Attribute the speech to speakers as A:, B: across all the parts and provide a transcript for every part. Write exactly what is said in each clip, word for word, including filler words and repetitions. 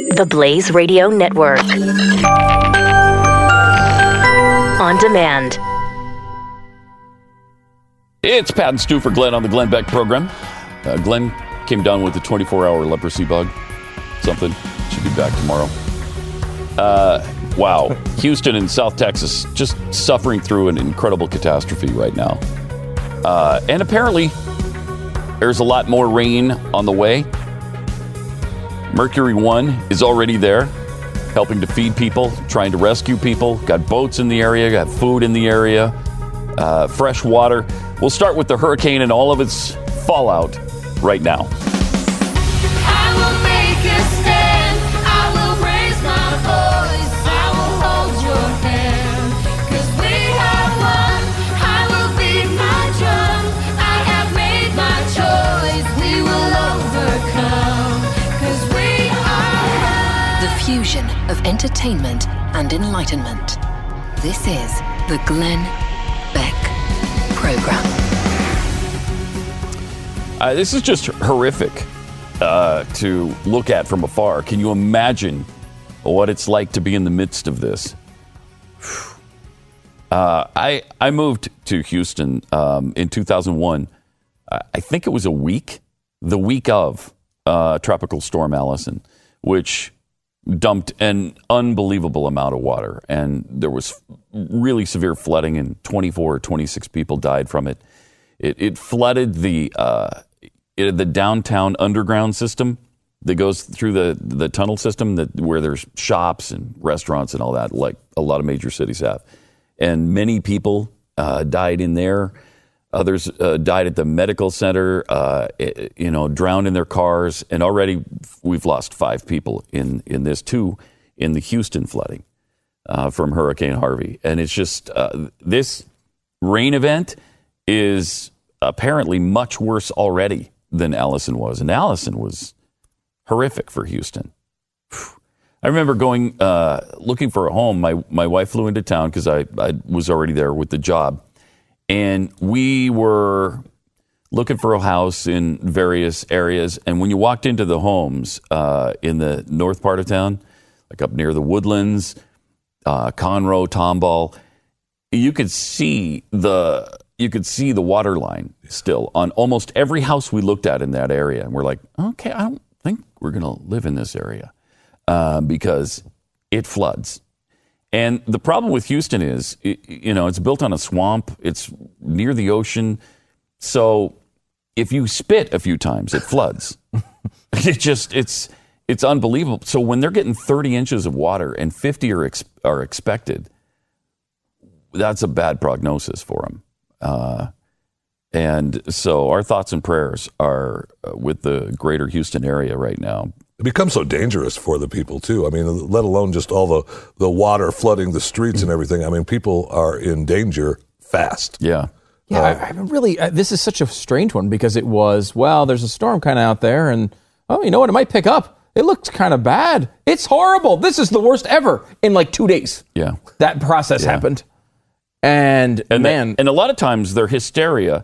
A: The Blaze Radio Network. On demand.
B: It's Pat and Stu for Glenn on the Glenn Beck program. Uh, Glenn came down with a twenty-four hour leprosy bug. Something. Should be back tomorrow. Uh, wow. Houston and South Texas just suffering through an incredible catastrophe right now. Uh, and apparently, there's a lot more rain on the way. Mercury One is already there, helping to feed people, trying to rescue people. Got boats in the area, got food in the area, uh, fresh water. We'll start with the hurricane and all of its fallout right now.
C: I will make a stand. I will raise my voice. I will hold your hand. 'Cause we have won. I will beat my drum. I have made my choice. We will overcome. 'Cause we are one.
A: The fusion of entertainment and enlightenment. This is the Glenn Beck program.
B: Uh, this is just horrific uh, to look at from afar. Can you imagine what it's like to be in the midst of this? Uh, I I moved to Houston um, in two thousand one. I think it was a week, the week of uh, Tropical Storm Allison, which dumped an unbelievable amount of water. And there was really severe flooding, and twenty-four or twenty-six people died from it. It, it flooded the uh, it, the downtown underground system that goes through the, the tunnel system that where there's shops and restaurants and all that, like a lot of major cities have. And many people uh, died in there. Others uh, died at the medical center, uh, it, you know, drowned in their cars. And already we've lost five people in, in this, too, in the Houston flooding uh, from Hurricane Harvey. And it's just uh, this rain event is apparently much worse already than Allison was. And Allison was horrific for Houston. I remember going, uh, looking for a home. My, my wife flew into town because I, I was already there with the job. And we were looking for a house in various areas. And when you walked into the homes uh, in the north part of town, like up near the Woodlands, uh, Conroe, Tomball, you could see the you could see the water line still on almost every house we looked at in that area. And we're like, okay, I don't think we're going to live in this area uh, because it floods. And the problem with Houston is, you know, it's built on a swamp. It's near the ocean. So if you spit a few times, it floods. It just, it's it's unbelievable. So when they're getting thirty inches of water and fifty are ex- are expected, that's a bad prognosis for them. Uh, and so our thoughts and prayers are with the greater Houston area right now.
D: It becomes so dangerous for the people, too. I mean, let alone just all the, the water flooding the streets and everything. I mean, people are in danger fast.
B: Yeah.
E: Yeah, uh, I, I really, uh, this is such a strange one because it was, well, there's a storm kind of out there and, oh, you know what, it might pick up. It looks kind of bad. It's horrible. This is the worst ever in like two days.
B: Yeah.
E: That process
B: yeah.
E: happened. And,
B: and
E: man.
B: That, and a lot of times their hysteria,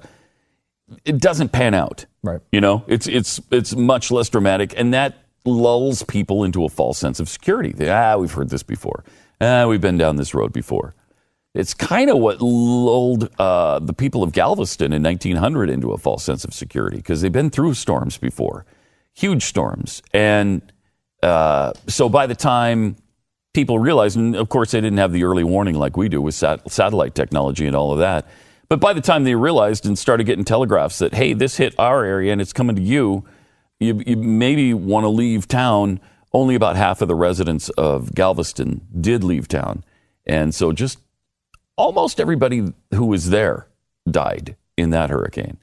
B: it doesn't pan out.
E: Right.
B: You know, it's it's it's much less dramatic. And that lulls people into a false sense of security. They, ah, we've heard this before. Ah, we've been down this road before. It's kind of what lulled uh, the people of Galveston in nineteen hundred into a false sense of security because they've been through storms before, huge storms. And uh, so by the time people realized, and of course they didn't have the early warning like we do with sat- satellite technology and all of that, but by the time they realized and started getting telegraphs that, hey, this hit our area and it's coming to you, you, you maybe want to leave town. Only about half of the residents of Galveston did leave town. And so just almost everybody who was there died in that hurricane.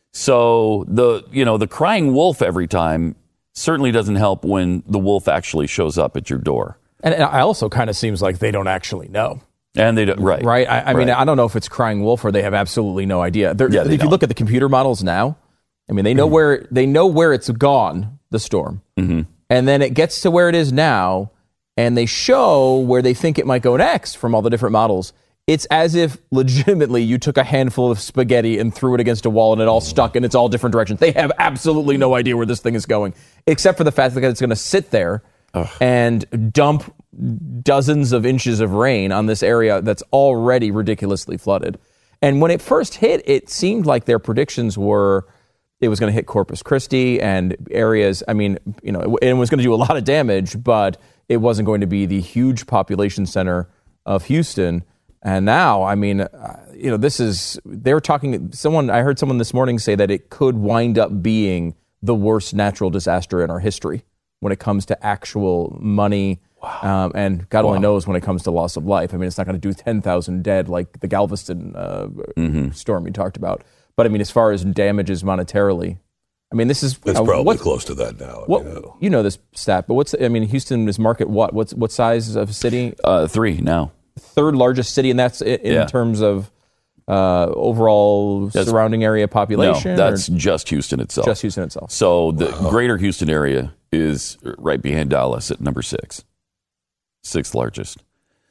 B: So the, you know, the crying wolf every time certainly doesn't help when the wolf actually shows up at your door.
E: And it also kind of seems like they don't actually know.
B: And they don't, right.
E: Right. I, I
B: right.
E: mean, I don't know if it's crying wolf or they have absolutely no idea.
B: Yeah,
E: if
B: you
E: don't. look at the computer models now, I mean, they know mm-hmm. where they know where it's gone, the storm.
B: Mm-hmm.
E: And then it gets to where it is now, and they show where they think it might go next from all the different models. It's as if legitimately you took a handful of spaghetti and threw it against a wall and it all stuck and it's all different directions. They have absolutely no idea where this thing is going, except for the fact that it's going to sit there and dump dozens of inches of rain on this area that's already ridiculously flooded. And when it first hit, it seemed like their predictions were it was going to hit Corpus Christi and areas. I mean, you know, it, it was going to do a lot of damage, but it wasn't going to be the huge population center of Houston. And now, I mean, uh, you know, this is, they were talking, someone, I heard someone this morning say that it could wind up being the worst natural disaster in our history when it comes to actual money. Wow. Um, and God wow. only knows when it comes to loss of life. I mean, it's not going to do ten thousand dead like the Galveston uh, mm-hmm. storm you talked about. But I mean, as far as damages monetarily, I mean, this is
D: it's
E: uh,
D: probably
E: what,
D: close to that now.
E: What,
D: you know.
E: you know this stat, but what's I mean, Houston is market what? What's what size of a city?
B: Uh, three now.
E: Third largest city, and that's in, in
B: yeah.
E: terms of uh, overall that's, surrounding area population.
B: No, that's just Houston itself.
E: Just Houston itself.
B: So the wow. greater Houston area is right behind Dallas at number six, sixth largest.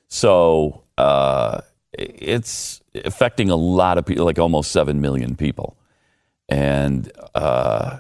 B: So uh, it's affecting a lot of people, like almost seven million people. And, uh,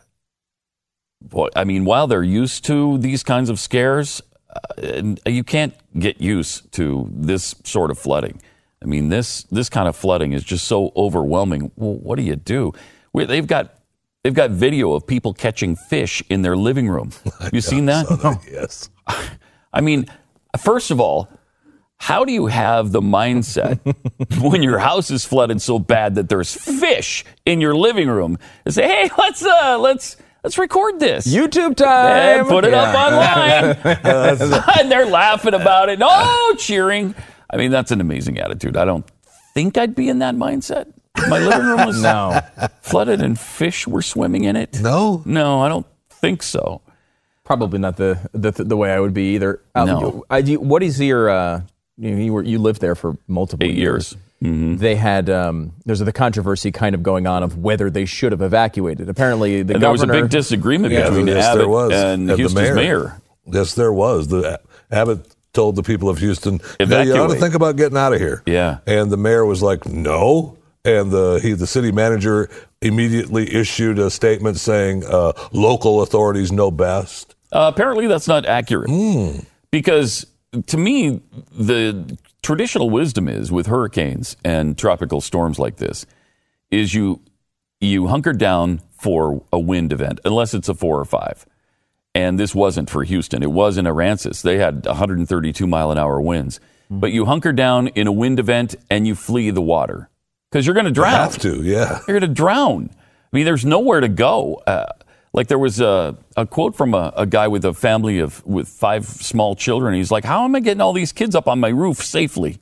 B: boy, I mean, while they're used to these kinds of scares, uh, you can't get used to this sort of flooding. I mean, this this kind of flooding is just so overwhelming. Well, what do you do? We, they've got they've got video of people catching fish in their living room. Have you seen that?
D: that? Yes.
B: I mean, first of all, how do you have the mindset when your house is flooded so bad that there's fish in your living room and say, "Hey, let's uh, let's let's record this
E: YouTube time,
B: and put it
E: yeah.
B: up online," and they're laughing about it, oh, cheering. I mean, that's an amazing attitude. I don't think I'd be in that mindset. My living room was
E: no.
B: flooded and fish were swimming in it.
D: No,
B: no, I don't think so.
E: Probably not the the, the way I would be either. Um,
B: no.
E: I, do, what is your? Uh, you, you were you lived there for multiple
B: eight
E: years.
B: years. Mm-hmm.
E: They had um, there's the controversy kind of going on of whether they should have evacuated. Apparently, the
B: and
E: governor,
B: there was a big disagreement
D: yeah,
B: between
D: yes,
B: Abbott
D: was.
B: and, and Houston's
D: the mayor.
B: mayor.
D: Yes, there was. The Abbott told the people of Houston,
B: Evacuate.
D: "Hey, you ought to think about getting out of here."
B: Yeah,
D: and the mayor was like, "No." And the he the city manager immediately issued a statement saying, uh, "Local authorities know best."
B: Uh, apparently, that's not accurate
D: mm.
B: because to me, the traditional wisdom is with hurricanes and tropical storms like this, is you you hunker down for a wind event unless it's a four or five. And this wasn't for Houston. It was in Aransas. They had one hundred thirty-two mile an hour winds. Mm. But you hunker down in a wind event and you flee the water because you're going to drown.
D: You have to, yeah.
B: You're going to drown. I mean, there's nowhere to go. Uh, like there was a, a quote from a, a guy with a family of with five small children. He's like, "How am I getting all these kids up on my roof safely?"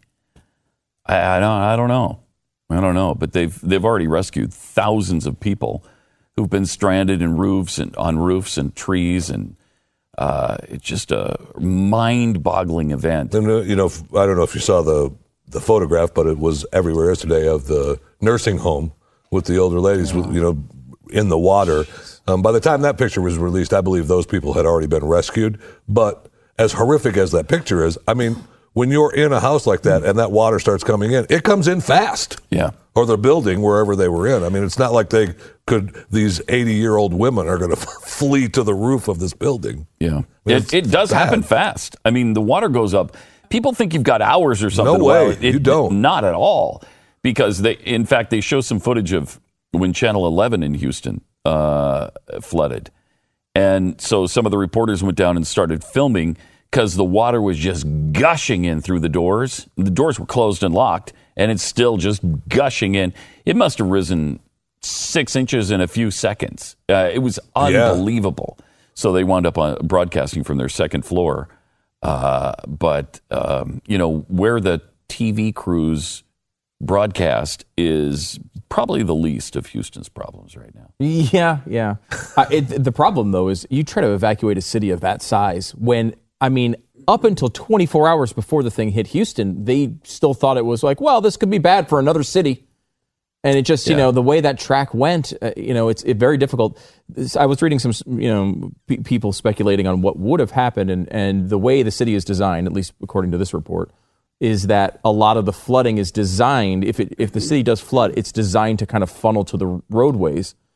B: I, I don't. I don't know. I don't know. But they've they've already rescued thousands of people who've been stranded in roofs and on roofs and trees, and uh, it's just a mind-boggling event.
D: And, uh, you know, I don't know if you saw the the photograph, but it was everywhere yesterday of the nursing home with the older ladies, with, you know, in the water. Um, by the time that picture was released, I believe those people had already been rescued. But as horrific as that picture is, I mean, when you're in a house like that and that water starts coming in, it comes in fast.
B: Yeah.
D: Or the building, wherever they were in. I mean, it's not like they could, these eighty-year-old women are going to flee to the roof of this building.
B: Yeah.
D: I mean,
B: it, it does
D: bad.
B: happen fast. I mean, the water goes up. People think you've got hours or something.
D: No way.
B: Well, it,
D: you don't.
B: Not at all. Because, they, in fact, they show some footage of when Channel eleven in Houston uh, flooded. And so some of the reporters went down and started filming because the water was just gushing in through the doors. The doors were closed and locked, and it's still just gushing in. It must have risen six inches in a few seconds. Uh, it was unbelievable. Yeah. So they wound up on broadcasting from their second floor. Uh, but, um, you know, where the T V crews broadcast is probably the least of Houston's problems right now.
E: Yeah, yeah. uh, it, the problem, though, is you try to evacuate a city of that size when, I mean, up until twenty-four hours before the thing hit Houston, they still thought it was like, well, this could be bad for another city. And it just, you
B: Yeah.
E: know, the way that track went, uh, you know, it's it very difficult. This- I was reading some, you know, pe people speculating on what would have happened, and, and the way the city is designed, at least according to this report, is that a lot of the flooding is designed, if it if the city does flood, it's designed to kind of funnel to the roadways.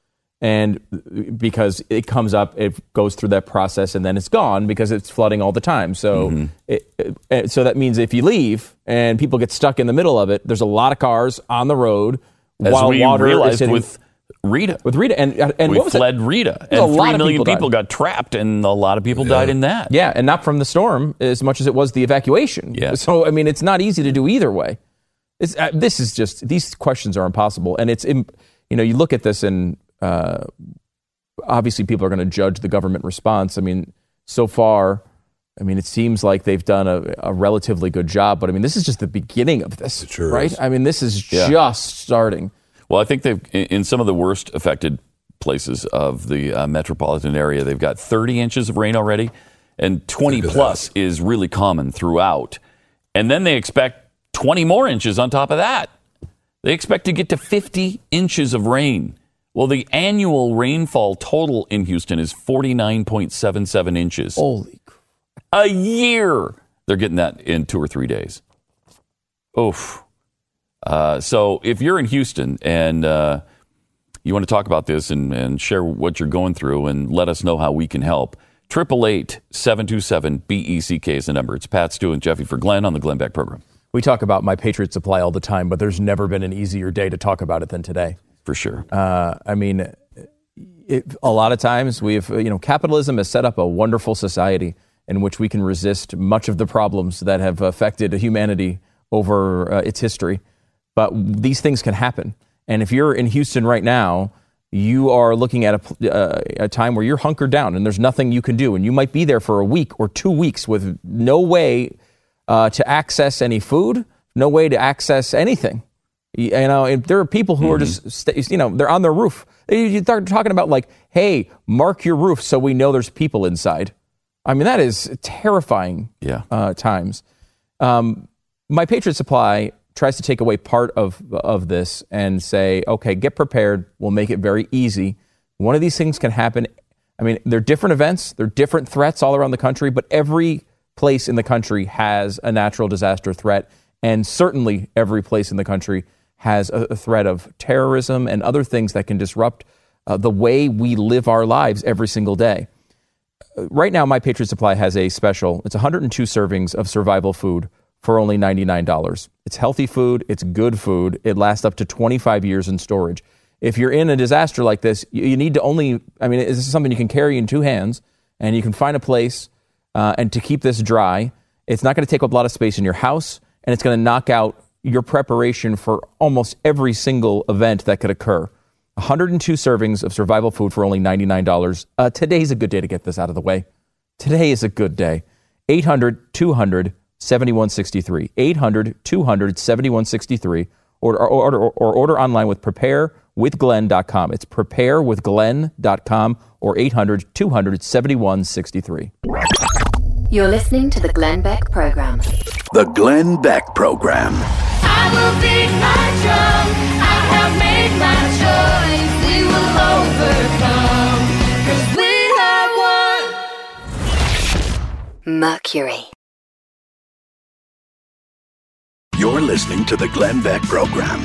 E: And because it comes up, it goes through that process, and then it's gone because it's flooding all the time. So, mm-hmm. it, it, so that means if you leave and people get stuck in the middle of it, there's a lot of cars on the road
B: As
E: while
B: we
E: water
B: realized
E: is hitting,
B: with Rita.
E: With Rita, and and
B: we
E: what was
B: fled
E: it?
B: Rita,
E: a
B: and
E: lot
B: three
E: of
B: million
E: people
B: people
E: died.
B: got trapped, and a lot of people yeah. died in that.
E: Yeah, and not from the storm as much as it was the evacuation.
B: Yeah.
E: So I mean, it's not easy to do either way. It's, uh, this is just these questions are impossible, and it's you know you look at this and. Uh, Obviously, people are going to judge the government response. I mean, so far, I mean, it seems like they've done a, a relatively good job. But I mean, this is just the beginning of this,
D: sure
E: right?
D: Is.
E: I mean, this is
B: yeah.
E: just starting.
B: Well, I think they've in some of the worst affected places of the uh, metropolitan area, they've got thirty inches of rain already, and twenty plus that. Is really common throughout. And then they expect twenty more inches on top of that. They expect to get to fifty inches of rain. Well, the annual rainfall total in Houston is forty-nine point seven seven inches.
E: Holy crap.
B: A year. They're getting that in two or three days. Oof. Uh, so if you're in Houston and uh, you want to talk about this and, and share what you're going through and let us know how we can help, eight eight eight, seven two seven, B E C K is the number. It's Pat, Stu, and Jeffy for Glenn on the Glenn Beck program.
E: We talk about My Patriot Supply all the time, but there's never been an easier day to talk about it than today.
B: For sure.
E: Uh, I mean, it, a lot of times we've, you know, capitalism has set up a wonderful society in which we can resist much of the problems that have affected humanity over uh, its history. But these things can happen. And if you're in Houston right now, you are looking at a, uh, a time where you're hunkered down and there's nothing you can do. And you might be there for a week or two weeks with no way uh, to access any food, no way to access anything. You know, there are people who mm-hmm. are just, you know, they're on their roof. You start talking about like, hey, mark your roof so we know there's people inside. I mean, that is terrifying
B: yeah.
E: uh, times. Um, My Patriot Supply tries to take away part of of this and say, okay, get prepared. We'll make it very easy. One of these things can happen. I mean, they're different events. They're different threats all around the country, but every place in the country has a natural disaster threat, and certainly every place in the country has a, a threat of terrorism and other things that can disrupt uh, the way we live our lives every single day. Uh, right now, My Patriot Supply has a special. It's one hundred two servings of survival food for only ninety-nine dollars. It's healthy food. It's good food. It lasts up to twenty-five years in storage. If you're in a disaster like this, you, you need to only, I mean, this is something you can carry in two hands, and you can find a place uh, and to keep this dry. It's not going to take up a lot of space in your house, and it's going to knock out your preparation for almost every single event that could occur. one hundred two servings of survival food for only ninety-nine dollars. Uh, today's a good day to get this out of the way. Today is a good day. eight hundred, two hundred, seventy-one sixty-three. eight hundred, two hundred, seventy-one sixty-three. Or, or, order, or order online with prepare with glenn dot com. It's prepare with glenn dot com or eight hundred, two hundred, seventy-one sixty-three.
A: You're listening to the Glenn Beck program.
F: The Glenn Beck program.
C: I will beat my drum. I have made my choice. We will overcome. 'Cause we have won.
A: Mercury.
F: You're listening to the Glenn Beck program.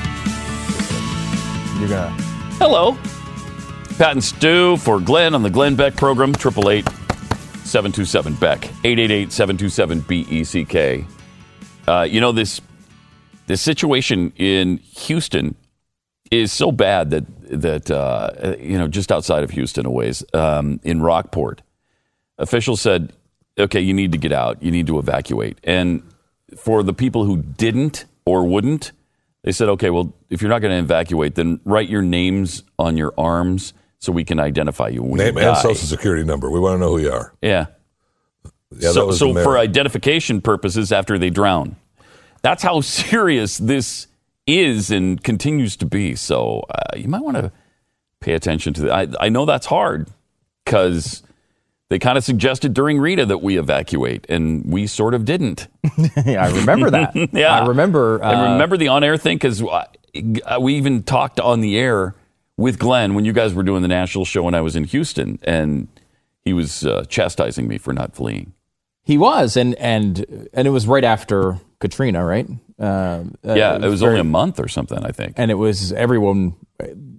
E: You're gonna.
B: Hello. Pat and Stu for Glenn on the Glenn Beck program. eight eight eight, seven two seven, B E C K. eight eight eight, seven two seven, B E C K. Uh, you know, this this situation in Houston is so bad that, that uh, you know, just outside of Houston a ways, um, in Rockport, officials said, okay, you need to get out. You need to evacuate. And for the people who didn't or wouldn't, they said, okay, well, if you're not going to evacuate, then write your names on your arms so we can identify you when
D: Name
B: you die.
D: and social security number. We want to know who you are.
B: Yeah.
D: Yeah,
B: so
D: that was
B: so
D: the
B: for
D: mayor.
B: identification purposes after they drown. That's how serious this is and continues to be. So uh, you might want to pay attention to that. I, I know that's hard because they kind of suggested during Rita that we evacuate, and we sort of didn't.
E: Yeah, I remember that.
B: Yeah.
E: I remember. Uh,
B: I remember the on-air thing because we even talked on the air with Glenn when you guys were doing the national show when I was in Houston, and he was uh, chastising me for not fleeing.
E: He was, and and and it was right after Katrina, right? Uh,
B: Yeah,
E: uh,
B: it was
E: very-
B: only a month or something, I think.
E: and it was everyone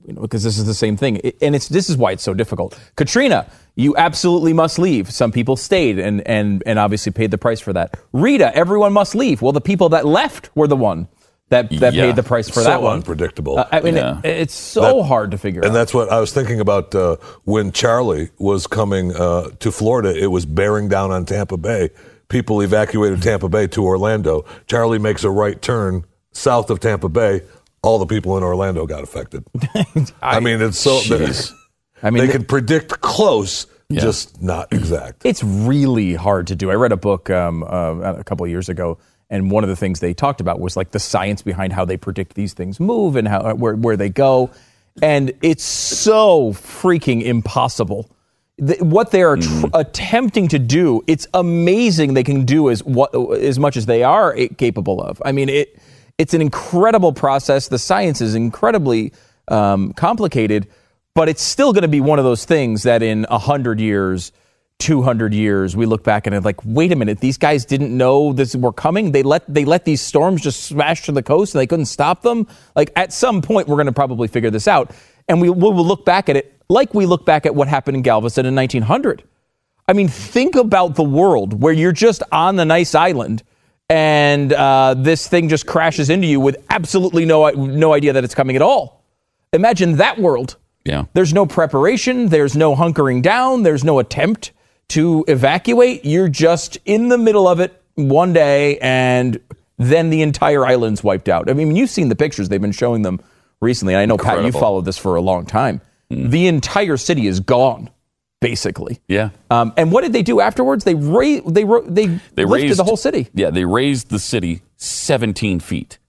E: you know, because this is the same thing. It, and it's this is why it's so difficult. Katrina, you absolutely must leave. Some people stayed and, and, and obviously paid the price for that. Rita, everyone must leave. Well, the people that left were the one that, that
B: Yeah.
E: paid the price for
D: so
E: that one.
D: unpredictable.
E: Uh, I mean,
B: Yeah.
E: it, it's so
D: That-
E: hard to figure
D: And
E: out.
D: that's what I was thinking about uh, when Charlie was coming uh, to Florida. It was bearing down on Tampa Bay. People evacuated Tampa Bay to Orlando. Charlie makes a right turn south of Tampa Bay. All the people in Orlando got affected. I, mean, it's so
B: Jeez.
E: I mean,
D: they
E: the-
D: could predict close,
B: Yeah.
D: just not exact.
E: It's really hard to do. I read a book um, uh, a couple of years ago, and one of the things they talked about was like the science behind how they predict these things move and how where where they go, and it's so freaking impossible. The, what they are tr- attempting to do, it's amazing they can do as what as much as they are capable of. I mean, it it's an incredible process. The science is incredibly um, complicated, but it's still going to be one of those things that in a hundred years, two hundred years, we look back and it's like, wait a minute, these guys didn't know this were coming. They let they let these storms just smash to the coast and they couldn't stop them. Like at some point, we're going to probably figure this out, and we will we'll look back at it like we look back at what happened in Galveston in nineteen hundred. I mean, think about the world where you're just on the nice island and uh, this thing just crashes into you with absolutely no no idea that it's coming at all. Imagine that world.
B: Yeah.
E: There's no preparation. There's no hunkering down. There's no attempt to evacuate. You're just in the middle of it one day, and then the entire island's wiped out. I mean, you've seen the pictures. They've been showing them recently. And I know, Pat, you
B: Incredible.
E: followed this for a long time. The entire city is gone, basically.
B: Yeah.
E: Um, and what did they do afterwards? They ra- they ro- they,
B: They
E: lifted
B: raised
E: the whole city.
B: Yeah, they raised the city seventeen feet.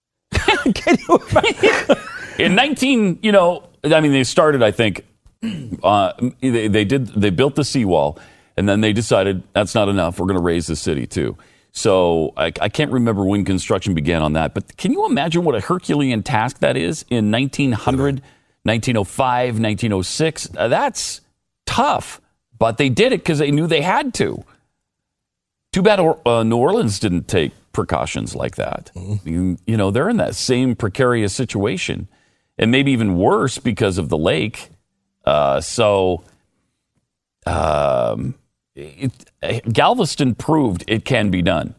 E: Can you imagine?
B: In nineteen, you know, I mean, they started, I think, uh, they, they did, they built the seawall, and then they decided that's not enough. We're going to raise the city too. So I, I can't remember when construction began on that, but can you imagine what a Herculean task that is in nineteen hundred, nineteen oh five, nineteen oh six? Uh, that's tough, but they did it because they knew they had to. Too bad uh, New Orleans didn't take precautions like that. Mm-hmm. You, you know, they're in that same precarious situation, and maybe even worse because of the lake. Uh, so um, it, Galveston proved it can be done.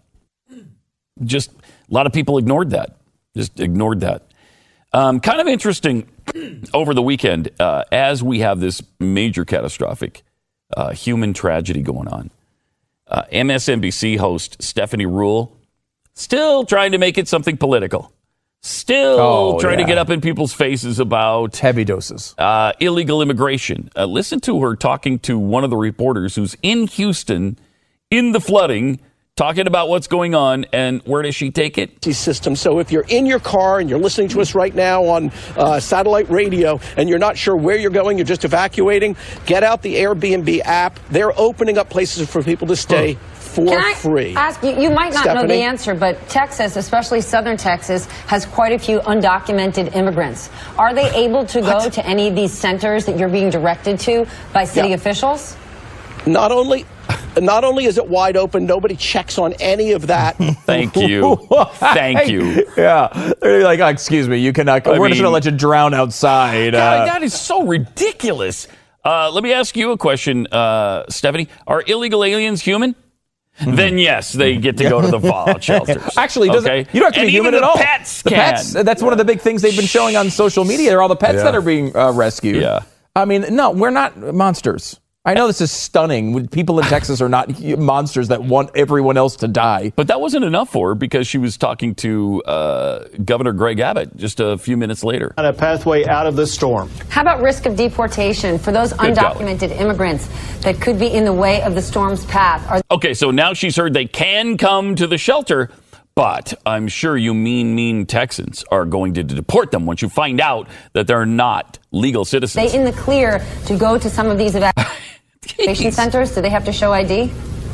B: Just a lot of people ignored that. Just ignored that. Um, kind of interesting over the weekend, uh, as we have this major catastrophic uh, human tragedy going on. Uh, M S N B C host Stephanie Ruhle still trying to make it something political. Still
E: Oh,
B: trying
E: yeah.
B: to get up in people's faces about
E: Heavy doses.
B: uh, illegal immigration. Uh, listen to her talking to one of the reporters who's in Houston in the flooding, talking about what's going on, and where does she take it?
G: System. So if you're in your car and you're listening to us right now on uh, satellite radio and you're not sure where you're going, you're just evacuating, get out the Airbnb app. They're opening up places for people to stay for
H: Can I
G: free.
H: ask you, you might not know
G: Stephanie?
H: the answer, but Texas, especially southern Texas, has quite a few undocumented immigrants. Are they able to go to any of these centers that you're being directed to by city
G: Yeah.
H: officials?
G: Not only not only is it wide open, nobody checks on any of that.
B: Thank you. Thank you.
E: Yeah. They're like, oh, excuse me, you cannot,
B: I
E: we're just
B: mean-
E: going to let you drown outside.
B: God,
E: Uh,
B: that is so ridiculous. Uh, let me ask you a question, uh, Stephanie. Are illegal aliens human? Then yes, they get to go to the fallout shelters.
E: Actually, doesn't,
B: okay?
E: you don't have to
B: And
E: be human
B: even
E: at
B: the
E: all.
B: Pets
E: the
B: can.
E: pets, that's one of the big things they've been showing on social media. They're all the pets
D: Yeah.
E: that are being uh, rescued.
B: Yeah.
E: I mean, no, we're not monsters. I know this is stunning. People in Texas are not monsters that want everyone else to die.
B: But that wasn't enough for her because she was talking to uh, Governor Greg Abbott just a few minutes later.
I: On a pathway out of the storm.
H: How about risk of deportation for those
B: Good
H: undocumented immigrants that could be in the way of the storm's path? Are
B: Okay, so now she's heard they can come to the shelter, but I'm sure you mean, mean Texans are going to deport them once you find out that they're not legal citizens.
H: they in the clear to go to some of these evacuation centers? Do they have to show I D?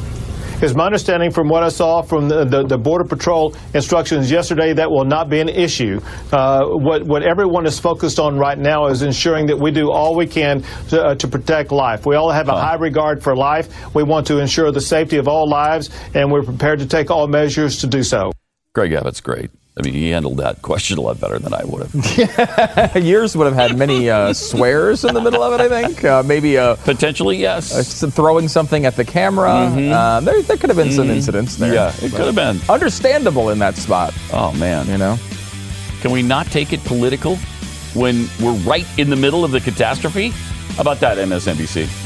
I: It's my understanding from what I saw from the, the, the Border Patrol instructions yesterday that will not be an issue. Uh, what, what everyone is focused on right now is ensuring that we do all we can to, uh, to protect life. We all have a high regard for life. We want to ensure the safety of all lives, and we're prepared to take all measures to do so.
B: Greg Abbott's great. I mean, he handled that question a lot better than I would have.
E: Yours would have had many uh, swears in the middle of it, I think. Uh, maybe uh,
B: Potentially, yes.
E: uh, some throwing something at the camera.
B: Mm-hmm.
E: Uh, there, there could have been some incidents there.
B: Yeah, it could have been.
E: Understandable in that spot.
B: Oh, man.
E: You know?
B: Can we not take it political when we're right in the middle of the catastrophe? How about that, M S N B C?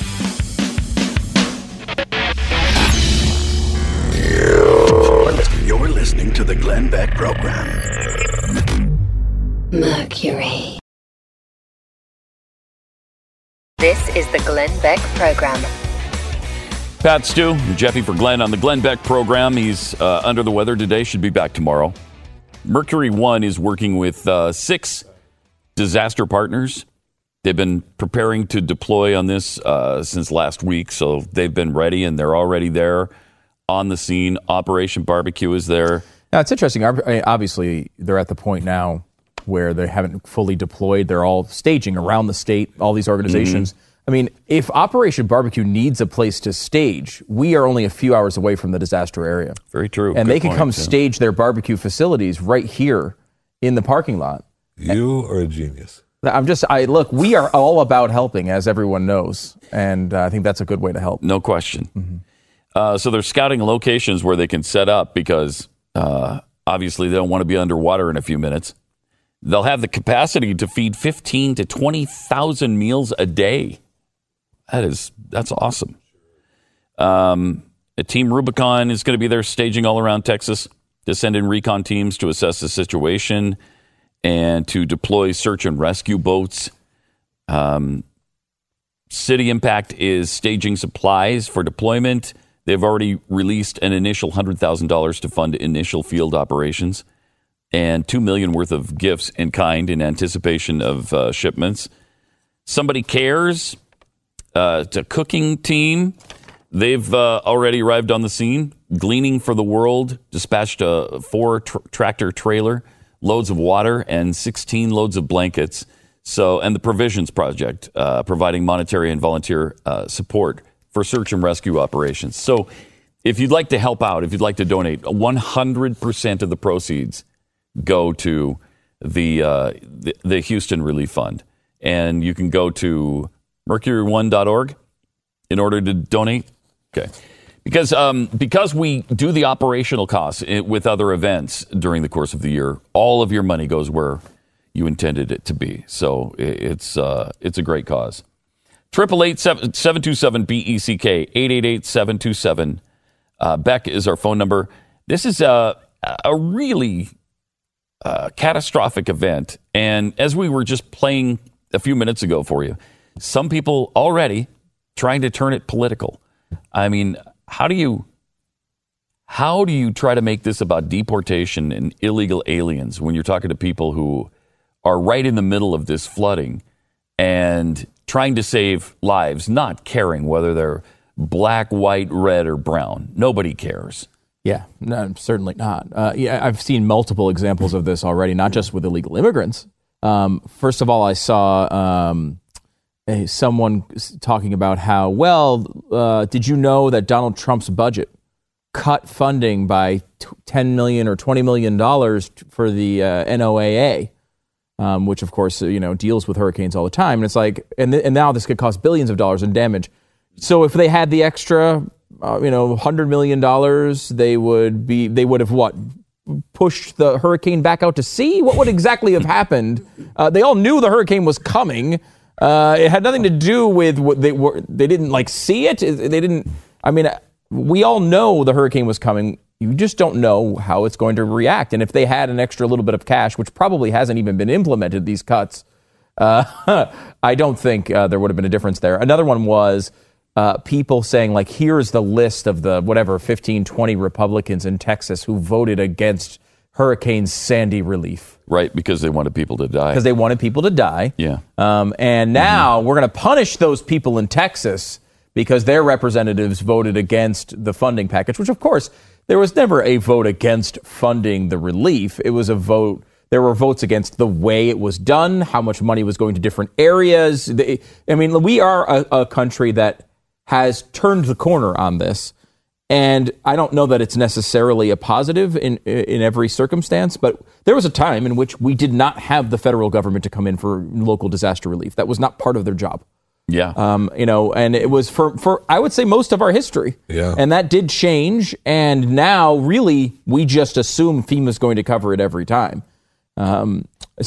F: You're listening to the Glenn Beck Program.
A: Mercury. This is the Glenn Beck Program.
B: Pat, Stu, Jeffy for Glenn on the Glenn Beck Program. He's uh, under the weather today, should be back tomorrow. Mercury One is working with uh, six disaster partners. They've been preparing to deploy on this uh, since last week, so they've been ready and they're already there on the scene. Operation Barbecue is there.
E: Now, it's interesting. Obviously, they're at the point now where they haven't fully deployed. They're all staging around the state, all these organizations. Mm-hmm. I mean, if Operation Barbecue needs a place to stage, we are only a few hours away from the disaster area.
B: Very true.
E: And
B: Good
E: they can
B: point,
E: come
B: too.
E: stage their barbecue facilities right here in the parking lot.
D: You are a genius.
E: I'm just, I look, we are all about helping, as everyone knows. And uh, I think that's a good way to help.
B: No question.
E: Mm-hmm.
B: Uh, so they're scouting locations where they can set up because uh, obviously they don't want to be underwater in a few minutes. They'll have the capacity to feed fifteen to twenty thousand meals a day. That is, that's awesome. Um, a Team Rubicon is going to be there staging all around Texas to send in recon teams to assess the situation and to deploy search and rescue boats. Um, City Impact is staging supplies for deployment. They've already released an initial one hundred thousand dollars to fund initial field operations and two million dollars worth of gifts in kind in anticipation of uh, shipments. Somebody Cares, uh, it's a cooking team. They've uh, already arrived on the scene. Gleaning for the World dispatched a four tr- tractor trailer, loads of water, and sixteen loads of blankets. So, and the Provisions Project, uh, providing monetary and volunteer uh, support for search and rescue operations. So, if you'd like to help out, if you'd like to donate, one hundred percent of the proceeds go to the, uh, the the Houston Relief Fund, and you can go to mercury one dot org in order to donate. Okay, because um, because we do the operational costs with other events during the course of the year, all of your money goes where you intended it to be. So it's uh, it's a great cause. Triple eight seven two seven B E C K eight eight eight seven two seven. Beck is our phone number. This is a a really uh, catastrophic event, and as we were just playing a few minutes ago for you, some people already trying to turn it political. I mean, how do you how do you try to make this about deportation and illegal aliens when you're talking to people who are right in the middle of this flooding and trying to save lives, not caring whether they're black, white, red, or brown? Nobody cares.
E: Yeah, no, certainly not. Uh, yeah, I've seen multiple examples of this already, not just with illegal immigrants. Um, first of all, I saw um, a, someone talking about how, well, uh, did you know that Donald Trump's budget cut funding by ten million dollars or twenty million dollars for the uh, N O A A? Um, which, of course, you know, deals with hurricanes all the time. And it's like, and, th- and now this could cost billions of dollars in damage. So if they had the extra, uh, you know, one hundred million dollars, they would be, they would have what? Pushed the hurricane back out to sea? What would exactly have happened? Uh, they all knew the hurricane was coming. Uh, it had nothing to do with what they were, they didn't like see it. They didn't, I mean, we all know the hurricane was coming. You just don't know how it's going to react. And if they had an extra little bit of cash, which probably hasn't even been implemented, these cuts, uh, I don't think uh, there would have been a difference there. Another one was uh, people saying, like, here's the list of the whatever fifteen, twenty Republicans in Texas who voted against Hurricane Sandy relief.
B: Right, because they wanted people to die.
E: Because they wanted people to die.
B: Yeah.
E: Um, and now mm-hmm. we're going to punish those people in Texas because their representatives voted against the funding package, which, of course, there was never a vote against funding the relief. It was a vote. There were votes against the way it was done, how much money was going to different areas. I mean, we are a, a country that has turned the corner on this. And I don't know that it's necessarily a positive in in every circumstance, but there was a time in which we did not have the federal government to come in for local disaster relief. That was not part of their job.
B: Yeah.
E: Um, you know, and it was for, for, I would say, most of our history.
D: Yeah.
E: And that did change. And now, really, we just assume FEMA's going to cover it every time. Um,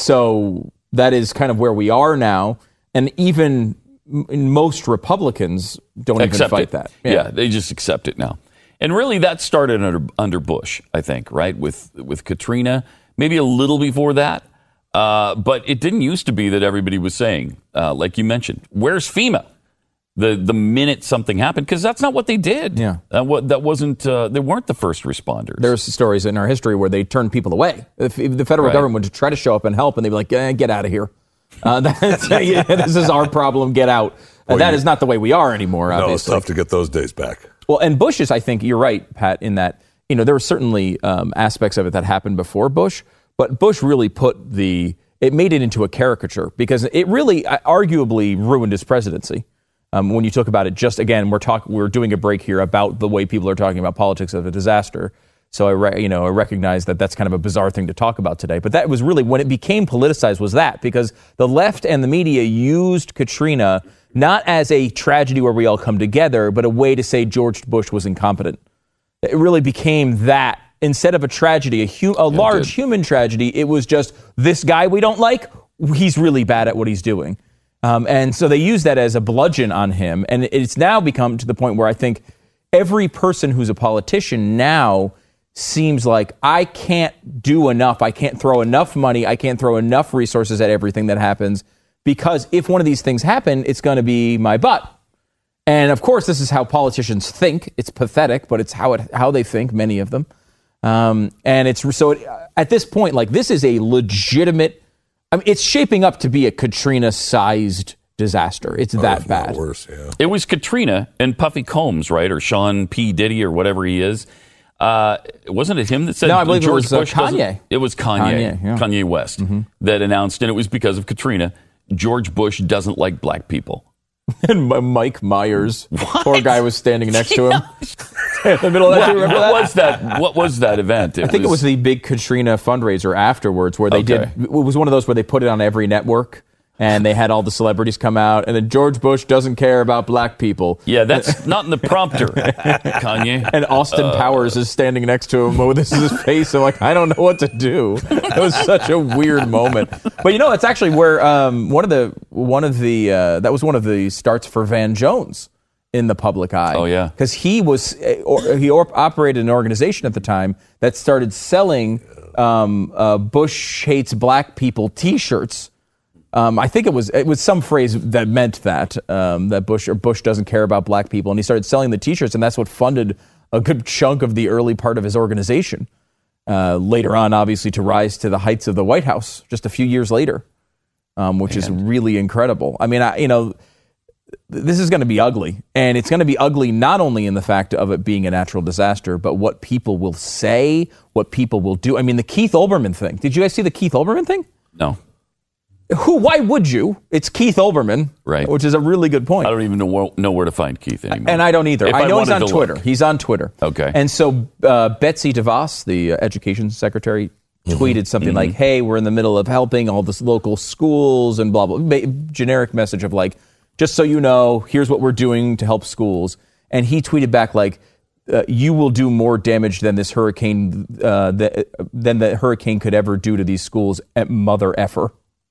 E: so that is kind of where we are now. And even m- most Republicans don't
B: Accept
E: even fight
B: it.
E: that.
B: Yeah. They just accept it now. And really, that started under, under Bush, I think, right? With, with Katrina, maybe a little before that. Uh, but it didn't used to be that everybody was saying, uh, like you mentioned, where's FEMA? The the minute something happened, because that's not what they did.
E: Yeah,
B: that, what, that wasn't. Uh, they weren't the first responders.
E: There's stories in our history where they turned people away. If, if the federal
B: Right.
E: government would try to show up and help, and they'd be like, eh, "Get out of here. Uh, that's, yeah, this is our problem. Get out." And that
D: you-
E: is not the way we are anymore.
D: No, it's
E: Obviously,
D: tough to get those days back.
E: Well, and Bush is, I think you're right, Pat, in that, you know, there were certainly um, aspects of it that happened before Bush, but Bush really put the, it made it into a caricature because it really uh, arguably ruined his presidency. Um, when you talk about it, just again, we're talking, we're doing a break here about the way people are talking about politics of a disaster. So I, re- you know, I recognize that that's kind of a bizarre thing to talk about today. But that was really when it became politicized was that because the left and the media used Katrina not as a tragedy where we all come together, but a way to say George Bush was incompetent. It really became that. Instead of a tragedy, a, hu- a large human tragedy, it was just this guy we don't like, he's really bad at what he's doing. Um, and so they use that as a bludgeon on him. And it's now become to the point where I think every person who's a politician now seems like I can't do enough. I can't throw enough money. I can't throw enough resources at everything that happens. Because if one of these things happen, it's going to be my butt. And of course, this is how politicians think. It's pathetic, but it's how it how they think, many of them. Um, and it's so it, at this point, like this is a legitimate. I mean, it's shaping up to be a Katrina-sized disaster. It's that
D: If not
E: bad.
D: Worse, yeah.
B: It was Katrina and Puffy Combs, right? Or Sean P. Diddy or whatever he is. Uh, wasn't it him that said
E: No, I believe it
B: George
E: was, uh,
B: Bush doesn't-
E: Kanye.
B: It was Kanye,
E: Kanye, yeah.
B: Kanye West, that announced, and it was because of Katrina, George Bush doesn't like black people.
E: And M- Mike Myers, poor guy, was standing next to him in the middle of that.
B: What,
E: Do you remember
B: what
E: that?
B: was that? What was that event?
E: I think it was the big Katrina fundraiser afterwards where they
B: Okay.
E: did, it was one of those where they put it on every network and they had all the celebrities come out and then George Bush doesn't care about black people.
B: Yeah, that's not in the prompter, Kanye.
E: And Austin Powers is standing next to him. Oh, this is his face. I'm like, I don't know what to do. It was such a weird moment. But you know, it's actually where um, one of the, one of the, uh, that was one of the starts for Van Jones in the public eye.
B: Oh, yeah.
E: Because he was, uh, or, he or, operated an organization at the time that started selling um, uh, Bush hates black people t-shirts. Um, I think it was it was some phrase that meant that um, that Bush or Bush doesn't care about black people, and he started selling the T-shirts, and that's what funded a good chunk of the early part of his organization. Uh, later on, obviously, to rise to the heights of the White House just a few years later, um, which is really incredible. I mean, I, you know, this is going to be ugly, and it's going to be ugly not only in the fact of it being a natural disaster, but what people will say, what people will do. I mean, the Keith Olbermann thing. Did you guys see the Keith Olbermann thing?
B: No.
E: Who? Why would you? It's Keith Olbermann,
B: Right.
E: Which is a really good point.
B: I don't even know where, know where to find Keith anymore.
E: And I don't either.
B: If
E: I know he's
B: wanted
E: on
B: to
E: Twitter.
B: look.
E: He's on Twitter.
B: Okay.
E: And so uh, Betsy DeVos, the uh, education secretary, tweeted something like, "Hey, we're in the middle of helping all the local schools and blah blah." Ba- generic message of like, "Just so you know, here's what we're doing to help schools." And he tweeted back like, uh, "You will do more damage than this hurricane uh, that, than the hurricane could ever do to these schools, at mother effer."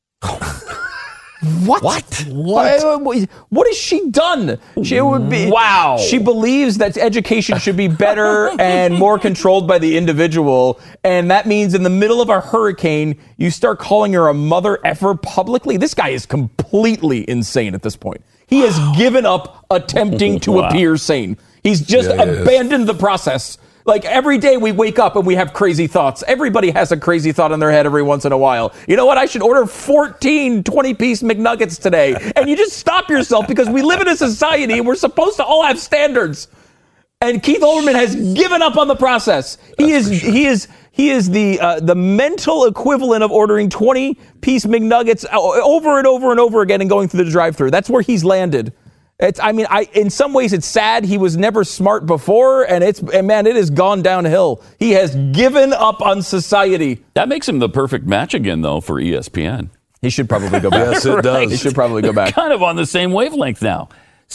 E: What? What? What? What has she done? She would be.
B: Wow.
E: She believes that education should be better and more controlled by the individual, and that means in the middle of a hurricane, you start calling her a mother effer publicly. This guy is completely insane at this point. He has given up attempting to
B: Wow.
E: appear sane. He's just
D: Yeah, he is.
E: abandoned the process. Like every day we wake up and we have crazy thoughts. Everybody has a crazy thought in their head every once in a while. You know what? I should order fourteen twenty-piece McNuggets today. And you just stop yourself because we live in a society and we're supposed to all have standards. And Keith Olbermann has given up on the process. He is he is he is the uh, the mental equivalent of ordering twenty-piece McNuggets over and over and over again and going through the drive-thru. That's where he's landed. It's, I mean, I in some ways it's sad he was never smart before, and it's and man, it has gone downhill. He has given up on society.
B: That makes him the perfect match again, though, for E S P N.
E: He should probably go back.
D: Yes, it does.
E: He should probably go back.
B: Kind of on the same wavelength now.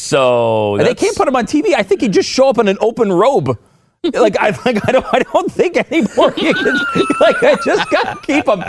B: So
E: And they can't put him on T V. I think he'd just show up in an open robe. like I like I don't I don't think anymore. You can, like I just gotta keep him.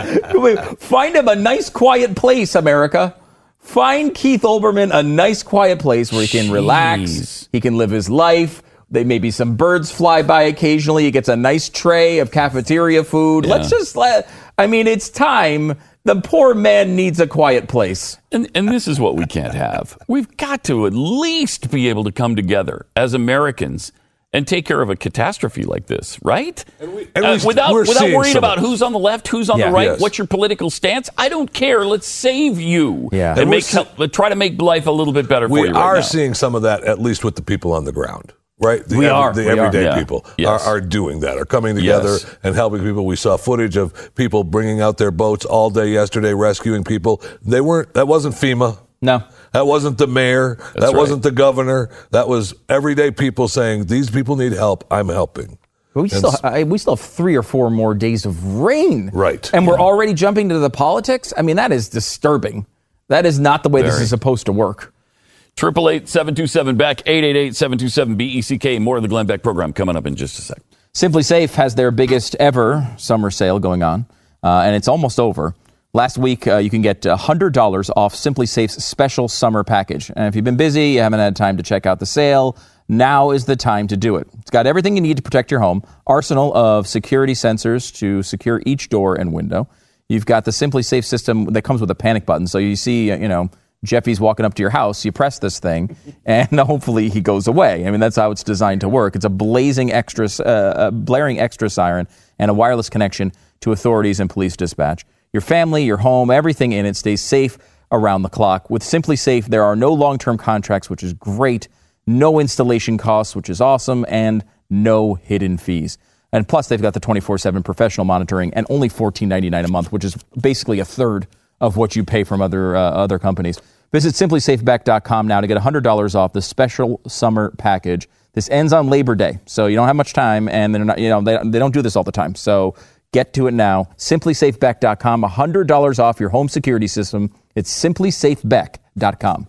E: Find him a nice quiet place, America. Find Keith Olbermann a nice quiet place where he can relax.
B: Jeez.
E: He can live his life. They maybe some birds fly by occasionally. He gets a nice tray of cafeteria food.
B: Yeah.
E: Let's just let. I mean, it's time. The poor man needs a quiet place.
B: And, and this is what we can't have. We've got to at least be able to come together as Americans and take care of a catastrophe like this, right?
D: And we, and
B: uh,
D: we,
B: without
D: we're
B: without
D: seeing
B: worrying
D: some
B: about
D: of this.
B: who's on the left, who's on
E: Yeah.
B: the right,
D: Yes.
B: what's your political stance. I don't care. Let's save you.
E: Yeah.
B: And,
D: And
B: make
D: we're
B: help, try to make life a little bit better for
D: We
B: you right
D: are
B: now.
D: seeing some of that, at least with the people on the ground, right? The
E: We are.
D: The
E: We are.
D: everyday
B: Yeah.
D: people
B: Yes.
D: are, are doing that, are coming together
B: Yes.
D: and helping people. We saw footage of people bringing out their boats all day yesterday, rescuing people. They weren't. That wasn't FEMA.
E: No.
D: That wasn't the mayor. that
B: right.
D: wasn't the governor. That was everyday people saying, "These people need help. I'm helping."
E: But we
D: And
E: still,
D: s-
E: I, we still have three or four more days of rain.
D: Right.
E: And we're already jumping to the politics? I mean, that is disturbing. That is not the way this
B: Very.
E: is supposed to work.
B: Triple eight seven two seven Beck eight eight eight seven two seven B E C K. More of the Glenn Beck program coming up in just a sec.
E: Simply Safe has their biggest ever summer sale going on, uh, and it's almost over. Last week, uh, you can get one hundred dollars off Simply Safe's special summer package. And if you've been busy, you haven't had time to check out the sale, now is the time to do it. It's got everything you need to protect your home, arsenal of security sensors to secure each door and window. You've got the Simply Safe system that comes with a panic button. So you see, uh, you know, Jeffy's walking up to your house, you press this thing, and hopefully he goes away. I mean, that's how it's designed to work. It's a blazing extra, uh, a blaring extra siren and a wireless connection to authorities and police dispatch. Your family, your home, everything in it stays safe around the clock. With Simply Safe, there are no long-term contracts, which is great, no installation costs, which is awesome, and no hidden fees. And plus, they've got the twenty-four seven professional monitoring and only fourteen ninety-nine a month, which is basically a third of what you pay from other uh, other companies. Visit simply safe beck dot com now to get one hundred dollars off the special summer package. This ends on Labor Day, so you don't have much time, and they're not, you know, they, they don't do this all the time. So get to it now. simply safe beck dot com, one hundred dollars off your home security system. It's simply safe beck dot com.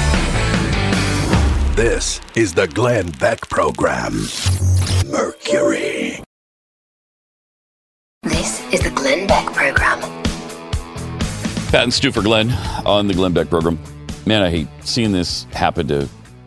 F: This is the Glenn Beck Program. Mercury.
A: This is the Glenn Beck Program.
B: Pat and Stu for Glenn on the Glenn Beck program. Man, I hate seeing this happen to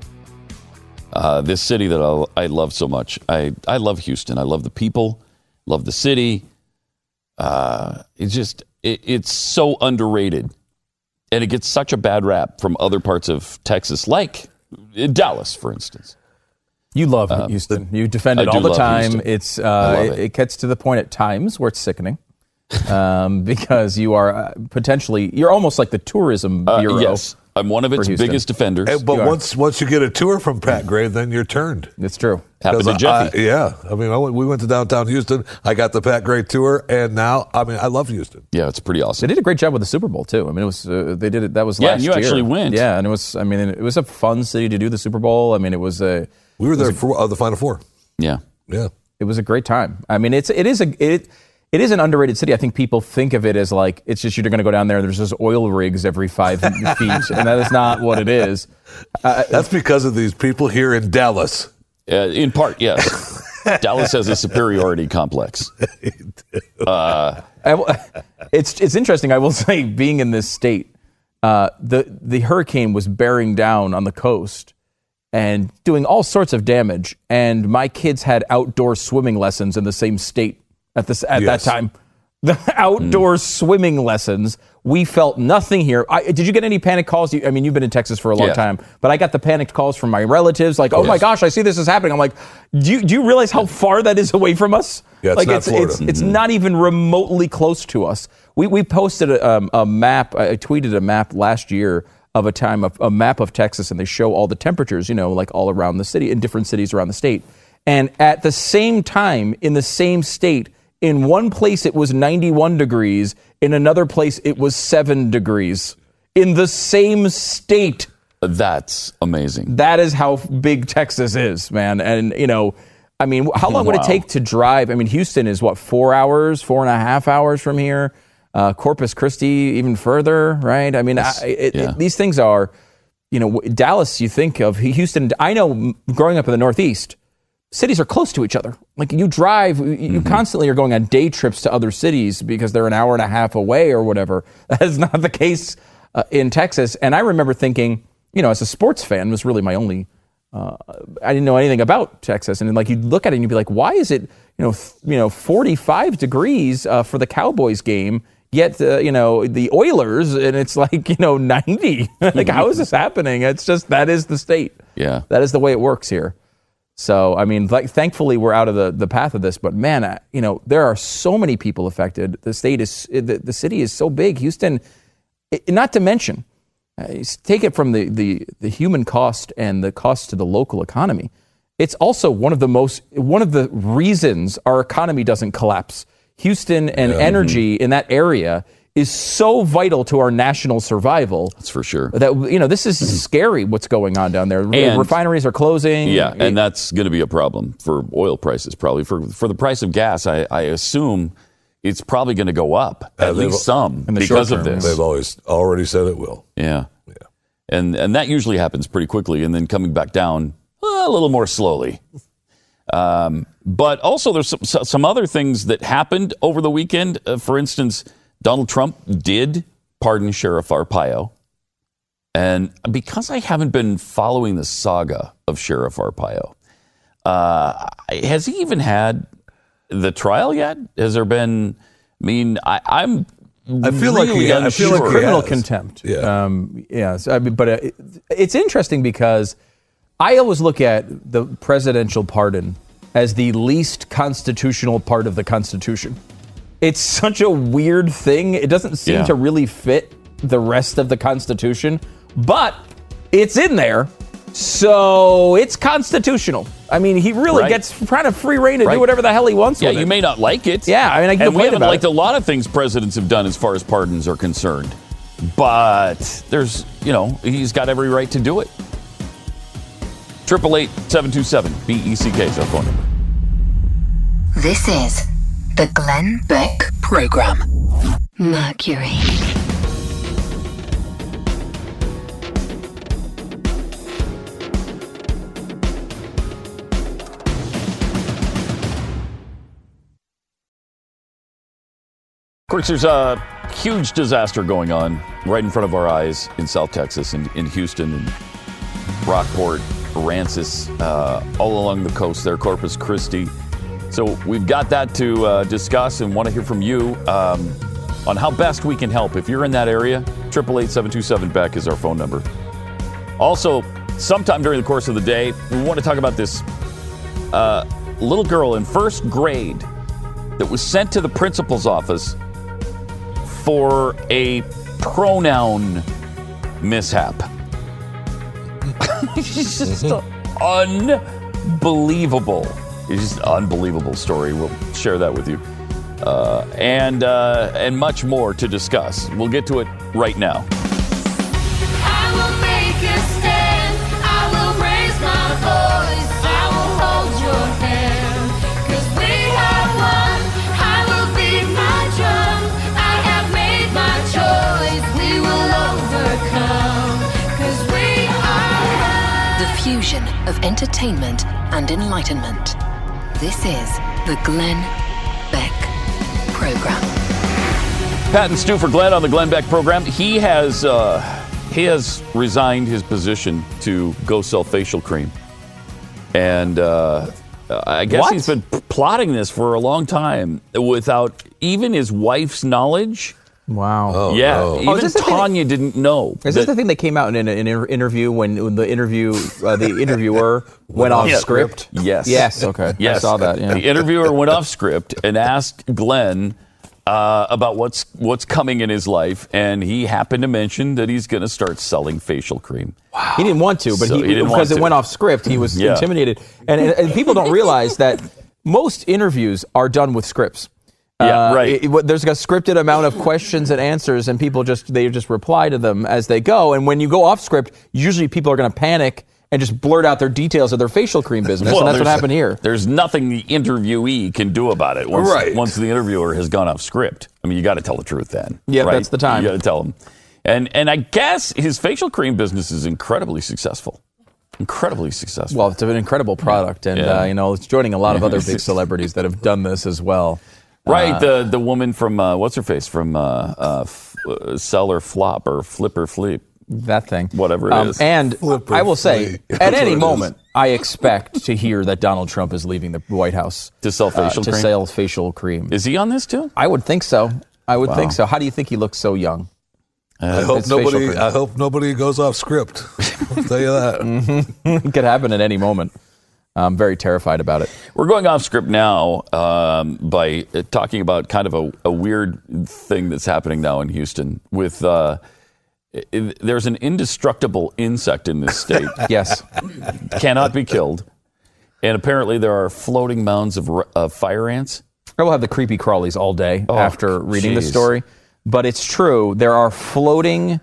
B: uh, this city that I, I love so much. I, I love Houston. I love the people, love the city. Uh, it's just, it, it's so underrated. And it gets such a bad rap from other parts of Texas, like Dallas, for instance.
E: You love Houston. You defend it
B: I do
E: all the
B: love
E: time.
B: Houston.
E: It's
B: I
E: uh,
B: love
E: it.
B: it.
E: it gets to the point at times where it's sickening, um, because you are uh, potentially you're almost like the tourism
B: Uh,
E: bureau.
B: yes, I'm one of its
E: Houston.
B: biggest defenders.
D: And- but
E: You are.
D: once once you get a tour from Pat Gray, then you're turned.
E: It's true.
B: Happened to
D: 'Cause
B: Jeffy.
D: I- yeah, I mean, I went, we went to downtown Houston. I got the Pat Gray tour, and now, I mean, I love Houston.
B: Yeah, it's pretty
E: They
B: awesome.
E: did a great job with the Super Bowl too. I mean, it was uh, they did it. That was
B: Yeah,
E: last
B: and you
E: year.
B: actually went.
E: Yeah, and it was. I mean, it was a fun city to do the Super Bowl. I mean, it was a.
D: We were there for uh, the Final Four.
B: Yeah.
D: Yeah.
E: It was a great time. I mean, it's it is a it it is an underrated city. I think people think of it as like it's just you're going to go down there and there's just oil rigs every five feet, and that is not what it is. Uh,
D: That's because of these people here in Dallas.
B: Uh, in part, yes. Dallas has a superiority complex.
E: I w- it's it's interesting. I will say, being in this state, uh, the the hurricane was bearing down on the coast and doing all sorts of damage. And my kids had outdoor swimming lessons in the same state at this at
D: Yes.
E: that time. The outdoor swimming lessons. We felt nothing here. I, did you get any panic calls? You, I mean, you've been in Texas for a long
B: Yeah.
E: time, but I got the panicked calls from my relatives, like, "Oh my
B: Yes.
E: gosh, I see this is happening." I'm like, "Do you, do you realize how far that is away from us?"
D: Yeah, it's
E: like
D: not
E: it's
D: Florida.
E: it's it's not even remotely close to us. We we posted a, um, a map. I tweeted a map last year of a time of a map of Texas, and they show all the temperatures, you know, like all around the city in different cities around the state. And at the same time, in the same state, in one place it was ninety-one degrees, in another place it was seven degrees. In the same state.
B: That's amazing.
E: That is how big Texas is, man. And, you know, I mean, how long would
B: Wow.
E: it take to drive? I mean, Houston is, what, four hours, four and a half hours from here? Uh, Corpus Christi, even further, right? I mean, I, it,
B: yeah.
E: it, these things are, you know, Dallas, you think of Houston. I know growing up in the Northeast, cities are close to each other. Like you drive, you
B: Mm-hmm.
E: constantly are going on day trips to other cities because they're an hour and a half away or whatever. That is not the case uh, in Texas. And I remember thinking, you know, as a sports fan, was really my only. Uh, I didn't know anything about Texas, and then, like, you'd look at it and you'd be like, why is it, you know, th- you know, forty-five degrees uh, for the Cowboys game? Yet, uh, you know, the Oilers, and it's like, you know, ninety. Like, how is this happening? It's just, that is the state.
B: Yeah.
E: That is the way it works here. So, I mean, like, thankfully, we're out of the, the path of this. But, man, I, you know, there are so many people affected. The state is, the, the city is so big. Houston, it, not to mention, uh, take it from the, the, the human cost and the cost to the local economy. It's also one of the most, one of the reasons our economy doesn't collapse. Houston and
D: Yeah.
E: energy in that area is so vital to our national survival.
B: That's for sure.
E: That, you know, this is scary what's going on down there.
B: And-
E: Refineries are closing.
B: Yeah, and that's going to be a problem for oil prices, probably. For for the price of gas, I, I assume it's probably going to go up,
D: Yeah,
B: at
D: they've-
B: least some,
E: in the
B: because
E: short
B: of
E: term,
B: this.
D: They've always already said it will.
B: Yeah.
D: Yeah.
B: And and that usually happens pretty quickly, and then coming back down uh, a little more slowly. Um, but also, there's some, some other things that happened over the weekend. Uh, for instance, Donald Trump did pardon Sheriff Arpaio. And because I haven't been following the saga of Sheriff Arpaio, uh, has he even had the trial yet? Has there been? I mean, I, I'm.
D: I feel like
B: really
D: he- I feel like
B: unsure.
D: he
E: criminal
D: has.
E: contempt.
D: Yeah.
E: Um, yeah. So, I mean, but uh, it, it's interesting because I always look at the presidential pardon as the least constitutional part of the Constitution. It's such a weird thing. It doesn't seem
B: Yeah.
E: to really fit the rest of the Constitution, but it's in there. So it's constitutional. I mean, he really
B: Right.
E: gets kind of free reign to
B: Right.
E: do whatever the hell he wants
B: Yeah,
E: with
B: you
E: it.
B: may not like it.
E: Yeah, I mean, I can
B: and we
E: complain
B: haven't
E: about
B: liked
E: it.
B: a lot of things presidents have done as far as pardons are concerned. But there's, you know, he's got every right to do it. Triple eight seven two seven B E C K is our phone number.
A: This is the Glenn Beck Program. Mercury.
B: Of course, there's a huge disaster going on right in front of our eyes in South Texas, in, in Houston, and Rockport, Aransas, uh, all along the coast there, Corpus Christi. So we've got that to uh, discuss and want to hear from you um, on how best we can help. If you're in that area, eight eight eight, seven two seven, B E C K is our phone number. Also, sometime during the course of the day, we want to talk about this uh, little girl in first grade that was sent to the principal's office for a pronoun mishap. It's just unbelievable. It's just an unbelievable story. We'll share that with you. Uh, and, uh, and much more to discuss. We'll get to it right now.
C: I will make a stand. I will raise my voice. I will hold your hand. 'Cause we have won. I will beat my drum. I have made my choice. We will overcome. 'Cause we are.
A: The fusion of entertainment and enlightenment. This is the Glenn Beck Program.
B: Pat and Stu for Glenn on the Glenn Beck program. He has uh, he has resigned his position to go sell facial cream, and uh, I guess
E: What?
B: he's been p- plotting this for a long time without even his wife's knowledge.
E: Wow.
D: Oh,
B: yeah,
D: no.
B: even
E: Oh, is this the thing-
B: Tanya didn't know.
E: Is this
B: that-
E: the thing that came out in an, an inter- interview when, when the interview uh, the interviewer went off
B: Yeah.
E: script?
B: Yes.
E: Yes. Okay.
B: Yes.
E: I saw that. Yeah.
B: The interviewer went off script and asked Glenn uh, about what's what's coming in his life, and he happened to mention that he's going to start selling facial cream.
E: He didn't want to, but
B: So
E: he,
B: he didn't
E: because
B: want
E: it
B: to.
E: went off script, he was
B: Yeah.
E: intimidated. And, and, and people don't realize that most interviews are done with scripts.
B: Yeah,
E: Uh,
B: right.
E: it- it- there's a scripted amount of questions and answers, and people just they just reply to them as they go. And when you go off script, usually people are going to panic and just blurt out their details of their facial cream business,
B: Well,
E: and that's what
B: there's-
E: happened here.
B: There's nothing the interviewee can do about it once,
D: Right.
B: once the interviewer has gone off script. I mean, you got to tell the truth then.
E: Yeah,
B: right?
E: that's the time.
B: You got to tell them. And and I guess his facial cream business is incredibly successful. Incredibly successful.
E: Well, it's an incredible product, and
B: Yeah.
E: uh, you know it's joining a lot of
B: Yeah.
E: other big celebrities that have done this as well.
B: Right,
E: Uh,
B: the the woman from uh, what's her face from uh, uh, f- uh, Sell or Flop or Flip or Fleep,
E: that thing,
B: whatever it
E: Um,
B: is.
E: And
D: Flip or
E: I will say,
D: flee.
E: at
D: That's
E: any
D: what it
E: moment, I expect to hear that Donald Trump is leaving the White House
B: To sell facial
E: uh, to
B: cream?
E: sell facial cream.
B: Is he on this too?
E: I would think so. I would
B: Wow.
E: think so. How do you think he looks so young?
D: I hope
E: it's facial
D: nobody.
E: cream.
D: I hope nobody goes off script. I'll tell you that.
E: It could happen at any moment. I'm very terrified about it.
B: We're going off script now um, by uh, talking about kind of a, a weird thing that's happening now in Houston. With uh, i- there's an indestructible insect in this state,
E: Yes.
B: cannot be killed, and apparently there are floating mounds of, r- of fire ants.
E: I will have the creepy crawlies all day
B: Oh,
E: after reading the
B: geez.
E: story. But it's true. There are floating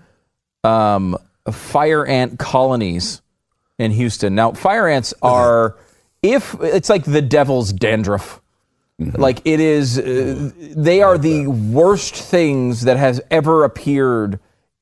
E: um, fire ant colonies in Houston. Now, fire ants are, if it's like the devil's dandruff. Like it is, uh, they are the worst things that has ever appeared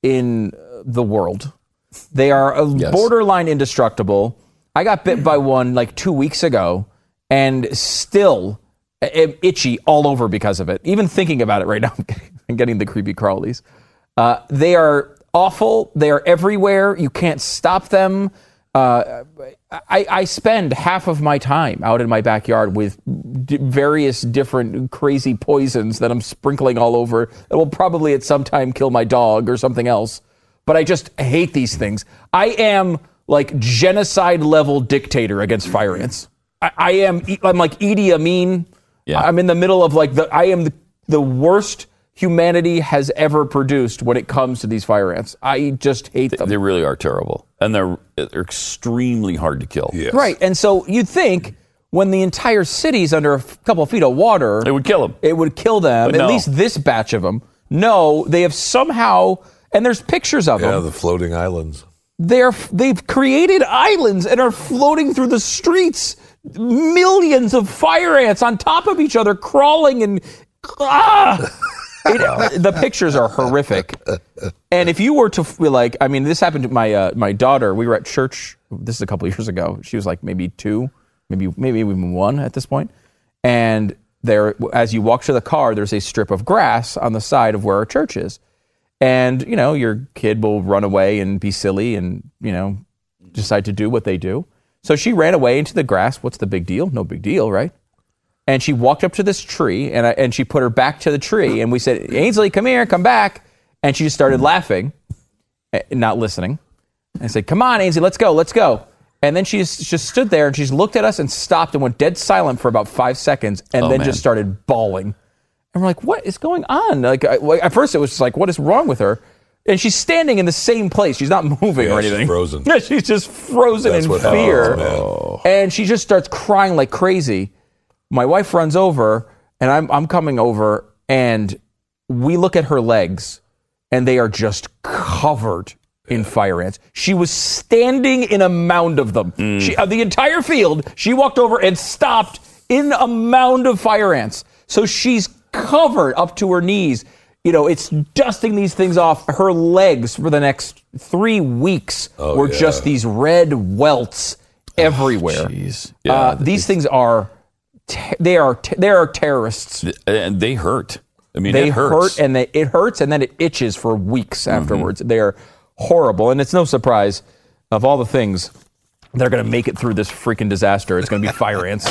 E: in the world. They are uh,
B: Yes.
E: borderline indestructible. I got bit by one like two weeks ago, and still am itchy all over because of it. Even thinking about it right now, I'm getting the creepy crawlies. Uh, they are awful. They are everywhere. You can't stop them. Uh, I, I spend half of my time out in my backyard with d- various different crazy poisons that I'm sprinkling all over that will probably at some time kill my dog or something else. But I just hate these things. I am like genocide level dictator against fire ants. I, I am. I'm like Idi Amin.
B: Yeah.
E: I'm in the middle of like the. I am the, the worst humanity has ever produced when it comes to these fire ants. I just hate them.
B: They really are terrible, and they're they're extremely hard to kill.
D: Yes.
E: Right. And so you'd think when the entire city's under a f- couple of feet of water,
B: It would kill them.
E: it would kill them.
B: But
E: At
B: no.
E: least this batch of them. No, they have somehow, and there's pictures of
D: Yeah,
E: them.
D: the floating islands.
E: They're they've created islands and are floating through the streets. Millions of fire ants on top of each other, crawling and ah. It, the pictures are horrific. And if you were to feel like, I mean, this happened to my uh, my daughter. We were at church. This is a couple years ago. She was like maybe two, maybe maybe even one at this point. And there, as you walk to the car, there's a strip of grass on the side of where our church is. And you know, your kid will run away and be silly, and you know, decide to do what they do. So she ran away into the grass. What's the big deal? No big deal, right? And she walked up to this tree, and I, and she put her back to the tree, and we said, "Ainsley, come here, come back." And she just started laughing, eh, not listening. And I said, "Come on, Ainsley, let's go, let's go." And then she just, just stood there, and she just looked at us and stopped and went dead silent for about five seconds, and
B: Oh,
E: then
B: man.
E: just started bawling. And we're like, "What is going on?" Like, I, like at first, it was just like, "What is wrong with her?" And she's standing in the same place. She's not moving
D: Yeah,
E: or
D: she's
E: anything.
D: frozen.
E: Yeah, she's just frozen
D: That's
E: in
D: what
E: fear.
D: happens,
E: And she just starts crying like crazy. My wife runs over, and I'm I'm coming over, and we look at her legs, and they are just covered in fire ants. She was standing in a mound of them. She, uh, the entire field, she walked over and stopped in a mound of fire ants. So she's covered up to her knees. You know, it's dusting these things off. Her legs for the next three weeks
D: Oh,
E: were
D: yeah.
E: just these red welts everywhere.
B: Jeez.
E: Uh, these things are, te- they are, te- they are terrorists.
B: And they hurt. I mean,
E: They
B: it hurts.
E: hurt, and they, it hurts, and then it itches for weeks afterwards. They are horrible, and it's no surprise. Of all the things, they're going to make it through this freaking disaster. It's going to be fire ants.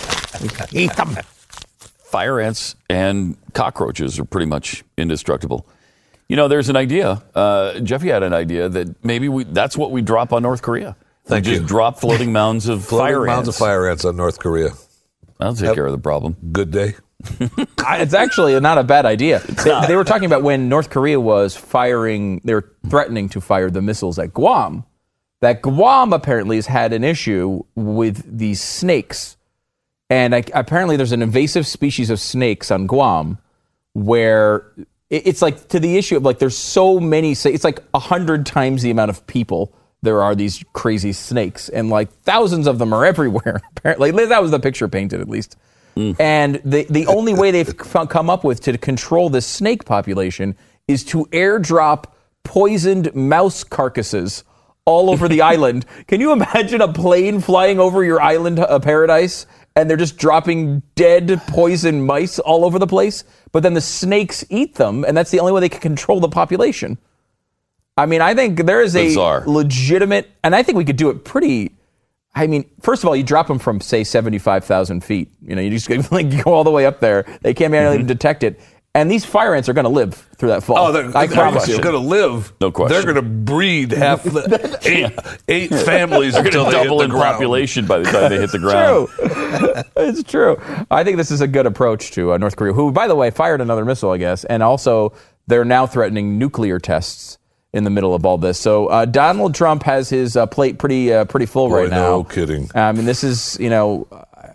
E: I hate them.
B: Fire ants and cockroaches are pretty much indestructible. You know, there's an idea. Uh, Jeffy had an idea that maybe we, that's what we drop on North Korea.
D: Thank
B: we just
D: you.
B: drop floating mounds of
D: Floating
B: fire
D: mounds
B: ants.
D: of fire ants on North Korea.
B: That'll take care of the problem.
D: Good day.
E: I- It's actually not a bad idea. They, they were talking about when North Korea was firing, they were threatening to fire the missiles at Guam. That Guam apparently has had an issue with these snakes. And I, apparently there's an invasive species of snakes on Guam where it, it's like to the issue of like there's so many, it's like a hundred times the amount of people there are these crazy snakes. And like thousands of them are everywhere. Apparently, that was the picture painted at least. Mm. And the, the only way they've come up with to control this snake population is to airdrop poisoned mouse carcasses all over the island. Can you imagine a plane flying over your island uh, paradise and they're just dropping dead poisoned mice all over the place? But then the snakes eat them, and that's the only way they can control the population. I mean, I think there is a
B: Bizarre.
E: legitimate, and I think we could do it pretty. I mean, first of all, you drop them from, say, seventy-five thousand feet. You know, you just like, go all the way up there. They can't mm-hmm. even detect it. And these fire ants are going to live through that fall.
D: Oh, they're,
E: I
D: they're
E: promise you.
D: going to live.
B: No question.
D: They're going to breed half the eight, eight families
B: They're
D: until
B: going to
D: they
B: double
D: hit
B: in
D: the ground.
B: population by the time they hit the ground.
E: True. It's true. I think this is a good approach to uh, North Korea, who, by the way, fired another missile, I guess. And also, they're now threatening nuclear tests in the middle of all this. So uh, Donald Trump has his uh, plate pretty uh, pretty full
D: Boy,
E: right now.
D: No kidding.
E: I mean, this is, you know, uh,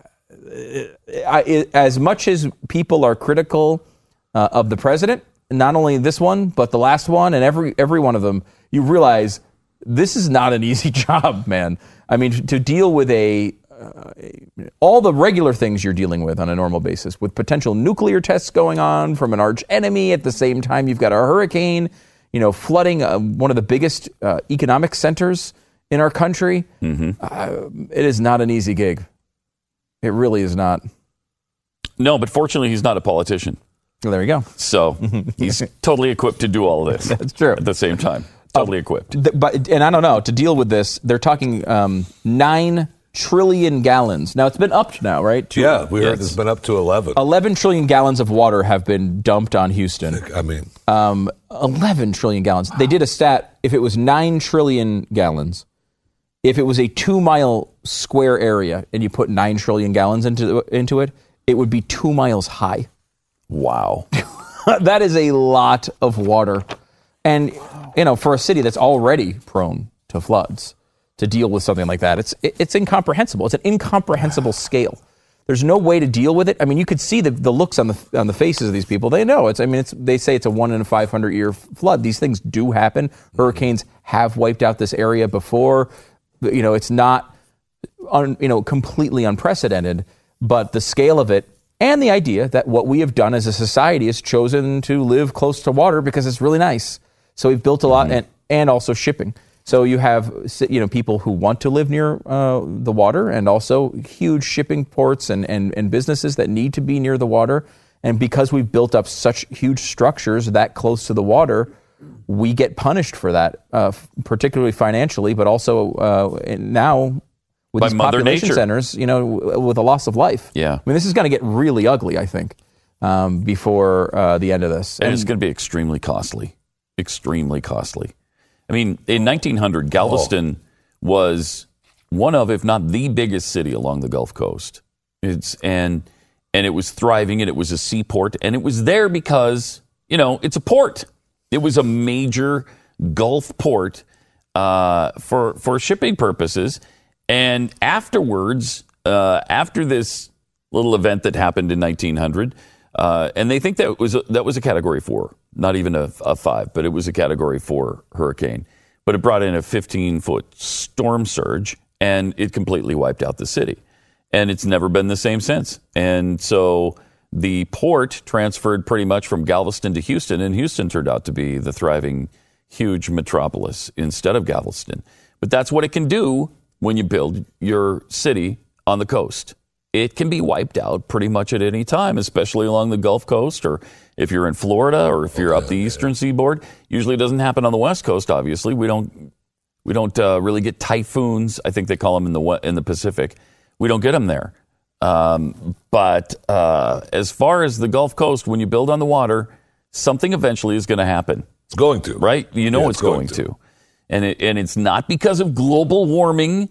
E: I, it, as much as people are critical uh, of the president, not only this one, but the last one and every every one of them, you realize this is not an easy job, man. I mean, to deal with a, uh, all the regular things you're dealing with on a normal basis, with potential nuclear tests going on from an arch enemy, at the same time you've got a hurricane, you know, flooding uh, one of the biggest uh, economic centers in our country. Mm-hmm. Uh, it is not an easy gig. It really is not.
B: No, but fortunately, he's not a politician.
E: Well, there you go.
B: So he's totally equipped to do all of this.
E: That's true.
B: At the same time, totally uh, equipped.
E: Th- but and I don't know, to deal with this, they're talking um, nine trillion gallons. Now it's been upped now, right? To,
D: yeah, we heard
E: yes.
D: it's been up to eleven.
E: Eleven trillion gallons of water have been dumped on Houston.
D: I mean,
E: um, eleven trillion gallons. They did a stat. If it was nine trillion gallons, if it was a two-mile square area, and you put nine trillion gallons into into it, it would be two miles high.
B: Wow.
E: That is a lot of water. And, you know, for a city that's already prone to floods, to deal with something like that, it's it's incomprehensible. It's an incomprehensible scale. There's no way to deal with it. I mean, you could see the, the looks on the on the faces of these people. They know it's. I mean, it's. They say it's a one in a five hundred year flood. These things do happen. Hurricanes have wiped out this area before. You know, it's not, un, you know, completely unprecedented. But the scale of it, and the idea that what we have done as a society is chosen to live close to water because it's really nice. So we've built a lot, mm-hmm. and and also shipping. So you have, you know, people who want to live near uh, the water, and also huge shipping ports and, and, and businesses that need to be near the water. And because we've built up such huge structures that close to the water, we get punished for that, uh, particularly financially, but also uh, now with
B: By
E: these
B: Mother
E: population
B: Nature.
E: centers, you know, with a loss of life.
B: Yeah.
E: I mean, this is going to get really ugly, I think, um, before uh, the end of this.
B: And, and it's going to be extremely costly, extremely costly. I mean, in nineteen hundred, Galveston oh. was one of, if not the biggest city along the Gulf Coast. It's and and it was thriving, and it was a seaport, and it was there because, you know, it's a port. It was a major Gulf port uh, for for shipping purposes. And afterwards, uh, after this little event that happened in nineteen hundred, uh, and they think that was a, that was a Category Four. Not even a, a five, but it was a Category Four hurricane. But it brought in a fifteen-foot storm surge, and it completely wiped out the city. And it's never been the same since. And so the port transferred pretty much from Galveston to Houston, and Houston turned out to be the thriving, huge metropolis instead of Galveston. But that's what it can do when you build your city on the coast. It can be wiped out pretty much at any time, especially along the Gulf Coast, or if you're in Florida, or if you're up the eastern seaboard. Usually it doesn't happen on the West Coast, obviously. We don't we don't uh, really get typhoons. I think they call them in the in the Pacific. We don't get them there. Um, but uh, as far as the Gulf Coast, when you build on the water, something eventually is going to happen.
D: It's going to.
B: Right? You know
D: yeah,
B: it's,
D: it's going,
B: going to.
D: to.
B: And it, and it's not because of global warming.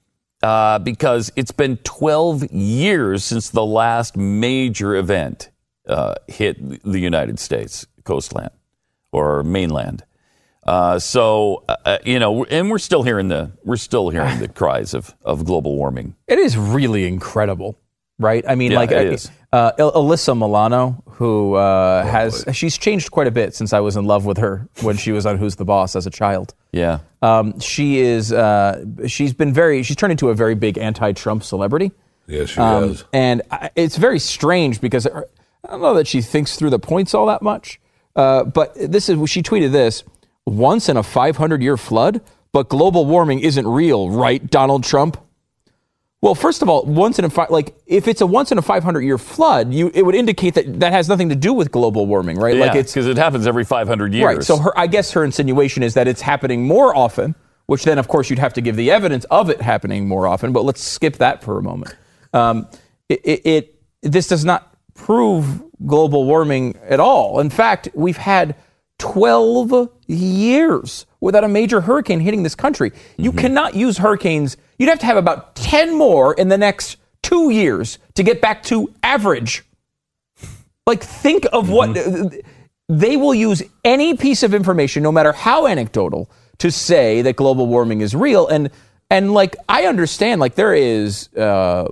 B: Uh, because it's been twelve years since the last major event uh, hit the United States coastland or mainland. Uh, so uh, you know, and we're still hearing the we're still hearing the cries of, of global warming.
E: It is really incredible right? I mean,
B: Yeah,
E: like
B: it
E: uh,
B: is.
E: uh, El- Alyssa Milano, who uh,
B: Oh,
E: has she's changed quite a bit since I was in love with her when she was on Who's the Boss as a child.
B: Yeah.
E: Um, she is. Uh, she's been very. She's turned into a very big anti-Trump celebrity.
D: Yeah, she
E: Um,
D: has.
E: And I, it's very strange because her- I don't know that she thinks through the points all that much. Uh, but this is she tweeted this: once in a five hundred year flood, but global warming isn't real, right, Donald Trump? Well, first of all, once in a fi- like if it's a once in a five hundred year flood, you it would indicate that that has nothing to do with global warming, right?
B: Yeah,
E: Like it's
B: because it happens every five hundred years.
E: right. So her, I guess her insinuation is that it's happening more often, which then, of course, you'd have to give the evidence of it happening more often. But let's skip that for a moment. Um, it, it, it this does not prove global warming at all. In fact, we've had twelve years without a major hurricane hitting this country. You
B: Mm-hmm.
E: cannot use hurricanes. You'd have to have about ten more in the next two years to get back to average. Like, think of what they will use any piece of information, no matter how anecdotal, to say that global warming is real. And and like I understand, like there is. Uh,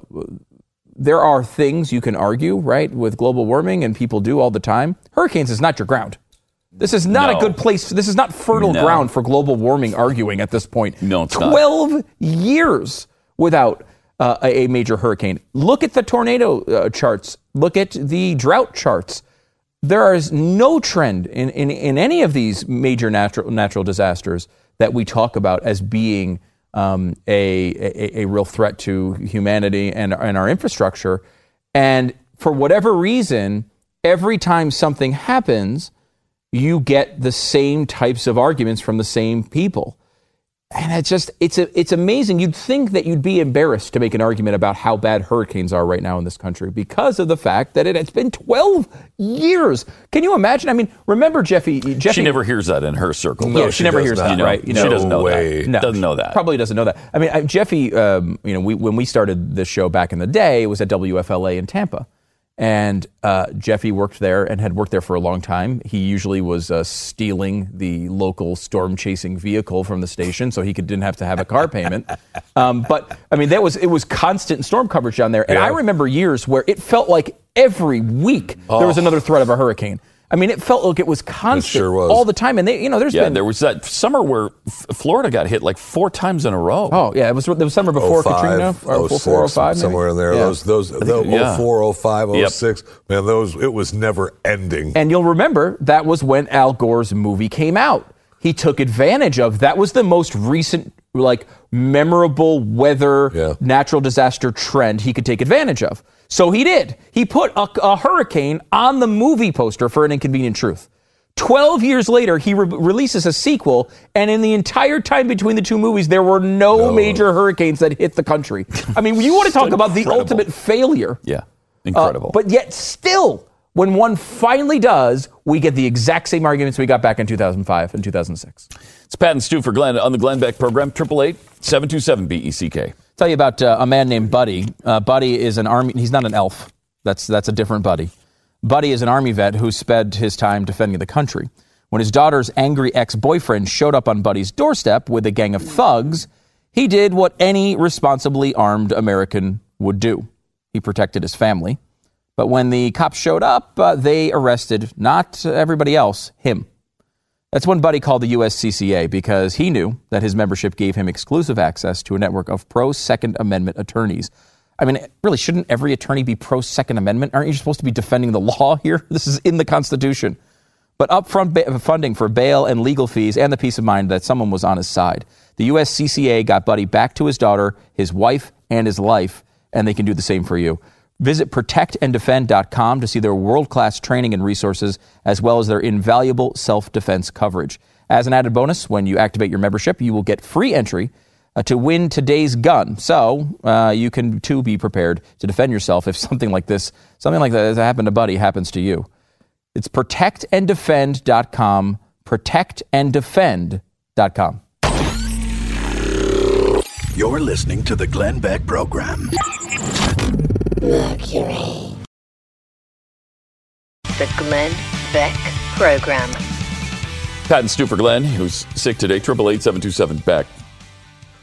E: There are things you can argue, right, with global warming, and people do all the time. Hurricanes is not your ground. This is not
B: No.
E: a good place. This is not fertile
B: No.
E: ground for global warming arguing at this point.
B: No, it's not.
E: twelve years without uh, a, a major hurricane. Look at the tornado uh, charts. Look at the drought charts. There is no trend in, in, in any of these major natural natural disasters that we talk about as being Um, a, a a real threat to humanity and, and our infrastructure. And for whatever reason, every time something happens, you get the same types of arguments from the same people. And it's just, it's a, it's amazing. You'd think that you'd be embarrassed to make an argument about how bad hurricanes are right now in this country because of the fact that it, it's been twelve years. Can you imagine? I mean, remember Jeffy? Jeffy
B: She never hears that in her circle.
E: yeah,
B: though.
E: she, never
D: does
E: hears
D: not.
E: that,
B: You know,
E: right? You
B: she
E: know,
B: doesn't know
D: way.
B: that.
E: no,
B: Doesn't know that.
E: Probably doesn't know that. I mean, I, Jeffy, um, you know, we, when we started this show back in the day, it was at W F L A in Tampa. And uh, Jeffy worked there and had worked there for a long time. He usually was uh, stealing the local storm-chasing vehicle from the station so he could, didn't have to have a car payment. Um, but, I mean, that was it was constant storm coverage down there. And
D: Yeah.
E: I remember years where it felt like every week there was another threat of a hurricane. I mean, it felt like it was constant
D: sure was.
E: all the time. And, they, you know, there's
B: Yeah,
E: been...
B: there was that summer where F- Florida got hit like four times in a row.
E: Oh, yeah, it was the summer before
D: oh five,
E: Katrina, or
D: oh
E: oh four, oh
D: six,
E: five, maybe?
D: somewhere in there.
E: Yeah.
D: Those, those, those
B: yeah.
D: oh four, oh five,
B: Yep.
D: oh six. Man, those, it was never ending.
E: And you'll remember that was when Al Gore's movie came out. He took advantage of that was the most recent, like, memorable weather
D: Yeah.
E: natural disaster trend he could take advantage of. So he did. He put a, a hurricane on the movie poster for An Inconvenient Truth. Twelve years later, he re- releases a sequel, and in the entire time between the two movies, there were no,
D: No.
E: major hurricanes that hit the country. I mean, you want to talk about the
B: incredible.
E: ultimate failure.
B: Yeah,
E: Uh,
B: incredible.
E: but yet still, when one finally does, we get the exact same arguments we got back in two thousand five and two thousand six.
B: It's Pat and Stu for Glenn on the Glenn Beck program, eight eight eight, seven two seven, B E C K.
E: Tell you about uh, a man named Buddy. Uh, Buddy is an army. He's not an elf. That's that's a different Buddy. Buddy is an army vet who spent his time defending the country. When his daughter's angry ex-boyfriend showed up on Buddy's doorstep with a gang of thugs, he did what any responsibly armed American would do. He protected his family. But when the cops showed up, uh, they arrested not everybody else, him. That's when Buddy called the U S C C A because he knew that his membership gave him exclusive access to a network of pro-Second Amendment attorneys. I mean, really, shouldn't every attorney be pro-Second Amendment? Aren't you supposed to be defending the law here? This is in the Constitution. But upfront ba- funding for bail and legal fees and the peace of mind that someone was on his side. The U S C C A got Buddy back to his daughter, his wife, and his life, and they can do the same for you. Visit protect and defend dot com to see their world-class training and resources, as well as their invaluable self-defense coverage. As an added bonus, when you activate your membership, you will get free entry uh, to win today's gun. So uh, you can, too, be prepared to defend yourself if something like this, something like that that happened to Buddy happens to you. It's protect and defend dot com, protect and defend dot com.
F: You're listening to the Glenn Beck program.
A: Mercury. The Glenn Beck Program.
B: Pat and Stu for Glenn, who's sick today, eight eight eight, seven two seven, B E C K.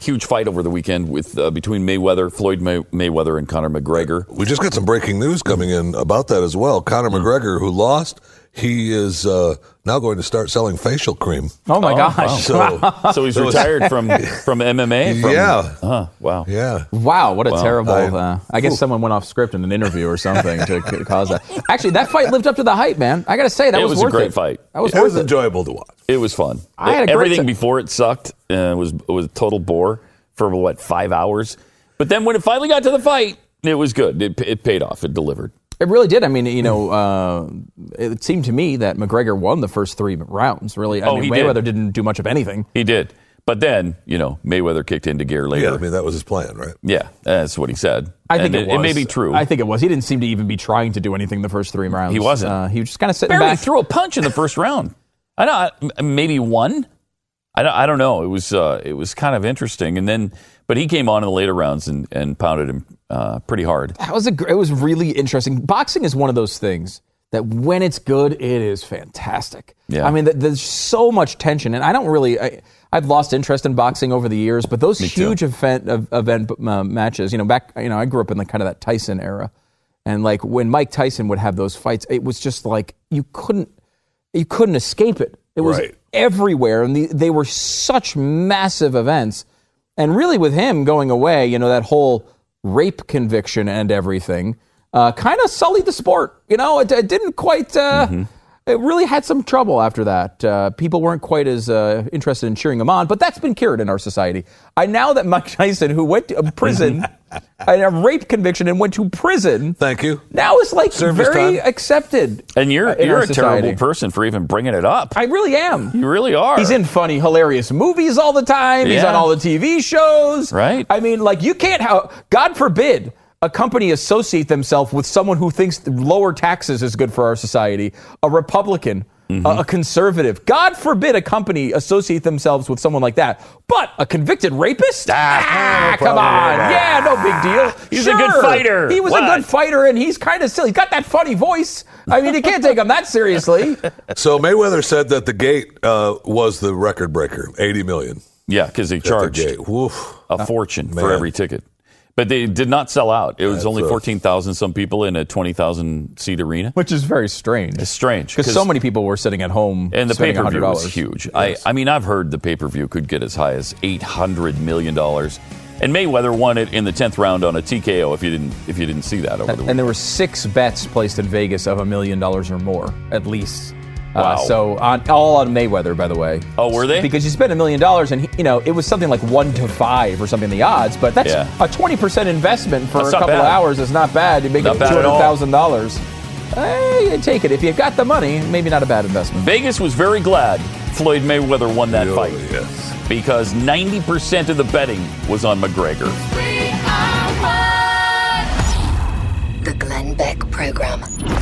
B: huge fight over the weekend with uh, between Mayweather, Floyd May- Mayweather, and Conor McGregor.
D: We just got some breaking news coming in about that as well. Conor McGregor, who lost, he is uh, now going to start selling facial cream.
E: Oh my
B: Oh,
E: gosh!
B: wow. So, so he's retired from from M M A. From,
D: Yeah.
B: Uh, wow.
D: Yeah.
E: Wow, what a
B: Well,
E: terrible.
D: I-
E: uh, I guess someone went off script in an interview or something to c- cause that. Actually, that fight lived up to the hype, man. I got to say that
B: It
E: was,
B: was a
E: worth
B: great
E: it.
B: fight.
E: That was
D: It
E: worth
D: was
E: it.
D: enjoyable to watch.
B: It was fun.
E: I had a great
B: Everything
E: time.
B: before it sucked. Uh, was was a total bore for what five hours. But then when it finally got to the fight, it was good. It, it paid off. It delivered.
E: It really did. I mean, you know, uh, it seemed to me that McGregor won the first three rounds. Really, I
B: Oh,
E: mean,
B: he
E: Mayweather
B: did.
E: didn't do much of anything.
B: He did. But then, you know, Mayweather kicked into gear later.
D: Yeah, I mean, that was his plan, right?
B: Yeah, that's what he said.
E: I think
B: And
E: it, was.
B: it may be true.
E: I think it was. He didn't seem to even be trying to do anything the first three rounds.
B: He wasn't.
E: Uh, he was just kind of sitting
B: barely
E: back.
B: threw a punch in the first round. I know, maybe one. I don't, I don't know. It was uh, it was kind of interesting, and then but he came on in the later rounds and, and pounded him uh, pretty hard.
E: That was a. gr- It was really interesting. Boxing is one of those things that when it's good, it is fantastic.
B: Yeah.
E: I mean, th- there's so much tension, and I don't really. I, I've lost interest in boxing over the years, but those
B: Me too.
E: huge event of, event uh, matches, you know, back, you know, I grew up in the kind of that Tyson era, and like when Mike Tyson would have those fights, it was just like you couldn't, you couldn't escape it. It was
D: Right.
E: everywhere, and the, they were such massive events. And really, with him going away, you know, that whole rape conviction and everything uh, kind of sullied the sport. You know, it, it didn't quite. Uh,
B: Mm-hmm.
E: It really had some trouble after that. Uh, people weren't quite as uh, interested in cheering him on, but that's been cured in our society. I now that Mike Tyson, who went to prison, had a rape conviction and went to prison,
D: Thank you.
E: now is like
D: Served his
E: very
D: time.
E: accepted.
B: And you're
E: uh, in
B: you're
E: our
B: a
E: society.
B: terrible person for even bringing it up.
E: I really am.
B: You really are.
E: He's in funny, hilarious movies all the time. He's
B: Yeah.
E: on all the T V shows.
B: Right.
E: I mean, like, you can't, how, God forbid, a company associate themselves with someone who thinks lower taxes is good for our society, a Republican,
B: Mm-hmm.
E: a, a conservative. God forbid a company associate themselves with someone like that. But a convicted rapist? Ah, come on. Yeah, no big deal.
B: He's a good
E: Sure.
B: fighter.
E: He was
B: What?
E: a good fighter, and he's kind of silly. He's got that funny voice. I mean, you can't take him that seriously.
D: So Mayweather said that the gate uh, was the record breaker, eighty million.
B: Yeah, because they
D: at the
B: charged
D: gate. Woof.
B: a fortune
D: man.
B: for every ticket. But they did not sell out. It was
D: That's
B: only
D: a-
B: fourteen thousand some people in a twenty thousand seat arena.
E: Which is very strange.
B: It's strange.
E: Because so many people were sitting at home
B: And the
E: spending
B: pay-per-view
E: one hundred
B: was
E: dollars.
B: huge. I, I mean, I've heard the pay-per-view could get as high as eight hundred million dollars. And Mayweather won it in the tenth round on a T K O if you didn't if you didn't see that over the weekend.
E: And there were six bets placed in Vegas of a million dollars or more, at least.
B: Wow.
E: Uh, so on, all on Mayweather, by the way.
B: Oh, were they?
E: Because you spent a million dollars, and he, you know it was something like one to five or something. The odds, but that's
B: Yeah.
E: a twenty percent investment for
B: That's
E: a
B: not
E: couple of
B: bad.
E: hours. Is not bad. You make
B: Not
E: it two
B: bad at
E: hundred
B: all.
E: thousand dollars. Hey, take it if you've got the money. Maybe not a bad investment.
B: Vegas was very glad Floyd Mayweather won that
D: Oh,
B: fight
D: yes.
B: because ninety percent of the betting was on McGregor.
C: We are one.
A: The Glenn Beck Program.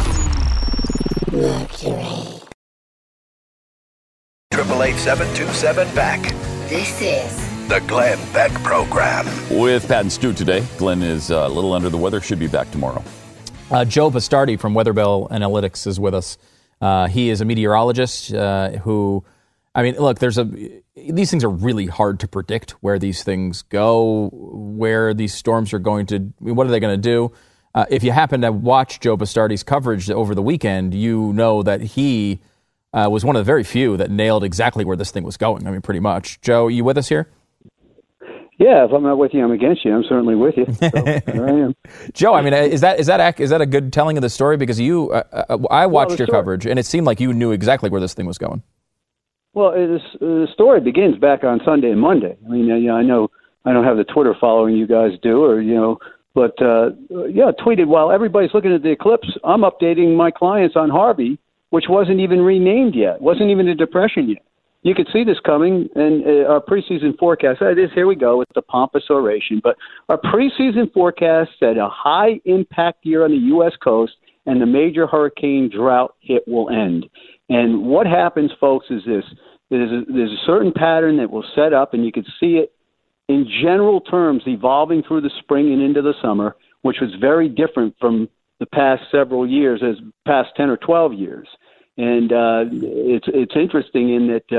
A: Mercury.
F: eight eight eight, seven two seven, B A C.
A: This is
F: The Glenn Beck Program.
B: With Pat and Stu today, Glenn is uh, a little under the weather, should be back tomorrow.
E: Uh, Joe Bastardi from Weatherbell Analytics is with us. Uh, he is a meteorologist uh, who, I mean, look, there's a these things are really hard to predict where these things go, where these storms are going to, what are they going to do? Uh, if you happen to watch Joe Bastardi's coverage over the weekend, you know that he uh, was one of the very few that nailed exactly where this thing was going. I mean, pretty much. Joe, you with us here?
J: Yeah, if I'm not with you, I'm against you. I'm certainly with you. So, there I am.
E: Joe, I mean, is that is that ac- is that a good telling of the story? Because you, uh, uh, I watched
J: the
E: your
J: story-
E: coverage, and it seemed like you knew exactly where this thing was going.
J: Well, it is, the story begins back on Sunday and Monday. I mean, uh, you know, I know I don't have the Twitter following you guys do, or you know, but uh, yeah, tweeted while everybody's looking at the eclipse, I'm updating my clients on Harvey, which wasn't even renamed yet, wasn't even a depression yet. You could see this coming, and uh, our preseason forecast, it is, here we go with the pompous oration, but our preseason forecast said a high-impact year on the U S coast, and the major hurricane drought hit will end. And what happens, folks, is this. There's a, there's a certain pattern that will set up, and you can see it in general terms evolving through the spring and into the summer, which was very different from the past several years, as past ten or twelve years. And uh, it's it's interesting in that uh,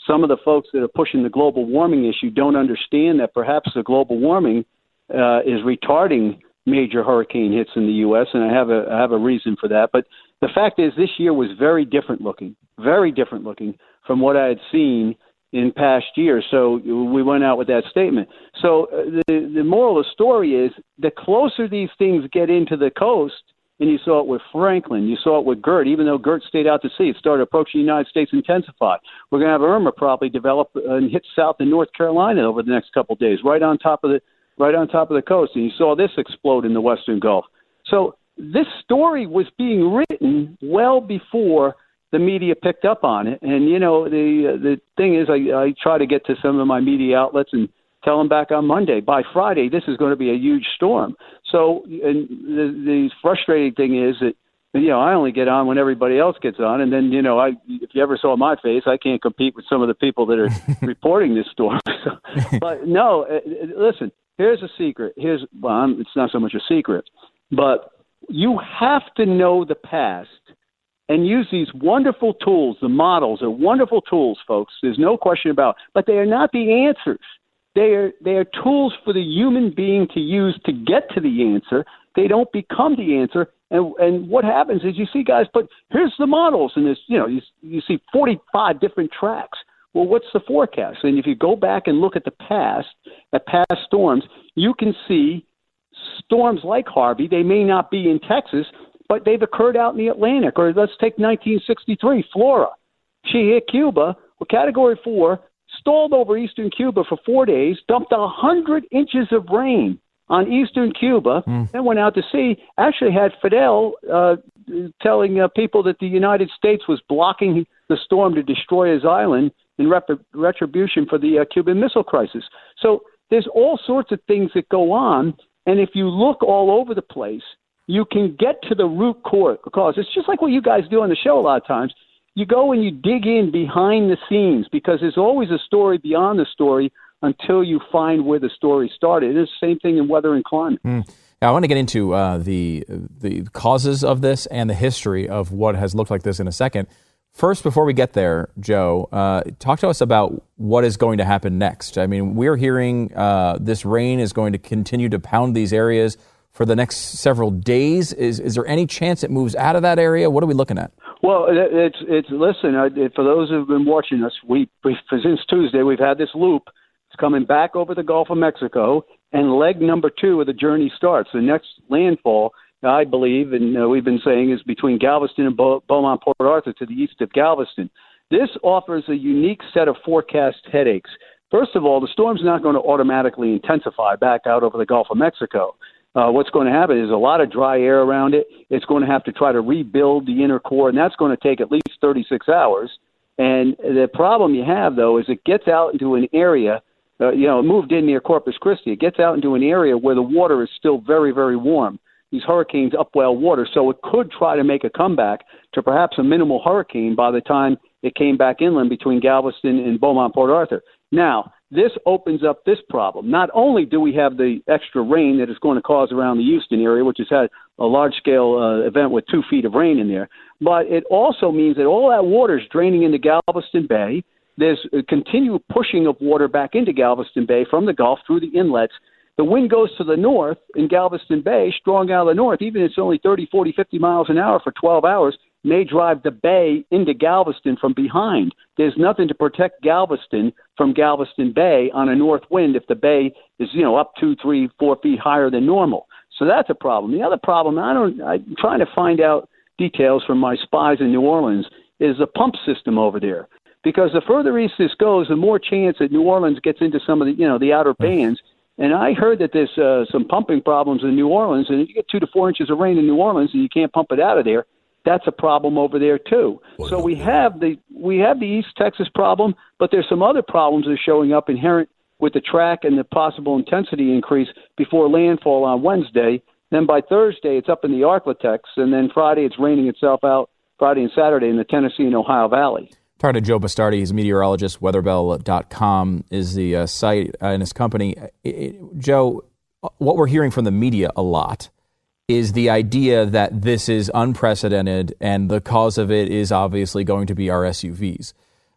J: some of the folks that are pushing the global warming issue don't understand that perhaps the global warming uh, is retarding major hurricane hits in the U S, and I have a I have a reason for that. But the fact is, this year was very different looking, very different looking from what I had seen in past years. So we went out with that statement. So uh, the the moral of the story is, the closer these things get into the coast, and you saw it with Franklin, you saw it with Gert, even though Gert stayed out to sea, it started approaching the United States, intensified. We're going to have Irma probably develop and hit South and North Carolina over the next couple of days, right on top of the right on top of the coast. And you saw this explode in the Western Gulf. So this story was being written well before the media picked up on it. And, you know, the uh, the thing is, I, I try to get to some of my media outlets and tell them back on Monday, by Friday, this is going to be a huge storm. So and the, the frustrating thing is that, you know, I only get on when everybody else gets on. And then, you know, I if you ever saw my face, I can't compete with some of the people that are reporting this storm. So, but no, uh, listen, here's a secret. Here's, well, I'm, it's not so much a secret, but you have to know the past and use these wonderful tools. The models are wonderful tools, folks. There's no question about it. But they are not the answers. They are they are tools for the human being to use to get to the answer. They don't become the answer. And and what happens is, you see guys put, here's the models, and this, you know, you, you see forty-five different tracks. Well, what's the forecast? And if you go back and look at the past, at past storms, you can see storms like Harvey. They may not be in Texas, but they've occurred out in the Atlantic. Or let's take nineteen sixty-three, Flora. She hit Cuba with Category four, stalled over eastern Cuba for four days, dumped one hundred inches of rain on eastern Cuba, mm. then went out to sea, actually had Fidel uh, telling uh, people that the United States was blocking the storm to destroy his island in rep- retribution for the uh, Cuban Missile Crisis. So there's all sorts of things that go on, and if you look all over the place, you can get to the root cause. It's just like what you guys do on the show a lot of times. You go and you dig in behind the scenes, because there's always a story beyond the story until you find where the story started. It's the same thing in weather and climate.
E: Mm. Now, I want to get into uh, the the causes of this and the history of what has looked like this in a second. First, before we get there, Joe, uh, talk to us about what is going to happen next. I mean, we're hearing uh, this rain is going to continue to pound these areas for the next several days. Is is there any chance it moves out of that area? What are we looking at?
J: Well, it's it's listen, uh, for those who've been watching us, we, we since Tuesday we've had this loop. It's coming back over the Gulf of Mexico, and leg number two of the journey starts. The next landfall, I believe, and uh, we've been saying, is between Galveston and Beau- Beaumont, Port Arthur, to the east of Galveston. This offers a unique set of forecast headaches. First of all, the storm's not going to automatically intensify back out over the Gulf of Mexico. Uh, what's going to happen is a lot of dry air around it. It's going to have to try to rebuild the inner core, and that's going to take at least thirty-six hours. And the problem you have, though, is it gets out into an area, uh, you know, it moved in near Corpus Christi. It gets out into an area where the water is still very, very warm. These hurricanes upwell water, so it could try to make a comeback to perhaps a minimal hurricane by the time it came back inland between Galveston and Beaumont, Port Arthur. Now, this opens up this problem. Not only do we have the extra rain that it's going to cause around the Houston area, which has had a large-scale uh, event with two feet of rain in there, but it also means that all that water is draining into Galveston Bay. There's a continued pushing of water back into Galveston Bay from the Gulf through the inlets. The wind goes to the north in Galveston Bay, strong out of the north, even if it's only thirty, forty, fifty miles an hour for twelve hours, may drive the bay into Galveston from behind. There's nothing to protect Galveston from Galveston Bay on a north wind if the bay is, you know, up two, three, four feet higher than normal. So that's a problem. The other problem, I don't, I'm trying to find out details from my spies in New Orleans, is the pump system over there. Because the further east this goes, the more chance that New Orleans gets into some of the, you know, the outer bands. And I heard that there's uh, some pumping problems in New Orleans, and if you get two to four inches of rain in New Orleans and you can't pump it out of there, that's a problem over there too. Well, so we have the we have the East Texas problem, but there's some other problems that are showing up inherent with the track and the possible intensity increase before landfall on Wednesday. Then by Thursday, it's up in the Arklatex, and then Friday it's raining itself out Friday and Saturday in the Tennessee and Ohio Valley.
E: Talking to Joe Bastardi, he's a meteorologist. Weatherbell dot com is the uh, site uh, in his company. It, it, Joe, what we're hearing from the media a lot is the idea that this is unprecedented and the cause of it is obviously going to be our S U Vs.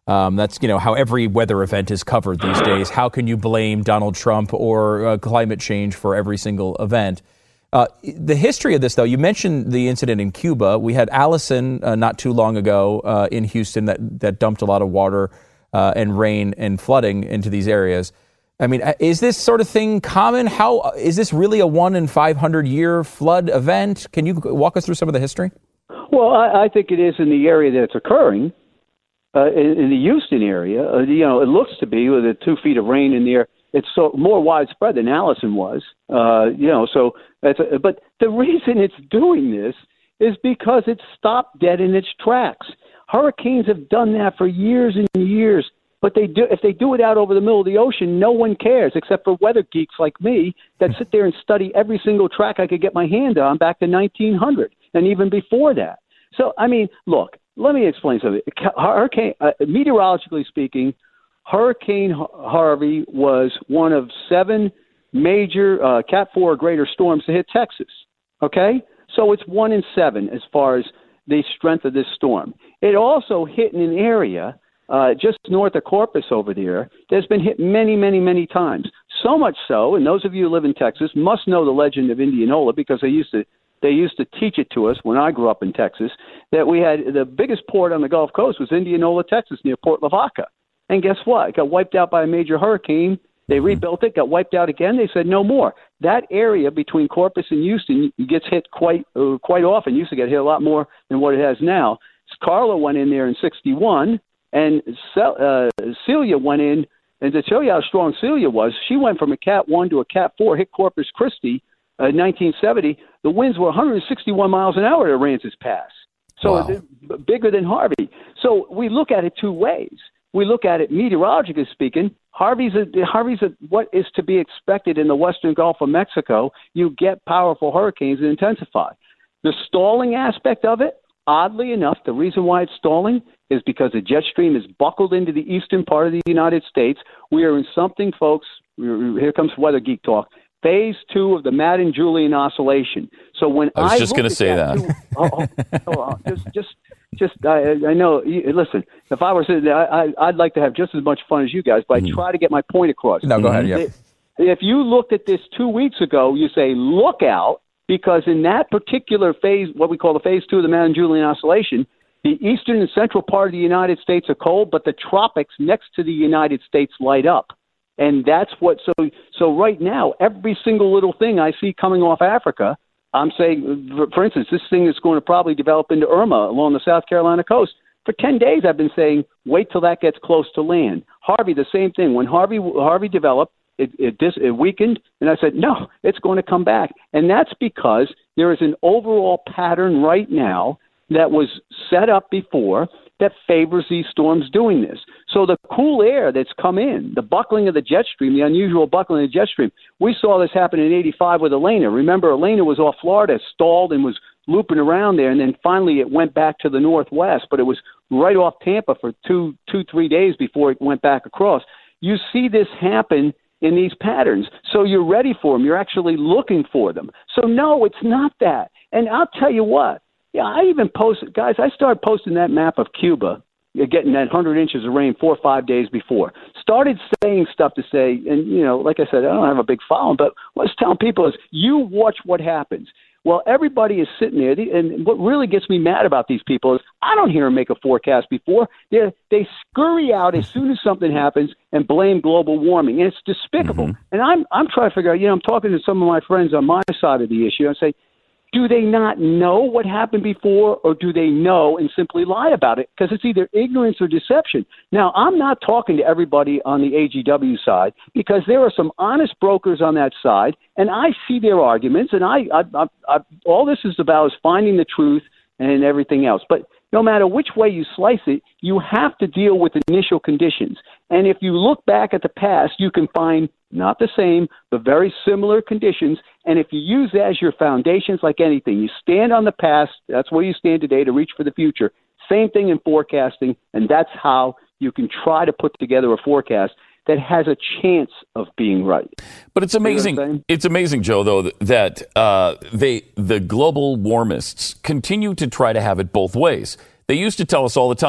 E: Um, that's, you know, how every weather event is covered these days. How can you blame Donald Trump or uh, climate change for every single event? Uh, the history of this, though, you mentioned the incident in Cuba. We had Allison uh, not too long ago uh, in Houston that, that dumped a lot of water uh, and rain and flooding into these areas. I mean, is this sort of thing common? How is this really a one in five hundred year flood event? Can you walk us through some of the history?
J: Well, I, I think it is in the area that it's occurring, uh, in, in the Houston area. Uh, you know, it looks to be with the two feet of rain in there. It's so more widespread than Allison was. Uh, you know, so that's a, but the reason it's doing this is because it's stopped dead in its tracks. Hurricanes have done that for years and years. But they do, if they do it out over the middle of the ocean, no one cares except for weather geeks like me that sit there and study every single track I could get my hand on back to nineteen hundred and even before that. So, I mean, look, let me explain something. Hurricane, uh, meteorologically speaking, Hurricane Harvey was one of seven major uh, Cat four or greater storms to hit Texas. Okay? So it's one in seven as far as the strength of this storm. It also hit in an area Uh, just north of Corpus over there, that's been hit many, many, many times. So much so, and those of you who live in Texas must know the legend of Indianola because they used to they used to teach it to us when I grew up in Texas, that we had the biggest port on the Gulf Coast was Indianola, Texas, near Port Lavaca. And guess what? It got wiped out by a major hurricane. They rebuilt it, got wiped out again. They said no more. That area between Corpus and Houston gets hit quite uh, quite often. Used to get hit a lot more than what it has now. Carla went in there in sixty-one. And uh, Celia went in, and to show you how strong Celia was, she went from a Cat one to a Cat four, hit Corpus Christi uh, in nineteen seventy. The winds were one hundred sixty-one miles an hour at Aransas Pass. So
B: wow.
J: it's bigger than Harvey. So we look at it two ways. We look at it meteorologically speaking. Harvey's a, Harvey's a, what is to be expected in the western Gulf of Mexico. You get powerful hurricanes that intensify. The stalling aspect of it, oddly enough, the reason why it's stalling is because the jet stream is buckled into the eastern part of the United States. We are in something, folks, here comes Weather Geek talk, phase two of the Madden-Julian oscillation. So when I
B: I was just
J: going
B: to say that.
J: Two, oh, oh, oh, oh, just, just, just, I, I know, listen, if I were sitting there, I, I'd like to have just as much fun as you guys, but
B: Mm-hmm.
J: I try to get my point across.
E: No, go ahead, yeah.
J: If, if you looked at this two weeks ago, you say, look out, because in that particular phase, what we call the phase two of the Madden-Julian oscillation, the eastern and central part of the United States are cold, but the tropics next to the United States light up. And that's what, so, so right now, every single little thing I see coming off Africa, I'm saying, for instance, this thing is going to probably develop into Irma along the South Carolina coast. For ten days, I've been saying, wait till that gets close to land. Harvey, the same thing. When Harvey, Harvey developed, It, it, dis, it weakened, and I said, no, it's going to come back. And that's because there is an overall pattern right now that was set up before that favors these storms doing this. So the cool air that's come in, the buckling of the jet stream, the unusual buckling of the jet stream, we saw this happen in eighty-five with Elena. Remember, Elena was off Florida, stalled and was looping around there, and then finally it went back to the northwest, but it was right off Tampa for two, two, three days before it went back across. You see this happen in these patterns. So you're ready for them. You're actually looking for them. So no, it's not that. And I'll tell you what, yeah, I even posted, guys, I started posting that map of Cuba, getting that one hundred inches of rain four or five days before. Started saying stuff to say, and, you know, like I said, I don't have a big following, but what I was telling people is you watch what happens. Well, everybody is sitting there, and what really gets me mad about these people is I don't hear them make a forecast before. They they scurry out as soon as something happens and blame global warming, and it's despicable. Mm-hmm. And I'm I'm trying to figure out, you know, I'm talking to some of my friends on my side of the issue. I say, do they not know what happened before, or do they know and simply lie about it? Because it's either ignorance or deception. Now, I'm not talking to everybody on the A G W side, because there are some honest brokers on that side, and I see their arguments, and I, I, I, I all this is about is finding the truth and everything else. But no matter which way you slice it, you have to deal with initial conditions. And if you look back at the past, you can find not the same, but very similar conditions. And if you use that as your foundations, like anything, you stand on the past, that's where you stand today to reach for the future. Same thing in forecasting, and that's how you can try to put together a forecast that has a chance of being right.
B: But it's amazing. You know it's amazing, Joe, though, that uh, they the global warmists continue to try to have it both ways. They used to tell us all the time,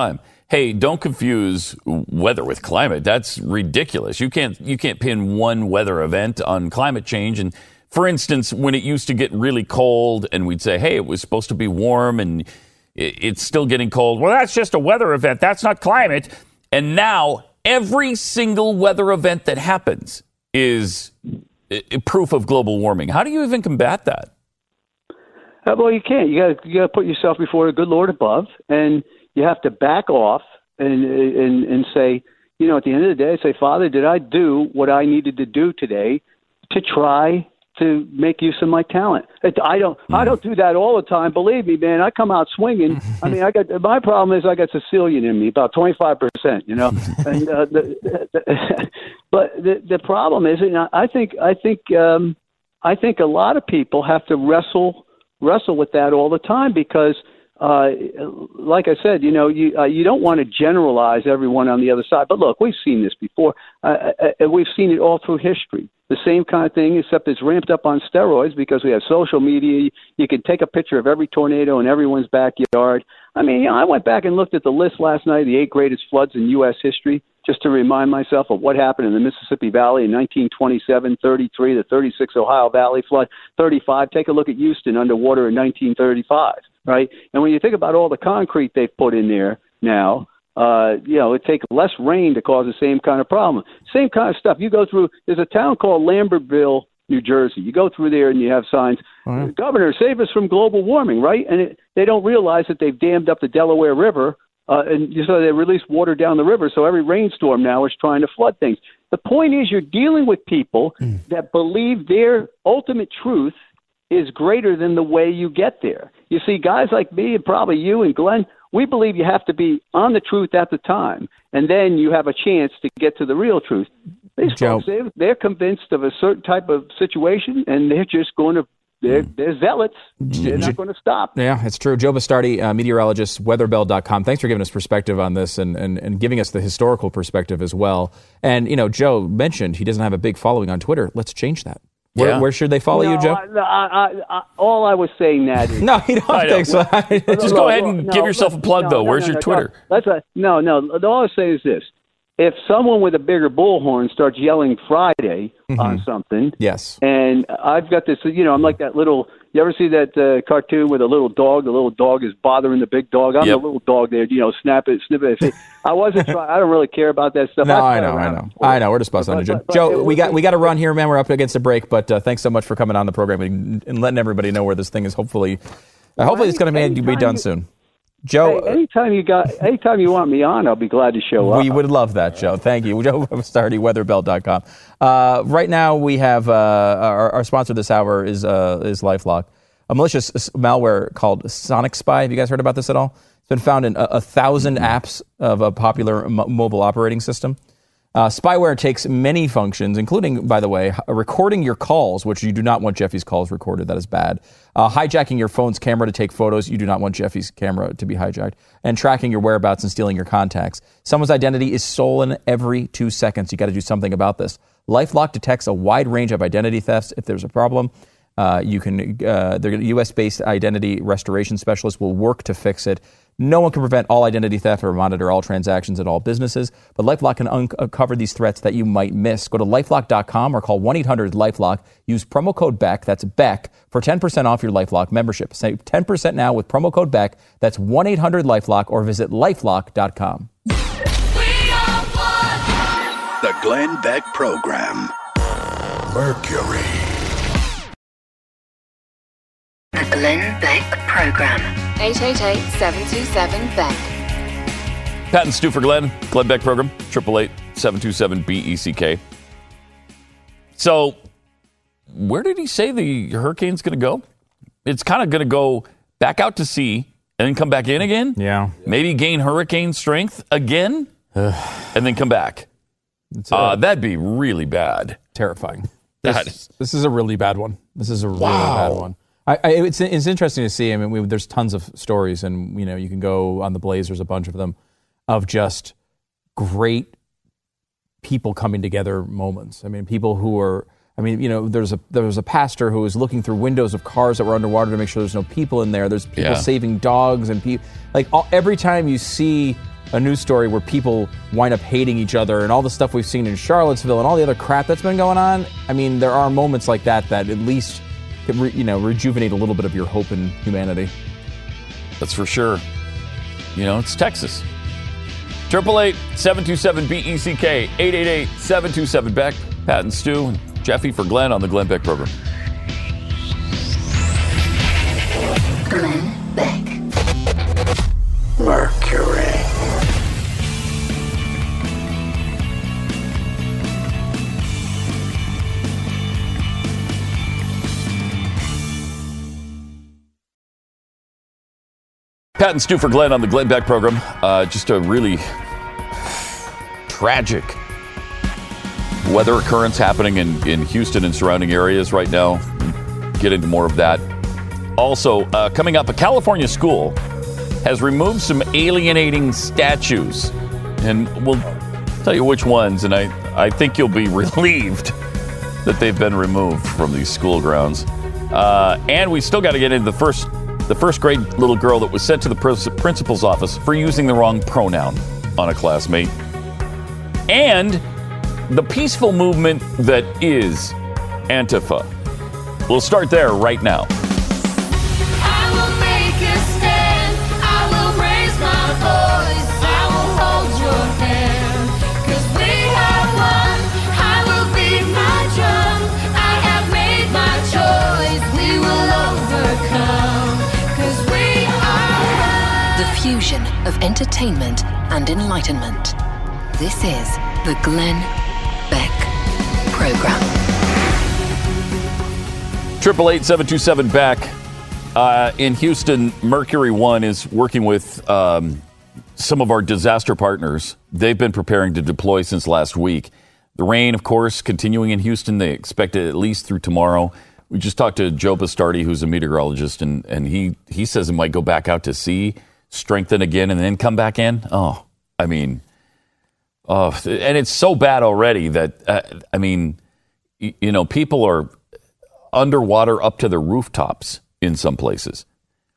B: hey, don't confuse weather with climate. That's ridiculous. You can't you can't pin one weather event on climate change. And for instance, when it used to get really cold and we'd say, hey, it was supposed to be warm and it's still getting cold. Well, that's just a weather event. That's not climate. And now every single weather event that happens is proof of global warming. How do you even combat that?
J: Uh, well, you can't. You got you got to put yourself before the good Lord above, and you have to back off and and and say, you know, at the end of the day, say, Father, did I do what I needed to do today to try to make use of my talent? I don't I don't do that all the time. Believe me, man, I come out swinging. I mean, I got my problem is I got Sicilian in me, about twenty-five percent, you know. and uh, the, the, but the the problem is, and I think I think um, I think a lot of people have to wrestle wrestle with that all the time because, uh, like I said, you know, you uh, you don't want to generalize everyone on the other side. But look, we've seen this before. Uh, uh, we've seen it all through history. The same kind of thing, except it's ramped up on steroids because we have social media. You can take a picture of every tornado in everyone's backyard. I mean, you know, I went back and looked at the list last night of the eight greatest floods in U S history just to remind myself of what happened in the Mississippi Valley in nineteen twenty-seven, thirty-three, the thirty-six Ohio Valley flood, thirty-five. Take a look at Houston underwater in nineteen thirty-five, right? And when you think about all the concrete they've put in there now, Uh, you know, it takes less rain to cause the same kind of problem. Same kind of stuff. You go through, there's a town called Lambertville, New Jersey. You go through there and you have signs, mm-hmm. Governor, save us from global warming, right? And it, they don't realize that they've dammed up the Delaware River, uh, and so they release water down the river, so every rainstorm now is trying to flood things. The point is you're dealing with people mm. that believe their ultimate truth is greater than the way you get there. You see, guys like me and probably you and Glenn, we believe you have to be on the truth at the time, and then you have a chance to get to the real truth. These
E: Joe.
J: folks, they're, they're convinced of a certain type of situation, and they're just going to, they're, they're zealots. They're not going to stop.
E: Yeah, it's true. Joe Bastardi, uh, meteorologist, weatherbell dot com. Thanks for giving us perspective on this and, and, and giving us the historical perspective as well. And, you know, Joe mentioned he doesn't have a big following on Twitter. Let's change that. Where,
B: yeah.
E: where should they follow
J: no,
E: you, Joe?
J: I, I, I, all I was saying that is...
E: no, you don't
B: I
E: think so.
B: Just go ahead and
J: no,
B: give yourself
J: no,
B: a plug,
J: no,
B: though.
J: No,
B: Where's
J: no,
B: your
J: no,
B: Twitter?
J: No, that's a, no, no. All I was saying is this. If someone with a bigger bullhorn starts yelling Friday mm-hmm. on something...
E: Yes.
J: And I've got this, you know, I'm like that little... You ever see that uh, cartoon with a little dog? The little dog is bothering the big dog. I'm
B: yep.
J: the little dog there, you know, snap it, snip it. I wasn't trying. I don't really care about that stuff.
E: No, I, I know, I know. I know. We're just busting on you, Joe.
J: but,
E: Joe,
J: but,
E: we got we got to run here, man. We're up against a break, but uh, thanks so much for coming on the program and, and letting everybody know where this thing is. Hopefully, uh, hopefully it's going to be done
J: you,
E: soon. Joe,
J: hey, anytime you got, anytime you want me on, I'll be glad to show up.
E: We would love that, Joe. Thank you. Joe Bastardi, weatherbell dot com. Uh, right now, we have uh, our, our sponsor this hour is uh, is LifeLock. A malicious malware called Sonic Spy. Have you guys heard about this at all? It's been found in a, a thousand apps of a popular m- mobile operating system. Uh, spyware takes many functions, including, by the way, recording your calls, which you do not want Jeffy's calls recorded. That is bad. Uh, hijacking your phone's camera to take photos. You do not want Jeffy's camera to be hijacked. And tracking your whereabouts and stealing your contacts. Someone's identity is stolen every two seconds. You got to do something about this. LifeLock detects a wide range of identity thefts. If there's a problem, Uh, you can, uh, the U S-based identity restoration specialists will work to fix it. No one can prevent all identity theft or monitor all transactions at all businesses, but LifeLock can un- uncover these threats that you might miss. Go to lifelock dot com or call one eight hundred LifeLock. Use promo code Beck, that's Beck, for ten percent off your LifeLock membership. Save ten percent now with promo code Beck. That's one eight hundred LifeLock or visit lifelock dot com.
F: The Glenn Beck Program.
K: Mercury.
A: The Glenn Beck Program.
L: eight eight eight, seven two seven, Beck.
B: Pat and Stu for Glenn. Glenn Beck Program. eight eight eight, seven two seven, B E C K. So, where did he say the hurricane's going to go? It's kind of going to go back out to sea and then come back in again?
E: Yeah.
B: Maybe gain hurricane strength again and then come back.
E: Uh,
B: uh, that'd be really bad.
E: Terrifying.
B: That
E: This, this is a really bad one. This is a really
B: Wow.
E: bad one. I, I, it's, it's interesting to see. I mean, we, there's tons of stories, and you know, you can go on the Blaze. There's a bunch of them of just great people coming together moments. I mean, people who are. I mean, you know, there's a there was a pastor who was looking through windows of cars that were underwater to make sure there's no people in there. There's people
B: Yeah.
E: saving dogs and people. Like all, every time you see a news story where people wind up hating each other and all the stuff we've seen in Charlottesville and all the other crap that's been going on. I mean, there are moments like that that at least can re, you know, rejuvenate a little bit of your hope in humanity.
B: That's for sure. You know, it's Texas. Triple eight seven two seven B E C K eight eight eight seven two seven Beck. Pat and Stu and Jeffy for Glenn on the Glenn Beck program.
A: Glenn Beck.
F: Mercury.
B: Pat and Stu for Glenn on the Glenn Beck program. Uh, just a really tragic weather occurrence happening in, in Houston and surrounding areas right now. Get into more of that. Also, uh, coming up, a California school has removed some alienating statues. And we'll tell you which ones, and I, I think you'll be relieved that they've been removed from these school grounds. Uh, and we still got to get into the first the first grade little girl that was sent to the principal's office for using the wrong pronoun on a classmate. And the peaceful movement that is Antifa. We'll start there right now.
C: I will make a stand. I will raise my voice. I will hold your hand. 'Cause we have won. I will beat my drum. I have made my choice. We will overcome. 'Cause we are
A: The fusion of entertainment and enlightenment. This is the Glenn Beck program.
B: Triple eight seven two seven Beck. Uh, in Houston, Mercury One is working with um, some of our disaster partners. They've been preparing to deploy since last week. The rain, of course, continuing in Houston. They expect it at least through tomorrow. We just talked to Joe Bastardi, who's a meteorologist, and, and he, he says it might go back out to sea, strengthen again, and then come back in. Oh, I mean, oh, and it's so bad already that, uh, I mean, you, you know, people are underwater up to their rooftops in some places.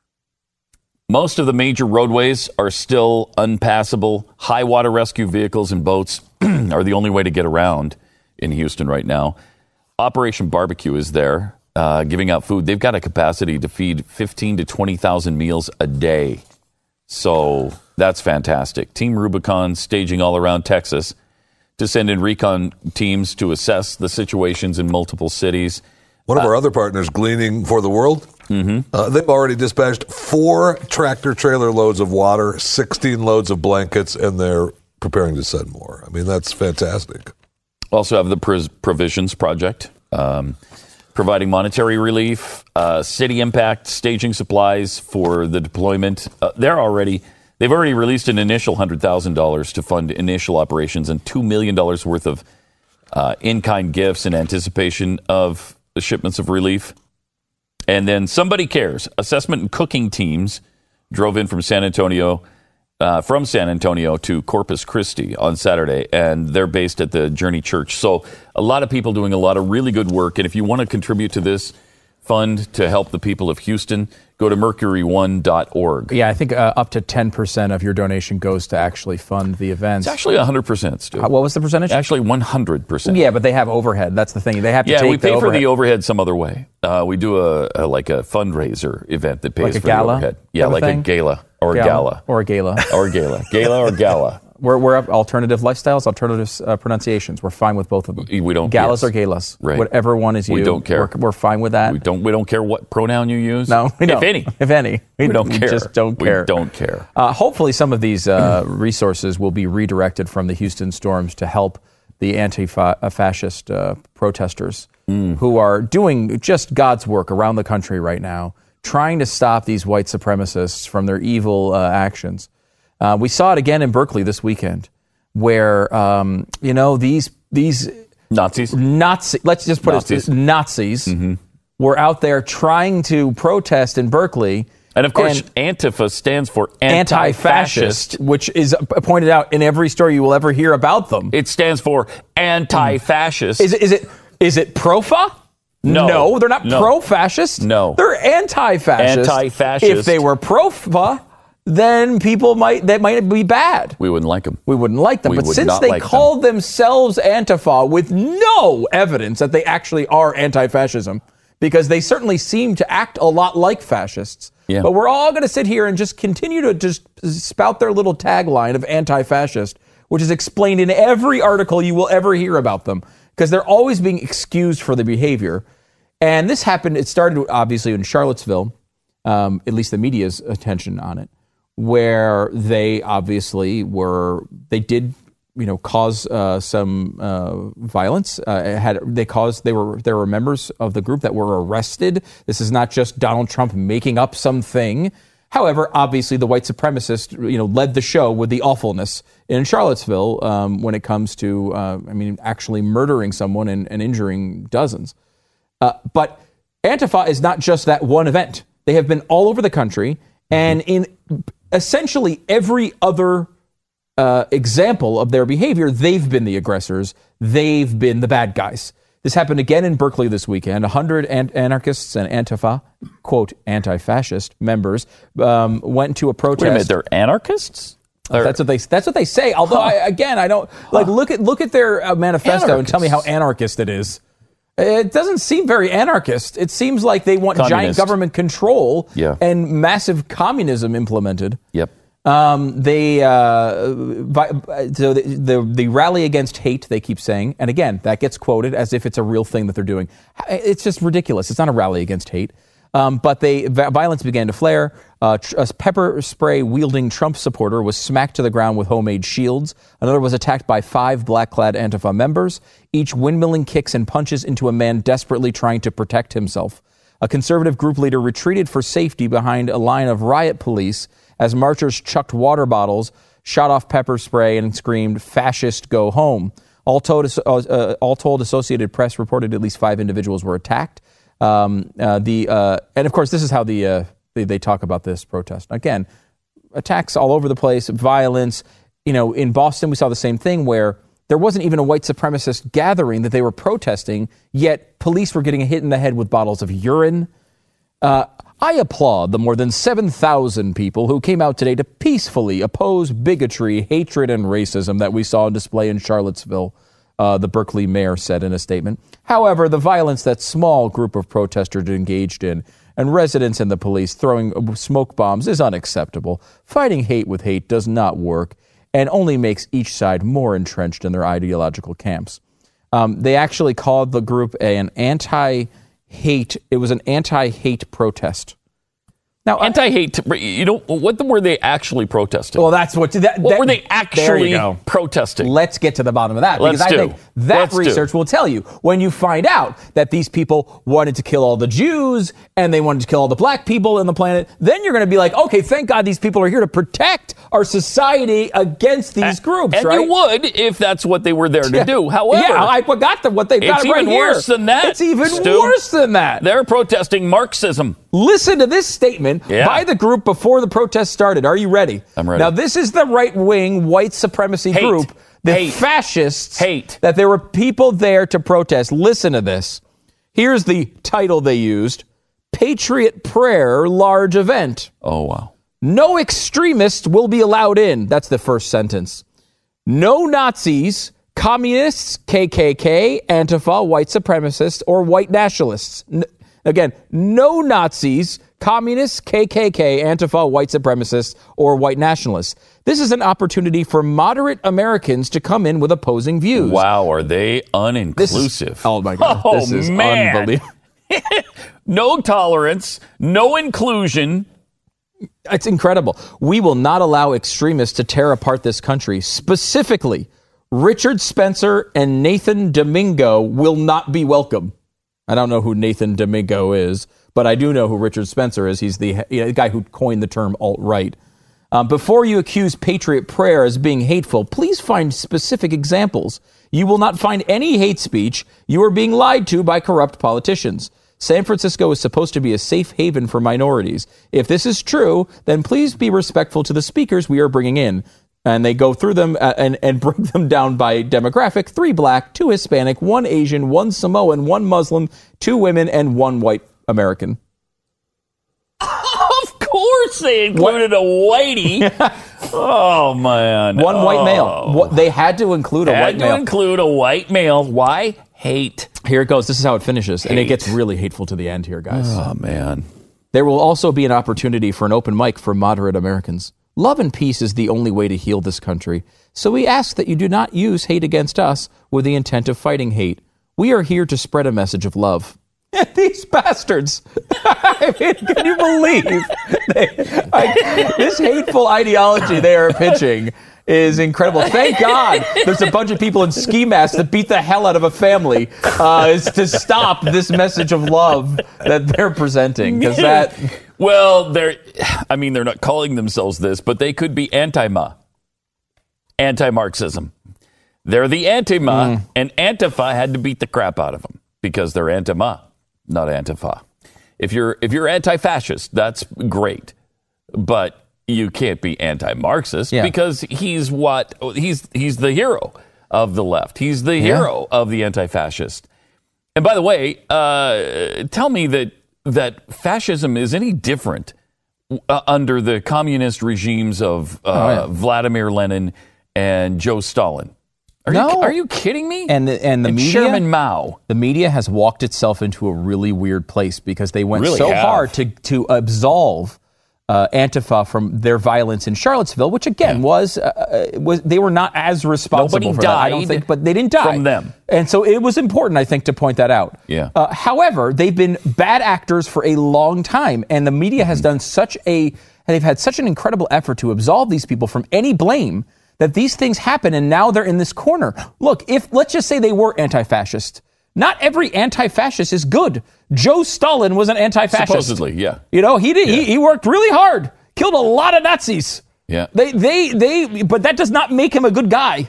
B: Most of the major roadways are still unpassable. High water rescue vehicles and boats are the only way to get around in Houston right now. Operation Barbecue is there, uh, giving out food. They've got a capacity to feed fifteen to twenty thousand meals a day. So that's fantastic. Team Rubicon staging all around Texas to send in recon teams to assess the situations in multiple cities.
D: One of our other partners, Gleaning for the World,
B: mm-hmm.
D: uh, they've already dispatched four tractor-trailer loads of water, sixteen loads of blankets, and they're preparing to send more. I mean, that's fantastic.
B: Also have the Pres- Provisions Project, um, providing monetary relief, uh, city impact, staging supplies for the deployment. Uh, they're already, they've already released an initial one hundred thousand dollars to fund initial operations and two million dollars worth of uh, in-kind gifts in anticipation of the shipments of relief. And then Somebody Cares. Assessment and cooking teams drove in from San Antonio, uh, from San Antonio to Corpus Christi on Saturday, and they're based at the Journey Church. So a lot of people doing a lot of really good work. And if you want to contribute to this fund to help the people of Houston, go to mercury one dot org.
E: Yeah, I think uh, up to ten percent of your donation goes to actually fund the events.
B: It's actually one hundred percent, Stu.
E: Uh, what was the percentage?
B: Actually, one hundred percent.
E: Yeah, but they have overhead. That's the thing. They have to
B: yeah,
E: take
B: we pay
E: the
B: for
E: overhead.
B: the overhead some other way. Uh, we do a, a like a fundraiser event that pays
E: Like a
B: for
E: gala
B: the overhead. Yeah,
E: type of
B: like
E: thing?
B: a gala or
E: Gala.
B: a gala.
E: Or a gala.
B: Or a gala. Gala or gala.
E: We're, we're up alternative lifestyles, alternative uh, pronunciations. We're fine with both of them.
B: We don't.
E: Galas
B: yes.
E: or galas.
B: Right.
E: Whatever one is you.
B: We don't care.
E: We're, we're fine with that.
B: We don't. We don't care what pronoun you use.
E: No, we don't.
B: If any.
E: If any.
B: We don't
E: we
B: care.
E: just don't care.
B: We don't care.
E: Uh, hopefully some of these uh, resources will be redirected from the Houston storms to help the anti-fascist uh, protesters
B: Mm.
E: who are doing just God's work around the country right now, trying to stop these white supremacists from their evil uh, actions. Uh, we saw it again in Berkeley this weekend, where um, you know these these
B: Nazis,
E: Nazi. Let's just put
B: Nazis.
E: it Nazis
B: Mm-hmm.
E: were out there trying to protest in Berkeley.
B: And of course,
E: and
B: Antifa stands for anti-fascist.
E: anti-fascist, which is pointed out in every story you will ever hear about them.
B: It stands for anti-fascist.
E: Is it? Is it? Is it pro-fa?
B: No.
E: no, they're not
B: No.
E: pro-fascist.
B: No.
E: They're anti-fascist.
B: Anti-fascist.
E: If they were pro-fa, then people might that might be bad.
B: We wouldn't like them.
E: We wouldn't like them.
B: We
E: but
B: would
E: since
B: not
E: they
B: like
E: called themselves Antifa with no evidence that they actually are anti-fascism, because they certainly seem to act a lot like fascists.
B: Yeah.
E: But we're all going to sit here and just continue to just spout their little tagline of anti-fascist, which is explained in every article you will ever hear about them, because they're always being excused for the behavior. And this happened, it started obviously in Charlottesville, um, at least the media's attention on it, where they obviously were, they did, you know, cause uh, some uh, violence. Uh, had they caused? They were there were members of the group that were arrested. This is not just Donald Trump making up something. However, obviously, the white supremacist, you know, led the show with the awfulness in Charlottesville um, when it comes to, uh, I mean, actually murdering someone and, and injuring dozens. Uh, but Antifa is not just that one event. They have been all over the country, and in essentially every other uh, example of their behavior, they've been the aggressors. They've been the bad guys. This happened again in Berkeley this weekend. A hundred an- anarchists and Antifa, quote, anti-fascist members um, went to a protest.
B: Wait a minute, they're anarchists?
E: Or, that's what they. That's what they say. Although, huh. I, again, I don't like look at look at their uh, manifesto anarchists. And tell me how anarchist it is. It doesn't seem very anarchist. It seems like they want Communist. giant government control
B: yeah.
E: and massive communism implemented.
B: Yep.
E: Um, they uh, vi- so the, the the rally against hate, they keep saying, and again, that gets quoted as if it's a real thing that they're doing. It's just ridiculous. It's not a rally against hate. Um, but they violence began to flare. Uh, a pepper spray wielding Trump supporter was smacked to the ground with homemade shields. Another was attacked by five black-clad Antifa members, each windmilling kicks and punches into a man desperately trying to protect himself. A conservative group leader retreated for safety behind a line of riot police as marchers chucked water bottles, shot off pepper spray, and screamed, "Fascist, go home." All told, uh, all told, Associated Press reported at least five individuals were attacked. Um, uh, the uh, and of course, this is how the uh, they, they talk about this protest. Again, attacks all over the place, violence. You know, in Boston, we saw the same thing where there wasn't even a white supremacist gathering that they were protesting, yet police were getting hit in the head with bottles of urine. Uh, I applaud the more than seven thousand people who came out today to peacefully oppose bigotry, hatred, and racism that we saw on display in Charlottesville. Uh, the Berkeley mayor said in a statement. However, the violence that small group of protesters engaged in and residents and the police throwing smoke bombs is unacceptable. Fighting hate with hate does not work and only makes each side more entrenched in their ideological camps. Um, they actually called the group an anti-hate. It was an anti-hate protest.
B: Now, anti-hate, you know, what were they actually protesting?
E: Well, that's what... That,
B: what
E: that,
B: were they actually protesting?
E: Let's get to the bottom of that.
B: Let's
E: because I
B: do.
E: think that
B: Let's
E: research
B: do.
E: will tell you. When you find out that these people wanted to kill all the Jews and they wanted to kill all the black people on the planet, then you're going to be like, okay, thank God these people are here to protect our society against these
B: and,
E: groups,
B: and
E: right?
B: you would if that's what they were there to
E: yeah.
B: do. However...
E: Yeah, I forgot the, what they've got
B: it's
E: right
B: even
E: here.
B: worse than that,
E: It's even
B: Stu.
E: worse than that.
B: They're protesting Marxism.
E: Listen to this statement
B: yeah.
E: by the group before the protest started. Are you ready?
B: I'm ready.
E: Now, this is the right-wing white supremacy
B: Hate.
E: group, the
B: Hate.
E: fascists,
B: Hate.
E: that there were people there to protest. Listen to this. Here's the title they used, Patriot Prayer Large Event.
B: Oh, wow.
E: No extremists will be allowed in. That's the first sentence. No Nazis, communists, K K K, Antifa, white supremacists, or white nationalists. N- Again, no Nazis, communists, K K K, Antifa, white supremacists, or white nationalists. This is an opportunity for moderate Americans to come in with opposing views.
B: Wow, are they uninclusive?
E: Is, oh, my God.
B: Oh,
E: this is
B: man.
E: unbelievable.
B: No tolerance, no inclusion.
E: It's incredible. We will not allow extremists to tear apart this country. Specifically, Richard Spencer and Nathan Domingo will not be welcome. I don't know who Nathan Domingo is, but I do know who Richard Spencer is. He's the, you know, the guy who coined the term alt-right. Um, before you accuse Patriot Prayer as being hateful, please find specific examples. You will not find any hate speech. You are being lied to by corrupt politicians. San Francisco is supposed to be a safe haven for minorities. If this is true, then please be respectful to the speakers we are bringing in. And they go through them uh, and, and break them down by demographic. Three black, two Hispanic, one Asian, one Samoan, one Muslim, two women, and one white American.
B: Of course they included a whitey. Oh, man.
E: One
B: oh.
E: white male. What, they had to include a
B: had
E: white
B: to
E: male.
B: include a white male. Why? Hate.
E: Here it goes. This is how it finishes.
B: Hate.
E: And it gets really hateful to the end here, guys.
B: Oh, man.
E: There will also be an opportunity for an open mic for moderate Americans. Love and peace is the only way to heal this country. So we ask that you do not use hate against us with the intent of fighting hate. We are here to spread a message of love. These bastards. I mean, can you believe they, I, this hateful ideology they are pitching is incredible. Thank God there's a bunch of people in ski masks that beat the hell out of a family uh, is to stop this message of love that they're presenting. Because that,
B: well, they're, I mean, they're not calling themselves this, but they could be anti-Ma, anti-Marxism. They're the anti-Ma, mm. and Antifa had to beat the crap out of them because they're anti-Ma, not Antifa. If you're if you're anti-fascist, that's great, but you can't be anti-Marxist yeah. because he's what he's he's the hero of the left. He's the yeah. hero of the anti-fascist. And by the way, uh, tell me that that fascism is any different uh, under the communist regimes of uh, oh, yeah. Vladimir Lenin and Joe Stalin. Are,
E: no.
B: you, are you kidding me?
E: And the, and the
B: and
E: media,
B: Chairman Mao.
E: The media has walked itself into a really weird place because they went
B: really
E: so
B: have.
E: hard to to absolve uh, Antifa from their violence in Charlottesville, which again yeah. was uh, was they were not as responsible
B: Nobody
E: for
B: died
E: that, I don't think, but they didn't die
B: from them.
E: And so it was important, I think, to point that out.
B: Yeah.
E: Uh, however, they've been bad actors for a long time, and the media has done such a and they've had such an incredible effort to absolve these people from any blame that these things happen, and now they're in this corner. Look, if let's just say they were anti-fascist. Not every anti-fascist is good. Joe Stalin was an anti-fascist.
B: Supposedly, yeah.
E: You know, he did.
B: Yeah.
E: He, he worked really hard, killed a lot of Nazis.
B: Yeah.
E: They, they, they. But that does not make him a good guy.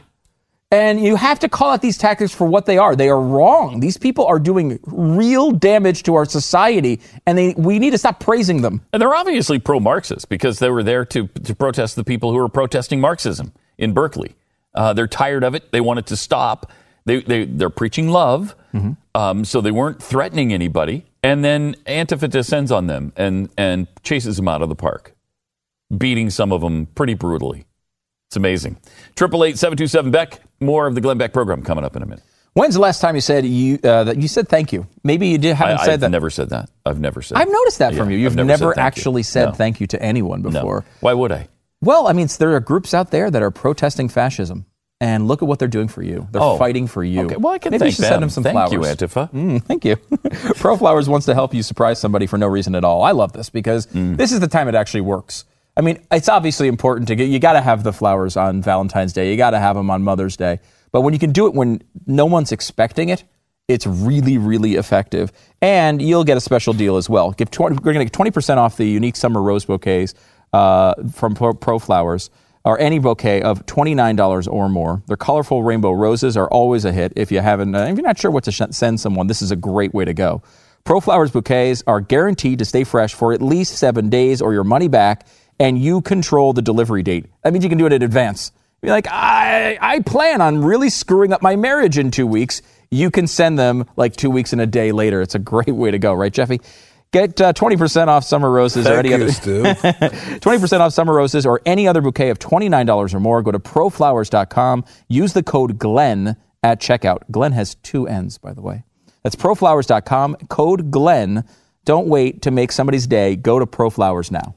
E: And you have to call out these tactics for what they are. They are wrong. These people are doing real damage to our society, and they, we need to stop praising them.
B: And they're obviously pro-Marxist because they were there to to protest the people who were protesting Marxism in Berkeley. Uh, they're tired of it. They want it to stop. They, they, they're preaching love, mm-hmm. um, so they weren't threatening anybody. And then Antifa descends on them and, and chases them out of the park, beating some of them pretty brutally. It's amazing. eight eight eight, seven two seven, Beck. More of the Glenn Beck program coming up in a minute.
E: When's the last time you said you uh, that you said thank you? Maybe you did, haven't
B: I,
E: said
B: I've
E: that.
B: I've never said that. I've never said
E: I've noticed that
B: yeah,
E: from you. You've
B: never,
E: never
B: said
E: actually
B: you.
E: said
B: no.
E: thank you to anyone before.
B: No. Why would I?
E: Well, I mean, there are groups out there that are protesting fascism. And look at what they're doing for you. They're
B: oh,
E: fighting for you.
B: Okay, well, I can
E: Maybe
B: thank
E: you should
B: them.
E: send them some
B: thank
E: flowers.
B: you, Antifa.
E: Mm, thank you. ProFlowers wants to help you surprise somebody for no reason at all. I love this because mm. this is the time it actually works. I mean, it's obviously important to get, you got to have the flowers on Valentine's Day. You got to have them on Mother's Day. But when you can do it when no one's expecting it, it's really, really effective. And you'll get a special deal as well. Give twenty, we're going to get twenty percent off the unique summer rose bouquets uh, from Pro, ProFlowers. Or any bouquet of twenty-nine dollars or more. Their colorful rainbow roses are always a hit. If you haven't, uh, if you're not sure what to sh- send someone, this is a great way to go. ProFlowers bouquets are guaranteed to stay fresh for at least seven days or your money back, and you control the delivery date. That means you can do it in advance. You're like, I, I plan on really screwing up my marriage in two weeks. You can send them like two weeks and a day later. It's a great way to go, right, Jeffy? Get uh, twenty percent off summer roses
D: Thank
E: or any
D: you,
E: other
D: Stu.
E: twenty percent off summer roses or any other bouquet of twenty-nine dollars or more. Go to pro flowers dot com. Use the code Glenn at checkout. Glenn has two N's, by the way. That's pro flowers dot com. Code Glenn. Don't wait to make somebody's day. Go to ProFlowers now.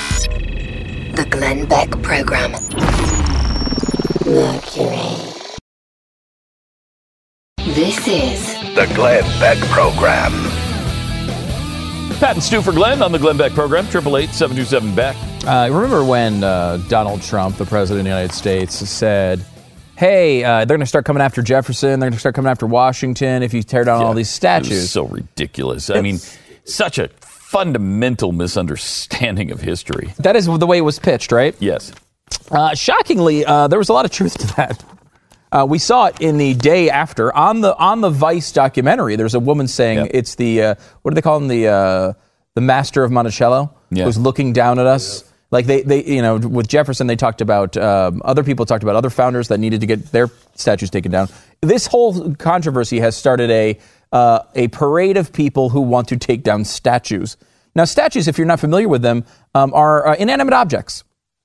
A: The Glenn Beck Program. Mercury. This is
F: The Glenn Beck Program.
B: Pat and Stu for Glenn on the Glenn Beck program, eight eight eight, seven two seven, Beck.
E: Uh, remember when uh, Donald Trump, the president of the United States, said, hey, uh, they're going to start coming after Jefferson, they're going to start coming after Washington if you tear down
B: Yeah,
E: all these statues.
B: It was so ridiculous. I mean, such a fundamental misunderstanding of history.
E: That is the way it was pitched, right?
B: Yes.
E: Uh, shockingly, uh, there was a lot of truth to that. Uh, we saw it in the day after on the on the Vice documentary. There's a woman saying yep. it's the uh, what do they call him the uh, the master of Monticello
B: yeah.
E: who's looking down at us. Yeah. Like they, they you know with Jefferson they talked about um, other people talked about other founders that needed to get their statues taken down. This whole controversy has started a uh, a parade of people who want to take down statues. Now, statues, if you're not familiar with them, um, are uh, inanimate objects.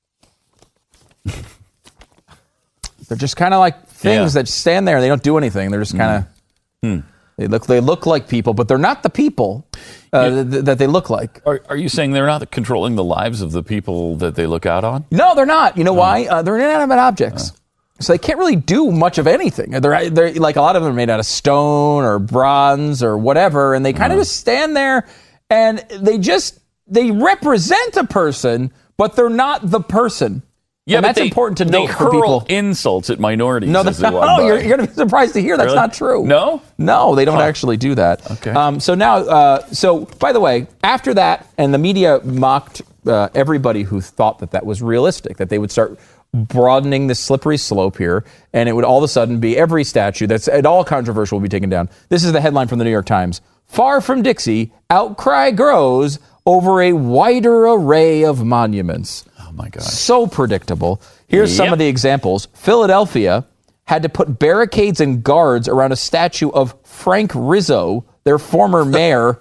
E: They're just kind of like things
B: Yeah.
E: that stand there. They don't do anything. They're just kind of
B: Hmm.
E: they look they look like people, but they're not the people uh, th- that they look like.
B: Are, are you saying they're not controlling the lives of the people that they look out on?
E: No, they're not. You know why? Uh, they're inanimate objects. So they can't really do much of anything. They're, they're like a lot of them are made out of stone or bronze or whatever, and they kind of just stand there and they just they represent a person, but they're not the person.
B: Yeah,
E: and
B: but
E: that's
B: they,
E: important to
B: they
E: note for
B: hurl
E: people.
B: insults at minorities.
E: No,
B: as
E: that's
B: they
E: not,
B: walk
E: no
B: by.
E: you're, you're going to be surprised to hear that's
B: Really?
E: not true.
B: No?
E: No, they don't
B: Huh.
E: actually do that.
B: Okay.
E: Um, so now, uh, so by the way, after that, and the media mocked uh, everybody who thought that that was realistic, that they would start broadening the slippery slope here, and it would all of a sudden be every statue that's at all controversial will be taken down. This is the headline from the New York Times. Far from Dixie, outcry grows over a wider array of monuments.
B: Oh, my God.
E: So predictable. Here's some
B: Yep.
E: of the examples. Philadelphia had to put barricades and guards around a statue of Frank Rizzo, their former mayor,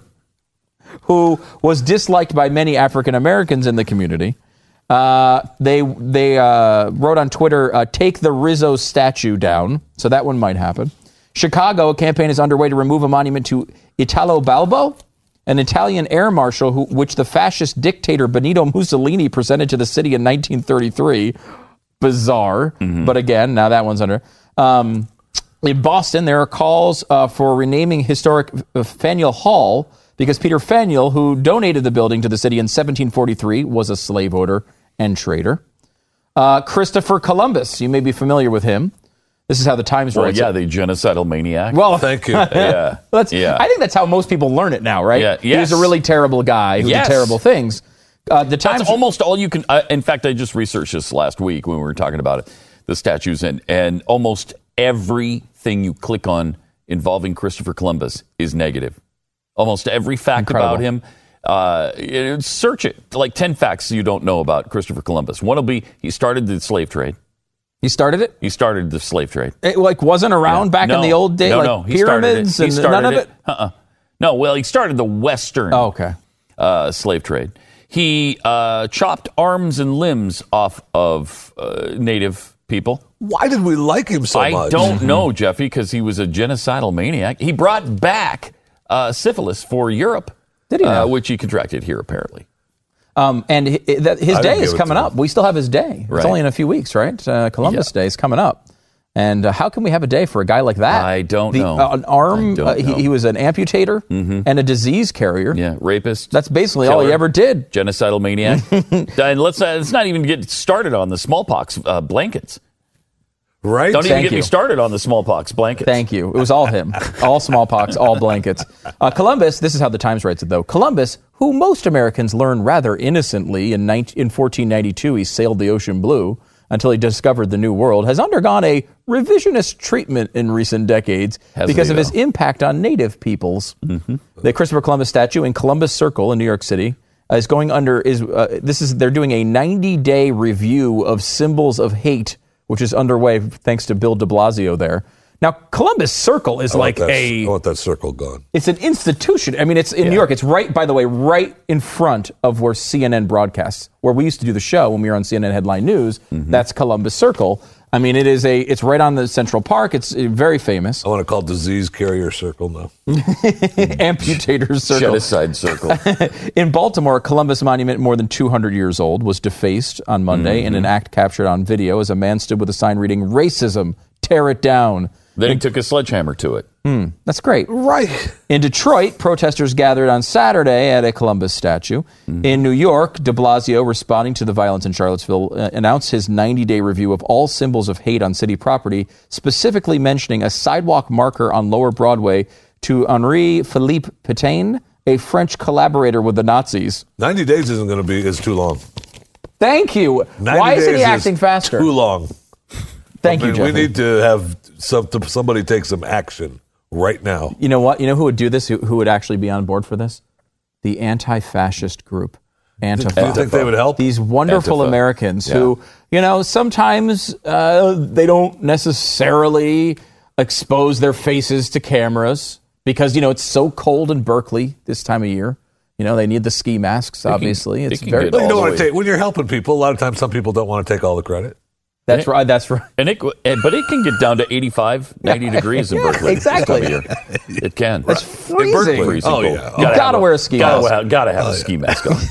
E: who was disliked by many African Americans in the community. Uh, they they uh, wrote on Twitter, uh, take the Rizzo statue down. So that one might happen. Chicago, a campaign is underway to remove a monument to Italo Balbo, an Italian air marshal who, which the fascist dictator Benito Mussolini presented to the city in nineteen thirty-three. Bizarre.
B: Mm-hmm.
E: But again, now that one's under. Um, in Boston, there are calls uh, for renaming historic Faneuil Hall because Peter Faneuil, who donated the building to the city in seventeen forty-three, was a slave owner and trader. Uh, Christopher Columbus, you may be familiar with him. This is how the Times
B: Well,
E: writes
B: yeah,
E: it.
B: the genocidal maniac.
E: Well,
D: Thank you.
B: yeah.
E: That's,
B: yeah.
E: I think that's how most people learn it now, right?
B: Yeah,
E: He was a
B: yes.
E: really terrible guy who
B: Yes.
E: did terrible things. Uh, the Times
B: That's almost all you can. Uh, in fact, I just researched this last week when we were talking about it, the statues, and and almost everything you click on involving Christopher Columbus is negative. Almost every fact
E: Incredible.
B: about him. Uh, you know, search it. Like ten facts you don't know about Christopher Columbus. One will be he started the slave trade.
E: He started it?
B: He started the slave trade.
E: It like wasn't around back
B: No,
E: in the old days,
B: no,
E: like
B: no, he started it.
E: pyramids
B: He
E: and
B: started
E: none of it.
B: Uh-uh. No, well, he started the Western
E: Oh, okay.
B: uh, slave trade. He uh, chopped arms and limbs off of uh, native people.
D: Why did we like him so
B: I
D: much?
B: don't know, Jeffy, because he was a genocidal maniac. He brought back uh, syphilis for Europe,
E: Did he
B: uh,
E: now?
B: which he contracted here, apparently.
E: Um, and hi- hi- that- his
D: I
E: day
D: didn't
E: is
D: give it
E: coming
D: to him.
E: up. We still have his day. It's
B: Right.
E: only in a few weeks, right? Uh, Columbus
B: Yeah.
E: Day is coming up. And uh, how can we have a day for a guy like that?
B: I don't
E: The-
B: know.
E: uh, an arm.
B: I don't
E: uh, he,
B: know.
E: he was an amputator and a disease carrier.
B: Yeah, rapist.
E: That's basically all he
B: Killer.
E: ever did.
B: Genocidal maniac. and let's, uh, let's not even get started on the smallpox uh, blankets.
D: Right?
B: Don't even
E: Thank
B: get me
E: you.
B: started on the smallpox blankets.
E: Thank you. It was all him. All smallpox, all blankets. Uh, Columbus, this is how the Times writes it, though. Columbus, who most Americans learn rather innocently in, nineteen, in fourteen ninety-two, he sailed the ocean blue until he discovered the New World, has undergone a revisionist treatment in recent decades
B: Hasn't
E: because
B: he,
E: of his
B: though?
E: impact on native peoples.
B: Mm-hmm.
E: The Christopher Columbus statue in Columbus Circle in New York City uh, is going under, is uh, this is they're doing a ninety-day review of symbols of hate, which is underway thanks to Bill de Blasio there. Now, Columbus Circle is
D: I
E: like
D: want that,
E: a,
D: I want that circle gone.
E: it's an institution. I mean, it's in New York. It's right, by the way, right in front of where C N N broadcasts, where we used to do the show when we were on C N N Headline News. That's Columbus Circle. I mean, it is a, it's right on the Central Park. It's uh, very famous.
D: I want to call it disease carrier circle now.
E: Amputator's Circle.
B: Genocide circle.
E: In Baltimore, a Columbus monument more than two hundred years old was defaced on Monday
B: Mm-hmm.
E: in an act captured on video as a man stood with a sign reading, "Racism, tear it down."
B: Then he took a sledgehammer to it.
E: That's great.
D: Right.
E: In Detroit, protesters gathered on Saturday at a Columbus statue. In New York, de Blasio, responding to the violence in Charlottesville, uh, announced his ninety-day review of all symbols of hate on city property, specifically mentioning a sidewalk marker on Lower Broadway to Henri Philippe Pétain, a French collaborator with the Nazis.
D: ninety days isn't going to be, is too long.
E: Thank you.
D: ninety
E: Why isn't he
D: days
E: acting
D: is
E: faster?
D: Too long.
E: Thank
D: I mean,
E: you,
D: we
E: Jeffy.
D: need to have some, to, somebody take some action right now.
E: You know what? You know who would do this? Who, who would actually be on board for this? The anti-fascist group. Antifa.
D: Do you think they would help?
E: These wonderful
B: Antifa.
E: Americans
B: Yeah.
E: who, you know, sometimes uh, they don't necessarily expose their faces to cameras because, you know, it's so cold in Berkeley this time of year. You know, they need the ski masks, obviously.
B: can-
E: it's
B: it can
E: very.
B: get
D: Well, you don't
B: all the
D: want to
B: way-
D: take when you're helping people. A lot of times, some people don't want to take all the credit.
E: That's right. That's right.
B: And it, and- but it can get down to eighty-five, ninety degrees in
E: Yeah,
B: Berkeley. this time of
E: exactly.
B: year. It can.
E: It's freezing.
B: Berkeley, freezing
D: Oh,
B: cold.
D: yeah.
E: You
B: Gotta
E: gotta
B: have a-
E: wear a ski
B: gotta,
E: mask.
B: ha- Gotta have a ski mask on.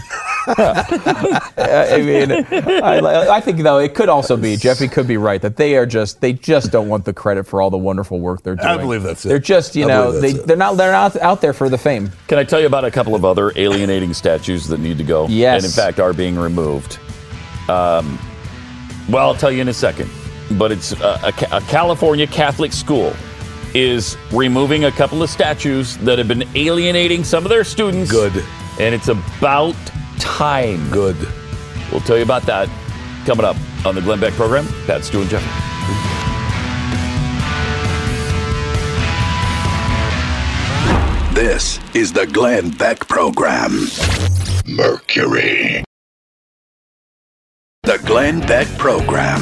E: I mean, I, I think though it could also be Jeffy could be right that they are just they just don't want the credit for all the wonderful work they're doing.
D: I believe that's it.
E: They're just you
D: I
E: know
D: believe
E: they
D: that's it.
E: they're not they're not out there for the fame.
B: Can I tell you about a couple of other alienating statues that need to go?
E: Yes.
B: And in fact are being removed. Um, well, I'll tell you in a second. But it's uh, a, Ca- a California Catholic school is removing a couple of statues that have been alienating some of their students.
D: Good.
B: And it's about time.
D: Good.
B: We'll tell you about that coming up on the Glenn Beck program. Pat, Stu, and Jeff.
F: This is the Glenn Beck program. Mercury. The Glenn Beck program.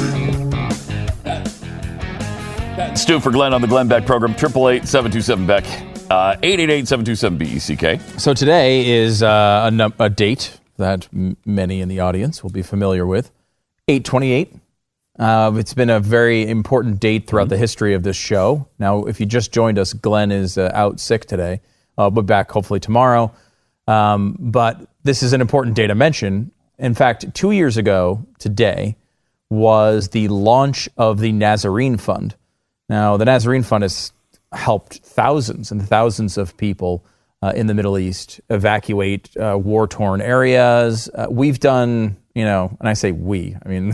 B: Stu for Glenn on the Glenn Beck program. eight eight eight, seven two seven, Beck. Uh, eight eight eight, seven two seven, B E C K.
E: So today is uh, a, num- a date that m- many in the audience will be familiar with. eight twenty-eight. Uh, it's been a very important date throughout the history of this show. Now, if you just joined us, Glenn is uh, out sick today. Uh, we'll be back hopefully tomorrow. Um, but this is an important day to mention. In fact, two years ago today was the launch of the Nazarene Fund. Now, the Nazarene Fund has helped thousands and thousands of people uh, in the Middle East evacuate uh, war-torn areas. Uh, we've done, you know, and I say we, I mean,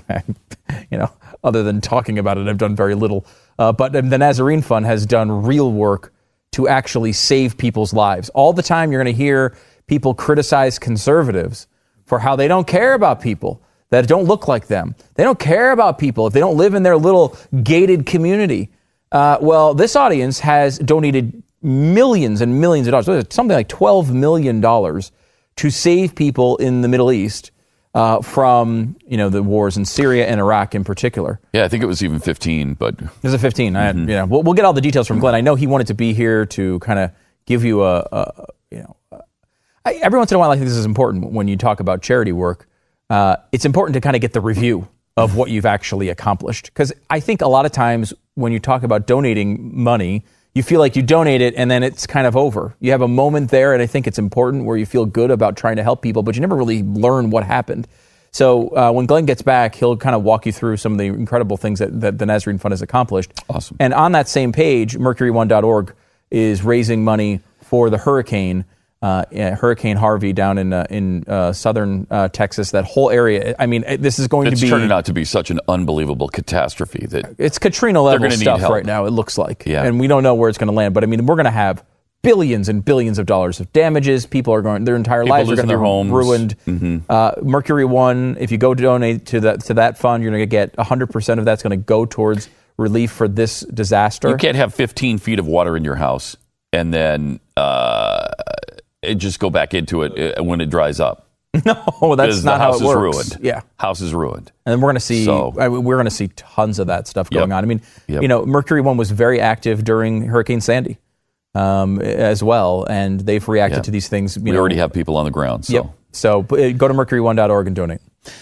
E: you know, other than talking about it, I've done very little. Uh, but the Nazarene Fund has done real work to actually save people's lives. All the time you're going to hear people criticize conservatives for how they don't care about people that don't look like them. They don't care about people if they don't live in their little gated community. Uh, well, this audience has donated millions and millions of dollars, something like twelve million dollars, to save people in the Middle East uh, from, you know, the wars in Syria and Iraq in particular.
B: Yeah, I think it was even fifteen, but...
E: It was a fifteen. I, you know, we'll, we'll get all the details from Glenn. I know he wanted to be here to kind of give you a, a you know, a, I, every once in a while I think this is important when you talk about charity work. Uh, it's important to kind of get the review of what you've actually accomplished. Because I think a lot of times when you talk about donating money, you feel like you donate it and then it's kind of over. You have a moment there, and I think it's important where you feel good about trying to help people, but you never really learn what happened. So uh, when Glenn gets back, he'll kind of walk you through some of the incredible things that, that the Nazarene Fund has accomplished.
B: Awesome.
E: And on that same page, mercury one dot org is raising money for the hurricane, uh, yeah, Hurricane Harvey down in uh, in uh, southern uh, Texas. That whole area. I mean, this is going
B: It's
E: to be
B: turning out to be such an unbelievable catastrophe that
E: it's Katrina
B: they're
E: level
B: gonna need
E: stuff
B: help.
E: right now. It looks like,
B: Yeah.
E: and we don't know where it's going to land. But I mean, we're going to have billions and billions of dollars of damages. People are going; their entire
B: People
E: lives are
B: losing
E: going to be
B: their homes.
E: ruined.
B: Mhm.
E: Uh, Mercury One, if you go donate to that to that fund, you're going to get one hundred percent of that's going to go towards relief for this disaster.
B: you can't have fifteen feet of water in your house and then uh, it just go back into it uh, when it dries up.
E: No, that's
B: Because
E: not
B: the
E: how
B: house
E: it
B: is
E: works.
B: ruined.
E: Yeah.
B: House is ruined.
E: And then we're going to see
B: So-
E: I mean, we're going to see tons of that stuff going
B: Yep.
E: on. I mean,
B: Yep.
E: you know, Mercury One was very active during Hurricane Sandy um, as well, and they've reacted
B: Yeah.
E: to these things. You
B: We
E: know,
B: already have people on the ground. So.
E: Yep. So but, uh, go to mercury one dot org and donate.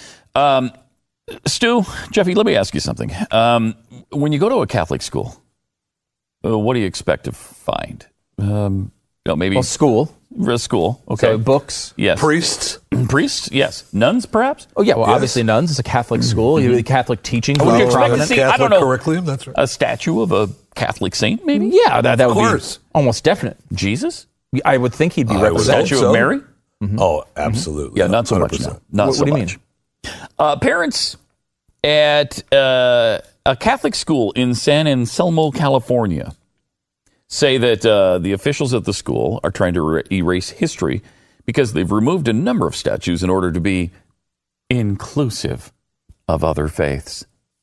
B: Um, Stu, Jeffy, let me ask you something. Um, when you go to a Catholic school, uh, what do you expect to find? Um, you know, maybe
E: Well, school.
B: a school. Okay.
E: So books.
B: Yes.
D: Priests.
B: Priests. Yes. Nuns, perhaps.
E: Oh yeah. Well,
D: Yes.
E: obviously nuns. It's a Catholic school. You Catholic teaching.
B: Would you
E: very
B: expect to
E: prominent.
B: see? I
D: Catholic
B: don't know.
D: curriculum. That's right.
B: A statue of a Catholic saint, maybe.
E: Yeah, that, that
D: Of
E: would
D: course.
E: be almost definite.
B: Jesus.
E: I would think he'd be
D: I would
E: represented.
B: Statue
D: so.
B: of Mary.
D: Oh, absolutely.
B: Yeah, not so much.
D: one hundred percent.
B: No. Not
E: What-
B: so
E: what do you
B: much. Uh, parents at uh, a Catholic school in San Anselmo, California, say that uh, the officials at the school are trying to re- erase history because they've removed a number of statues in order to be inclusive of other faiths.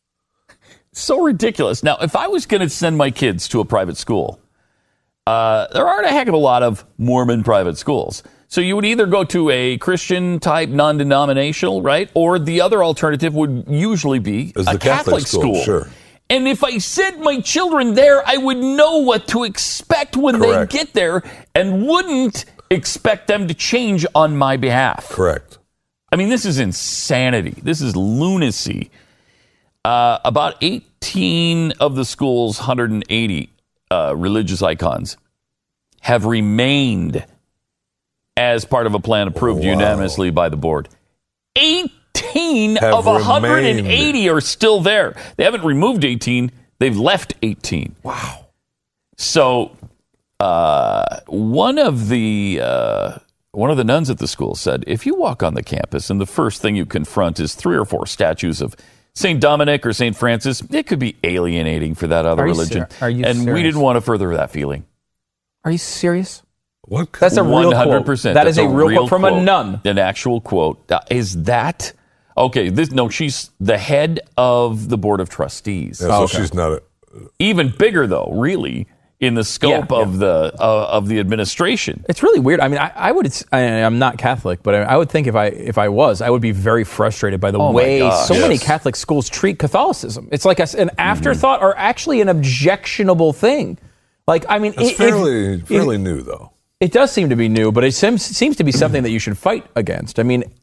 B: So ridiculous. Now, if I was going to send my kids to a private school, uh, there aren't a heck of a lot of Mormon private schools. So you would either go to a Christian type non-denominational, right? Or the other alternative would usually be
D: Is
B: a
D: the Catholic school, sure.
B: And if I sent my children there, I would know what to expect when
D: Correct.
B: they get there and wouldn't expect them to change on my behalf.
D: Correct.
B: I mean, this is insanity. This is lunacy. Uh, about eighteen of the school's one hundred eighty uh, religious icons have remained as part of a plan approved
D: Wow.
B: unanimously by the board. eighteen
D: Have
B: of one hundred eighty
D: remained.
B: are still there. They haven't removed eighteen. They've left eighteen.
D: Wow.
B: So uh, one of the uh, one of the nuns at the school said, if you walk on the campus and the first thing you confront is three or four statues of Saint Dominic or Saint Francis, it could be alienating for that other
E: Are you
B: religion.
E: ser- are you
B: and we
E: serious?
B: didn't want to further that feeling.
E: Are you serious?
D: What?
E: That's a real
B: one hundred
E: quote.
B: percent.
E: That
B: That's
E: is a real quote from a
B: quote.
E: nun.
B: An actual quote. Uh, Is that... Okay, this no, she's the head of the Board of Trustees.
D: Yeah, so she's not a,
B: Even bigger, though, really, in the scope
E: Yeah,
B: of the uh, of the administration.
E: It's really weird. I mean, I, I would. I, I'm not Catholic, but I, I would think if I if I was, I would be very frustrated by the
B: Oh my
E: way
B: gosh.
E: so many
D: Yes.
E: Catholic schools treat Catholicism. It's like a, an
B: Mm-hmm.
E: afterthought or actually an objectionable thing. Like, I mean,
D: it's
E: if-
D: fairly
E: if-
D: fairly new though.
E: It does seem to be new, but it seems, seems to be something that you should fight against. I mean,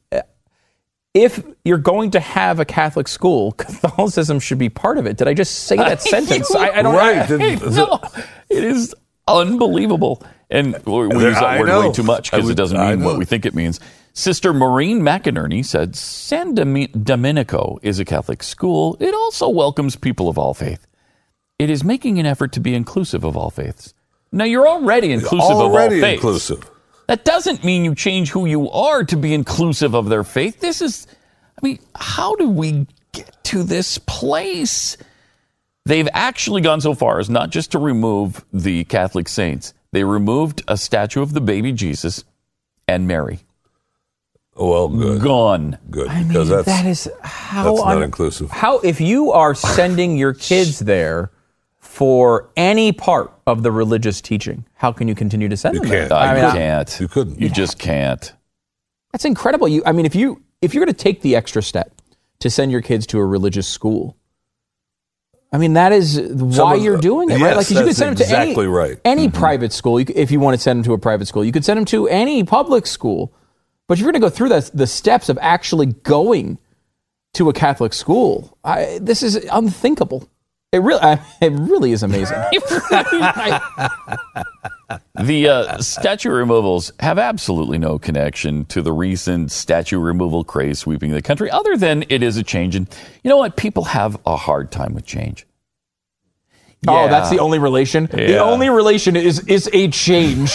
E: if you're going to have a Catholic school, Catholicism should be part of it. Did I just say that sentence? I, I don't
D: Right.
E: I,
D: Did- is
B: No, it is unbelievable. And we we
D: There-
B: use that
D: I
B: word
D: know.
B: way too much
D: I
B: because it
D: would-
B: doesn't
D: I
B: mean what
D: know.
B: we think it means. Sister Maureen McInerney said, San Domi- Domenico is a Catholic school. It also welcomes people of all faith. It is making an effort to be inclusive of all faiths. Now, you're already inclusive
D: Already
B: of all faiths.
D: inclusive.
B: That doesn't mean you change who you are to be inclusive of their faith. This is, I mean, how do we get to this place? They've actually gone so far as not just to remove the Catholic saints, they removed a statue of the baby Jesus and Mary.
D: Well, good.
B: Gone.
D: Good.
E: I mean,
D: Because that's
E: that is how
D: that's not
E: un-
D: inclusive.
E: How if you are sending your kids there for any part of the religious teaching, how can you continue to send
D: You
E: them
D: can't.
E: there?
B: I,
E: I mean, I-
B: can't.
D: You couldn't.
B: You just can't.
E: That's incredible. You, I mean, if you if you're going to take the extra step to send your kids to a religious school, I mean, that is why
D: of
E: you're
D: the-
E: doing it, right?
D: yes,
E: Like, 'cause you could
D: that's
E: send them to
D: exactly
E: any,
D: right.
E: any private school. You could, if you want to send them to a private school, you could send them to any public school. But if you're going to go through the, the steps of actually going to a Catholic school, I, this is unthinkable. It really, I, it really is amazing.
B: The uh, statue removals have absolutely no connection to the recent statue removal craze sweeping the country, other than it is a change. And you know what? People have a hard time with change.
E: Oh,
B: Yeah.
E: that's the only relation? The
B: Yeah.
E: only relation is is a change.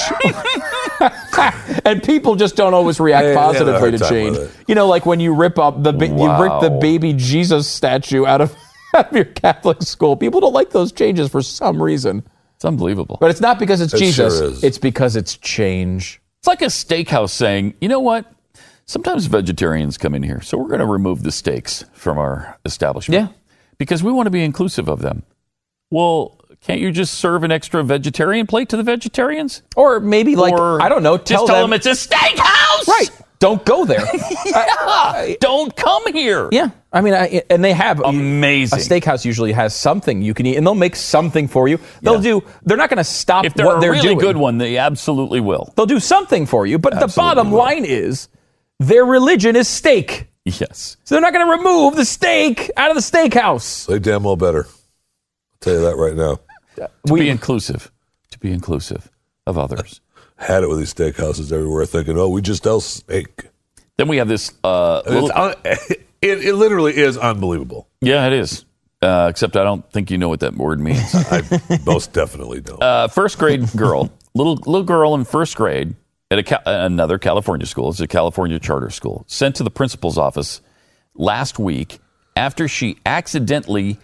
E: And people just don't always react
D: They- they have a
E: positively
D: hard
E: to
D: time
E: change.
D: with it.
E: You know, like when you rip up the ba- you rip the
B: Wow.
E: baby Jesus statue out of, out of your Catholic school. People don't like those changes for some reason.
B: It's unbelievable.
E: But it's not because it's
D: It
E: Jesus.
D: sure is.
E: It's because it's change.
B: It's like a steakhouse saying, you know what? Sometimes vegetarians come in here, so we're going to remove the steaks from our establishment.
E: Yeah.
B: Because we want to be inclusive of them. Well, can't you just serve an extra vegetarian plate to the vegetarians?
E: Or maybe like,
B: Or
E: I don't know,
B: just
E: tell,
B: tell
E: them,
B: them it's a steakhouse!
E: right. Don't go there.
B: Yeah, don't come here.
E: Yeah. I mean, I, and they have
B: Amazing.
E: A steakhouse usually has something you can eat, and they'll make something for you. They'll
B: Yeah.
E: do. They're not going to stop
B: If they're
E: what
B: a
E: they're
B: really
E: doing.
B: good one, they absolutely will.
E: They'll do something for you, but the
B: Absolutely
E: bottom
B: will.
E: line is their religion is steak.
B: Yes.
E: So they're not going to remove the steak out of the steakhouse.
D: They damn well better. I'll tell you that right now.
B: To
E: We-
B: be inclusive. To be inclusive of others.
D: Had it with these steakhouses everywhere, thinking, "Oh, we just sell steak."
B: Then we have this uh, little...
D: It's un- it, it literally is unbelievable.
B: Yeah, it is. Uh, except I don't think you know what that word means.
D: I most definitely don't.
B: uh, first grade girl, little little girl in first grade at a ca- another California school. It's a California charter school. Sent to the principal's office last week after she accidentally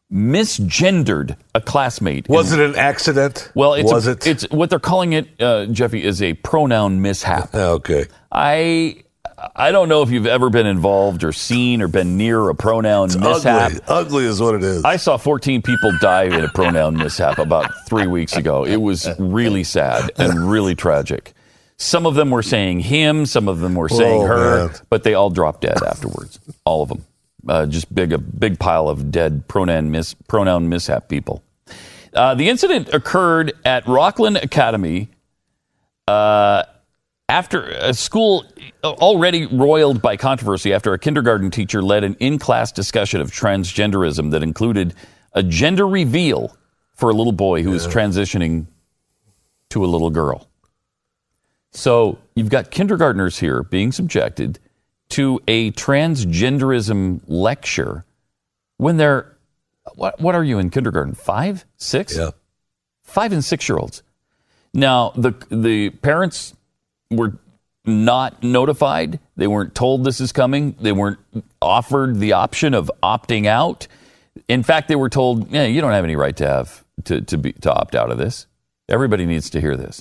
B: misgendered a classmate.
D: Was
B: in-
D: it an accident?
B: Well, it's
D: was
B: a-
D: it?
B: It's what they're calling it, uh, Jeffy, is a pronoun mishap.
D: Okay.
B: I I don't know if you've ever been involved or seen or been near a pronoun
D: It's
B: mishap.
D: ugly. Ugly is what it is.
B: I saw fourteen people die in a pronoun mishap about three weeks ago. It was really sad and really tragic. Some of them were saying him, some of them were saying
D: Oh,
B: her,
D: man.
B: but they all dropped dead afterwards. All of them. Uh, just big a big pile of dead pronoun mis, pronoun mishap people. Uh, the incident occurred at Rockland Academy uh, after a school already roiled by controversy after a kindergarten teacher led an in-class discussion of transgenderism that included a gender reveal for a little boy who was transitioning to a little girl. So you've got kindergartners here being subjected to a transgenderism lecture when they're, what, what are you in kindergarten? Five? Six?
D: Yeah.
B: Five and six-year-olds. Now, the the parents were not notified. They weren't told this is coming. They weren't offered the option of opting out. In fact, they were told, yeah, you don't have any right to have to to be to opt out of this. Everybody needs to hear this.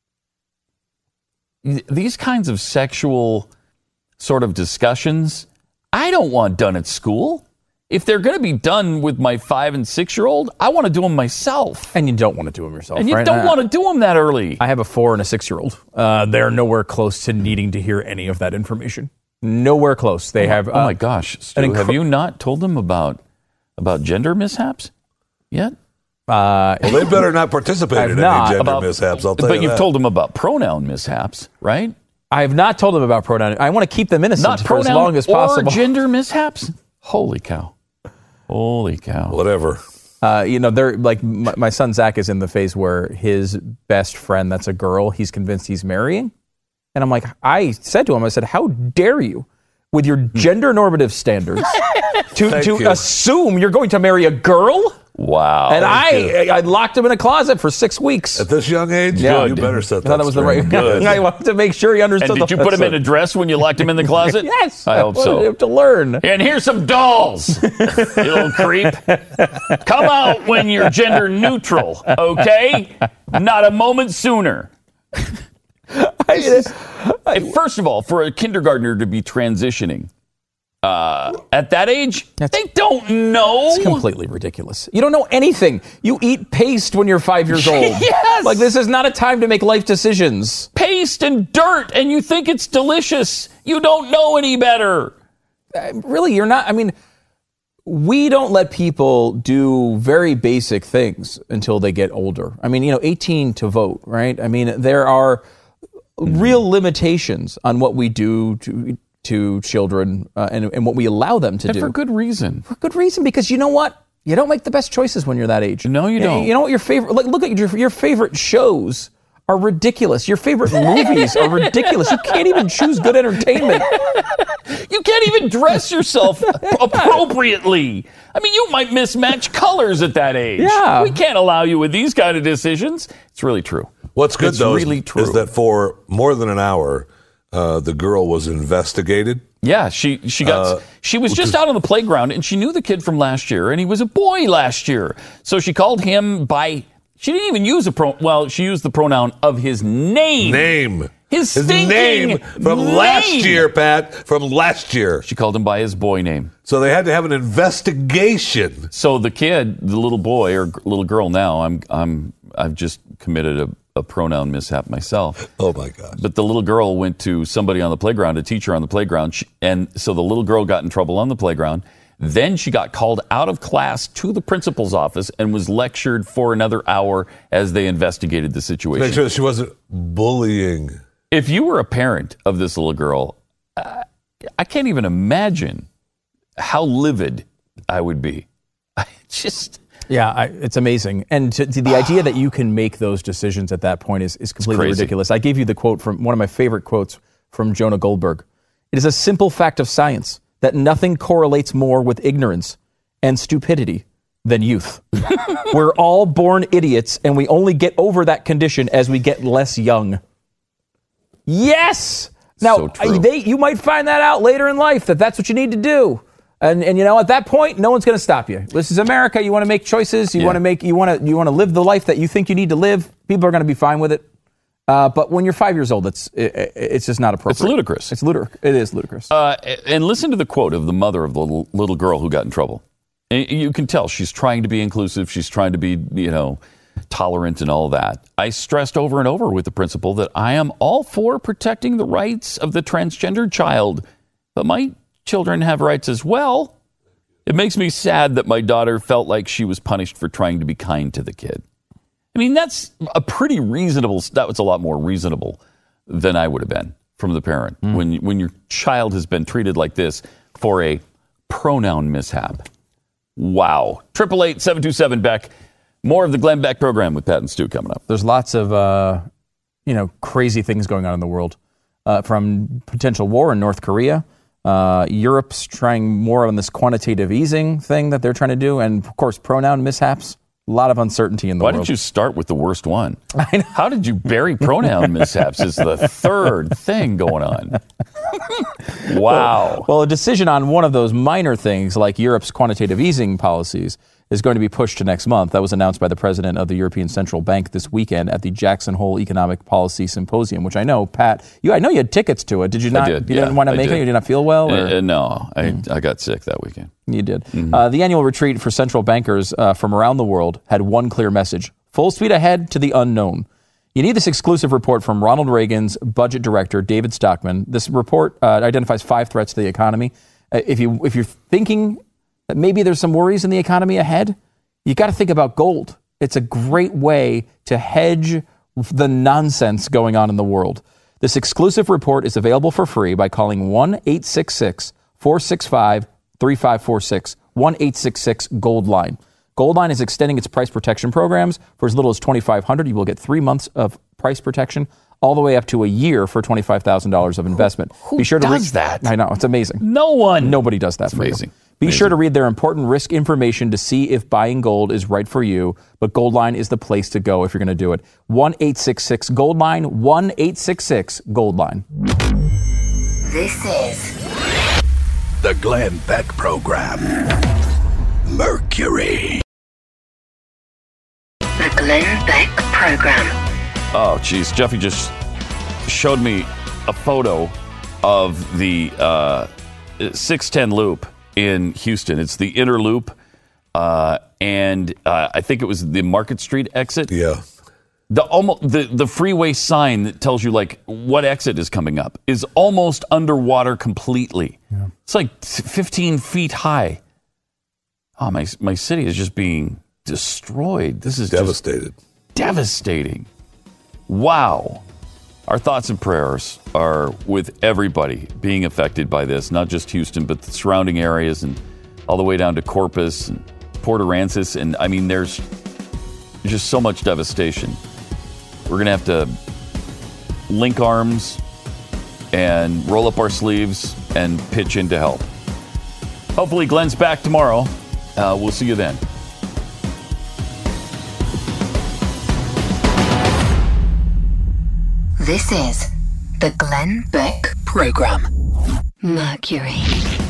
B: These kinds of sexual sort of discussions, I don't want done at school. If they're going to be done with my five and six year old, I want to do them myself.
E: And you don't want to do them yourself,
B: And you
E: right?
B: don't
E: Uh,
B: want to do them that early.
E: I have a four and a six year old. Uh, they're nowhere close to needing to hear any of that information. Nowhere close. They have.
B: Oh
E: uh,
B: my gosh, Stu,
E: an incre-
B: have you not told them about about gender mishaps yet?
E: Uh,
D: Well, they better not participate
E: I've
D: in
E: not.
D: any gender
B: About-
D: mishaps. I'll tell
B: but
D: you
B: you've
D: that.
B: told them about pronoun mishaps, right?
E: I have not told them about pronoun. I want to keep them innocent
B: Not
E: for as
B: pronoun
E: long as possible.
B: or gender mishaps. Holy cow! Holy cow!
D: Whatever.
E: Uh, you know, they're like my, my son Zach is in the phase where his best friend, that's a girl, he's convinced he's marrying, and I'm like, I said to him, I said, how dare you, with your gender normative standards, to
D: Thank
E: to
D: you.
E: assume you're going to marry a girl?
B: Wow!
E: And
D: Thank
E: I I locked him in a closet for six weeks.
D: At this young age,
B: Yeah.
D: you better set
E: I
D: that
E: thought that was the right.
D: straight.
B: Good.
E: I wanted to make sure he understood.
B: And did you
E: the
B: put him in a
E: lesson.
B: dress when you locked him in the closet?
E: Yes,
B: I hope
E: wanted
B: so.
E: him to learn.
B: And here's some dolls, you little creep. Come out when you're gender neutral, okay? Not a moment sooner. And first of all, for a kindergartner to be transitioning uh, at that age, they don't know.
E: It's completely ridiculous. You don't know anything. You eat paste when you're five years old.
B: Yes!
E: Like, this is not a time to make life decisions.
B: Paste and dirt, and you think it's delicious. You don't know any better.
E: Uh, really, you're not. I mean, we don't let people do very basic things until they get older. I mean, you know, eighteen to vote, right? I mean, there are real limitations on what we do to to children uh, and, and what we allow them to
B: And
E: do.
B: for good reason.
E: For good reason, because you know what? You don't make the best choices when you're that age.
B: No, you don't.
E: You know what your favorite? Like, look at your your favorite shows are ridiculous. Your favorite movies are ridiculous. You can't even choose good entertainment.
B: You can't even dress yourself appropriately. I mean, you might mismatch colors at that age.
E: Yeah.
B: We can't allow you with these kind of decisions. It's really true.
D: What's good,
B: It's
D: though,
B: really
D: is,
B: true.
D: is that for more than an hour, uh, the girl was investigated.
B: Yeah, she she got
D: Uh,
B: she was
D: which
B: just
D: is-
B: out on the playground and she knew the kid from last year and he was a boy last year. So she called him by she didn't even use a pro well, she used the pronoun of his name.
D: Name.
B: His
D: His
B: stinking
D: name from
B: name.
D: last year, Pat. From last year.
B: She called him by his boy name.
D: So they had to have an investigation.
B: So the kid, the little boy or g- little girl now, I'm I'm I've just committed a, a pronoun mishap myself.
D: Oh my gosh.
B: But the little girl went to somebody on the playground, a teacher on the playground, she, and so the little girl got in trouble on the playground. Then she got called out of class to the principal's office and was lectured for another hour as they investigated the situation.
D: Make sure she wasn't bullying.
B: If you were a parent of this little girl, uh, I can't even imagine how livid I would be. I just
E: Yeah, I, it's amazing. And to, to the idea that you can make those decisions at that point is, is completely
B: crazy.
E: ridiculous. I gave you the quote from one of my favorite quotes from Jonah Goldberg. It is a simple fact of science that nothing correlates more with ignorance and stupidity than youth. We're all born idiots, and we only get over that condition as we get less young. Yes! Now,
B: So true.
E: they, you might find that out later in life, that that's what you need to do. And, and you know, at that point, no one's going to stop you. This is America. You want to make choices. You
B: Yeah.
E: want to make. You want to. You want to live the life that you think you need to live. People are going to be fine with it. Uh, but when you're five years old, it's it, it's just not appropriate.
B: It's ludicrous.
E: It's ludicrous. It is ludicrous.
B: Uh, and listen to the quote of the mother of the little, little girl who got in trouble. And you can tell she's trying to be inclusive. She's trying to be, you know, tolerant and all that. I stressed over and over with the principal that I am all for protecting the rights of the transgendered child, but my children have rights as well. It makes me sad that my daughter felt like she was punished for trying to be kind to the kid. I mean, that's a pretty reasonable, that was a lot more reasonable than I would have been from the parent mm. when when your child has been treated like this for a pronoun mishap. Wow. Triple eight seven two seven Beck. More of the Glenn Beck program with Pat and Stu coming up.
E: There's lots of uh, you know crazy things going on in the world, uh, from potential war in North Korea. Uh, Europe's trying more on this quantitative easing thing that they're trying to do, and of course pronoun mishaps. A lot of uncertainty in the
B: Why
E: world.
B: Why did you start with the worst one? I know. How did you bury pronoun mishaps as the third thing going on? Wow.
E: Well, well, a decision on one of those minor things, like Europe's quantitative easing policies, is going to be pushed to next month. That was announced by the president of the European Central Bank this weekend at the Jackson Hole Economic Policy Symposium, which I know, Pat, you I know you had tickets to it. Did you not?
B: I did,
E: you
B: yeah,
E: didn't want to
B: I
E: make
B: did.
E: it? You did not feel well? Or?
B: Uh, no, I, mm. I got sick that weekend.
E: You did.
B: Mm-hmm.
E: Uh, the annual retreat for central bankers uh, from around the world had one clear message: full speed ahead to the unknown. You need this exclusive report from Ronald Reagan's budget director, David Stockman. This report uh, identifies five threats to the economy. Uh, if you if you're thinking that maybe there's some worries in the economy ahead, you got to think about gold. It's a great way to hedge the nonsense going on in the world. This exclusive report is available for free by calling one eight six six, four six five, three five four six, one eight six six, GOLD LINE. Goldline is extending its price protection programs for as little as twenty-five hundred dollars. You will get three months of price protection, all the way up to a year for twenty-five thousand dollars of investment.
B: Who, who
E: Be sure to
B: does
E: re-
B: that?
E: I know, it's amazing.
B: No one.
E: Nobody does that
B: it's
E: for
B: amazing.
E: you. Be
B: amazing.
E: sure to read their important risk information to see if buying gold is right for you. But Goldline is the place to go if you're going to do it. one eight six six, GOLD LINE, one eight six six, GOLD LINE.
L: This is
F: the Glenn Beck Program. Mercury.
L: The Glenn Beck Program.
B: Oh, geez. Jeffy just showed me a photo of the uh, six ten loop in Houston. It's the inner loop, uh, and uh, I think it was the Market Street exit.
D: Yeah.
B: The almost the, the freeway sign that tells you like what exit is coming up is almost underwater completely. Yeah. It's like fifteen feet high. Oh, my my city is just being destroyed. This is
D: devastated.
B: Just devastating. Wow. Our thoughts and prayers are with everybody being affected by this, not just Houston, but the surrounding areas and all the way down to Corpus and Port Aransas. And I mean, there's just so much devastation. We're going to have to link arms and roll up our sleeves and pitch in to help. Hopefully Glenn's back tomorrow. Uh, we'll see you then.
A: This is the Glenn Beck Program. Mercury.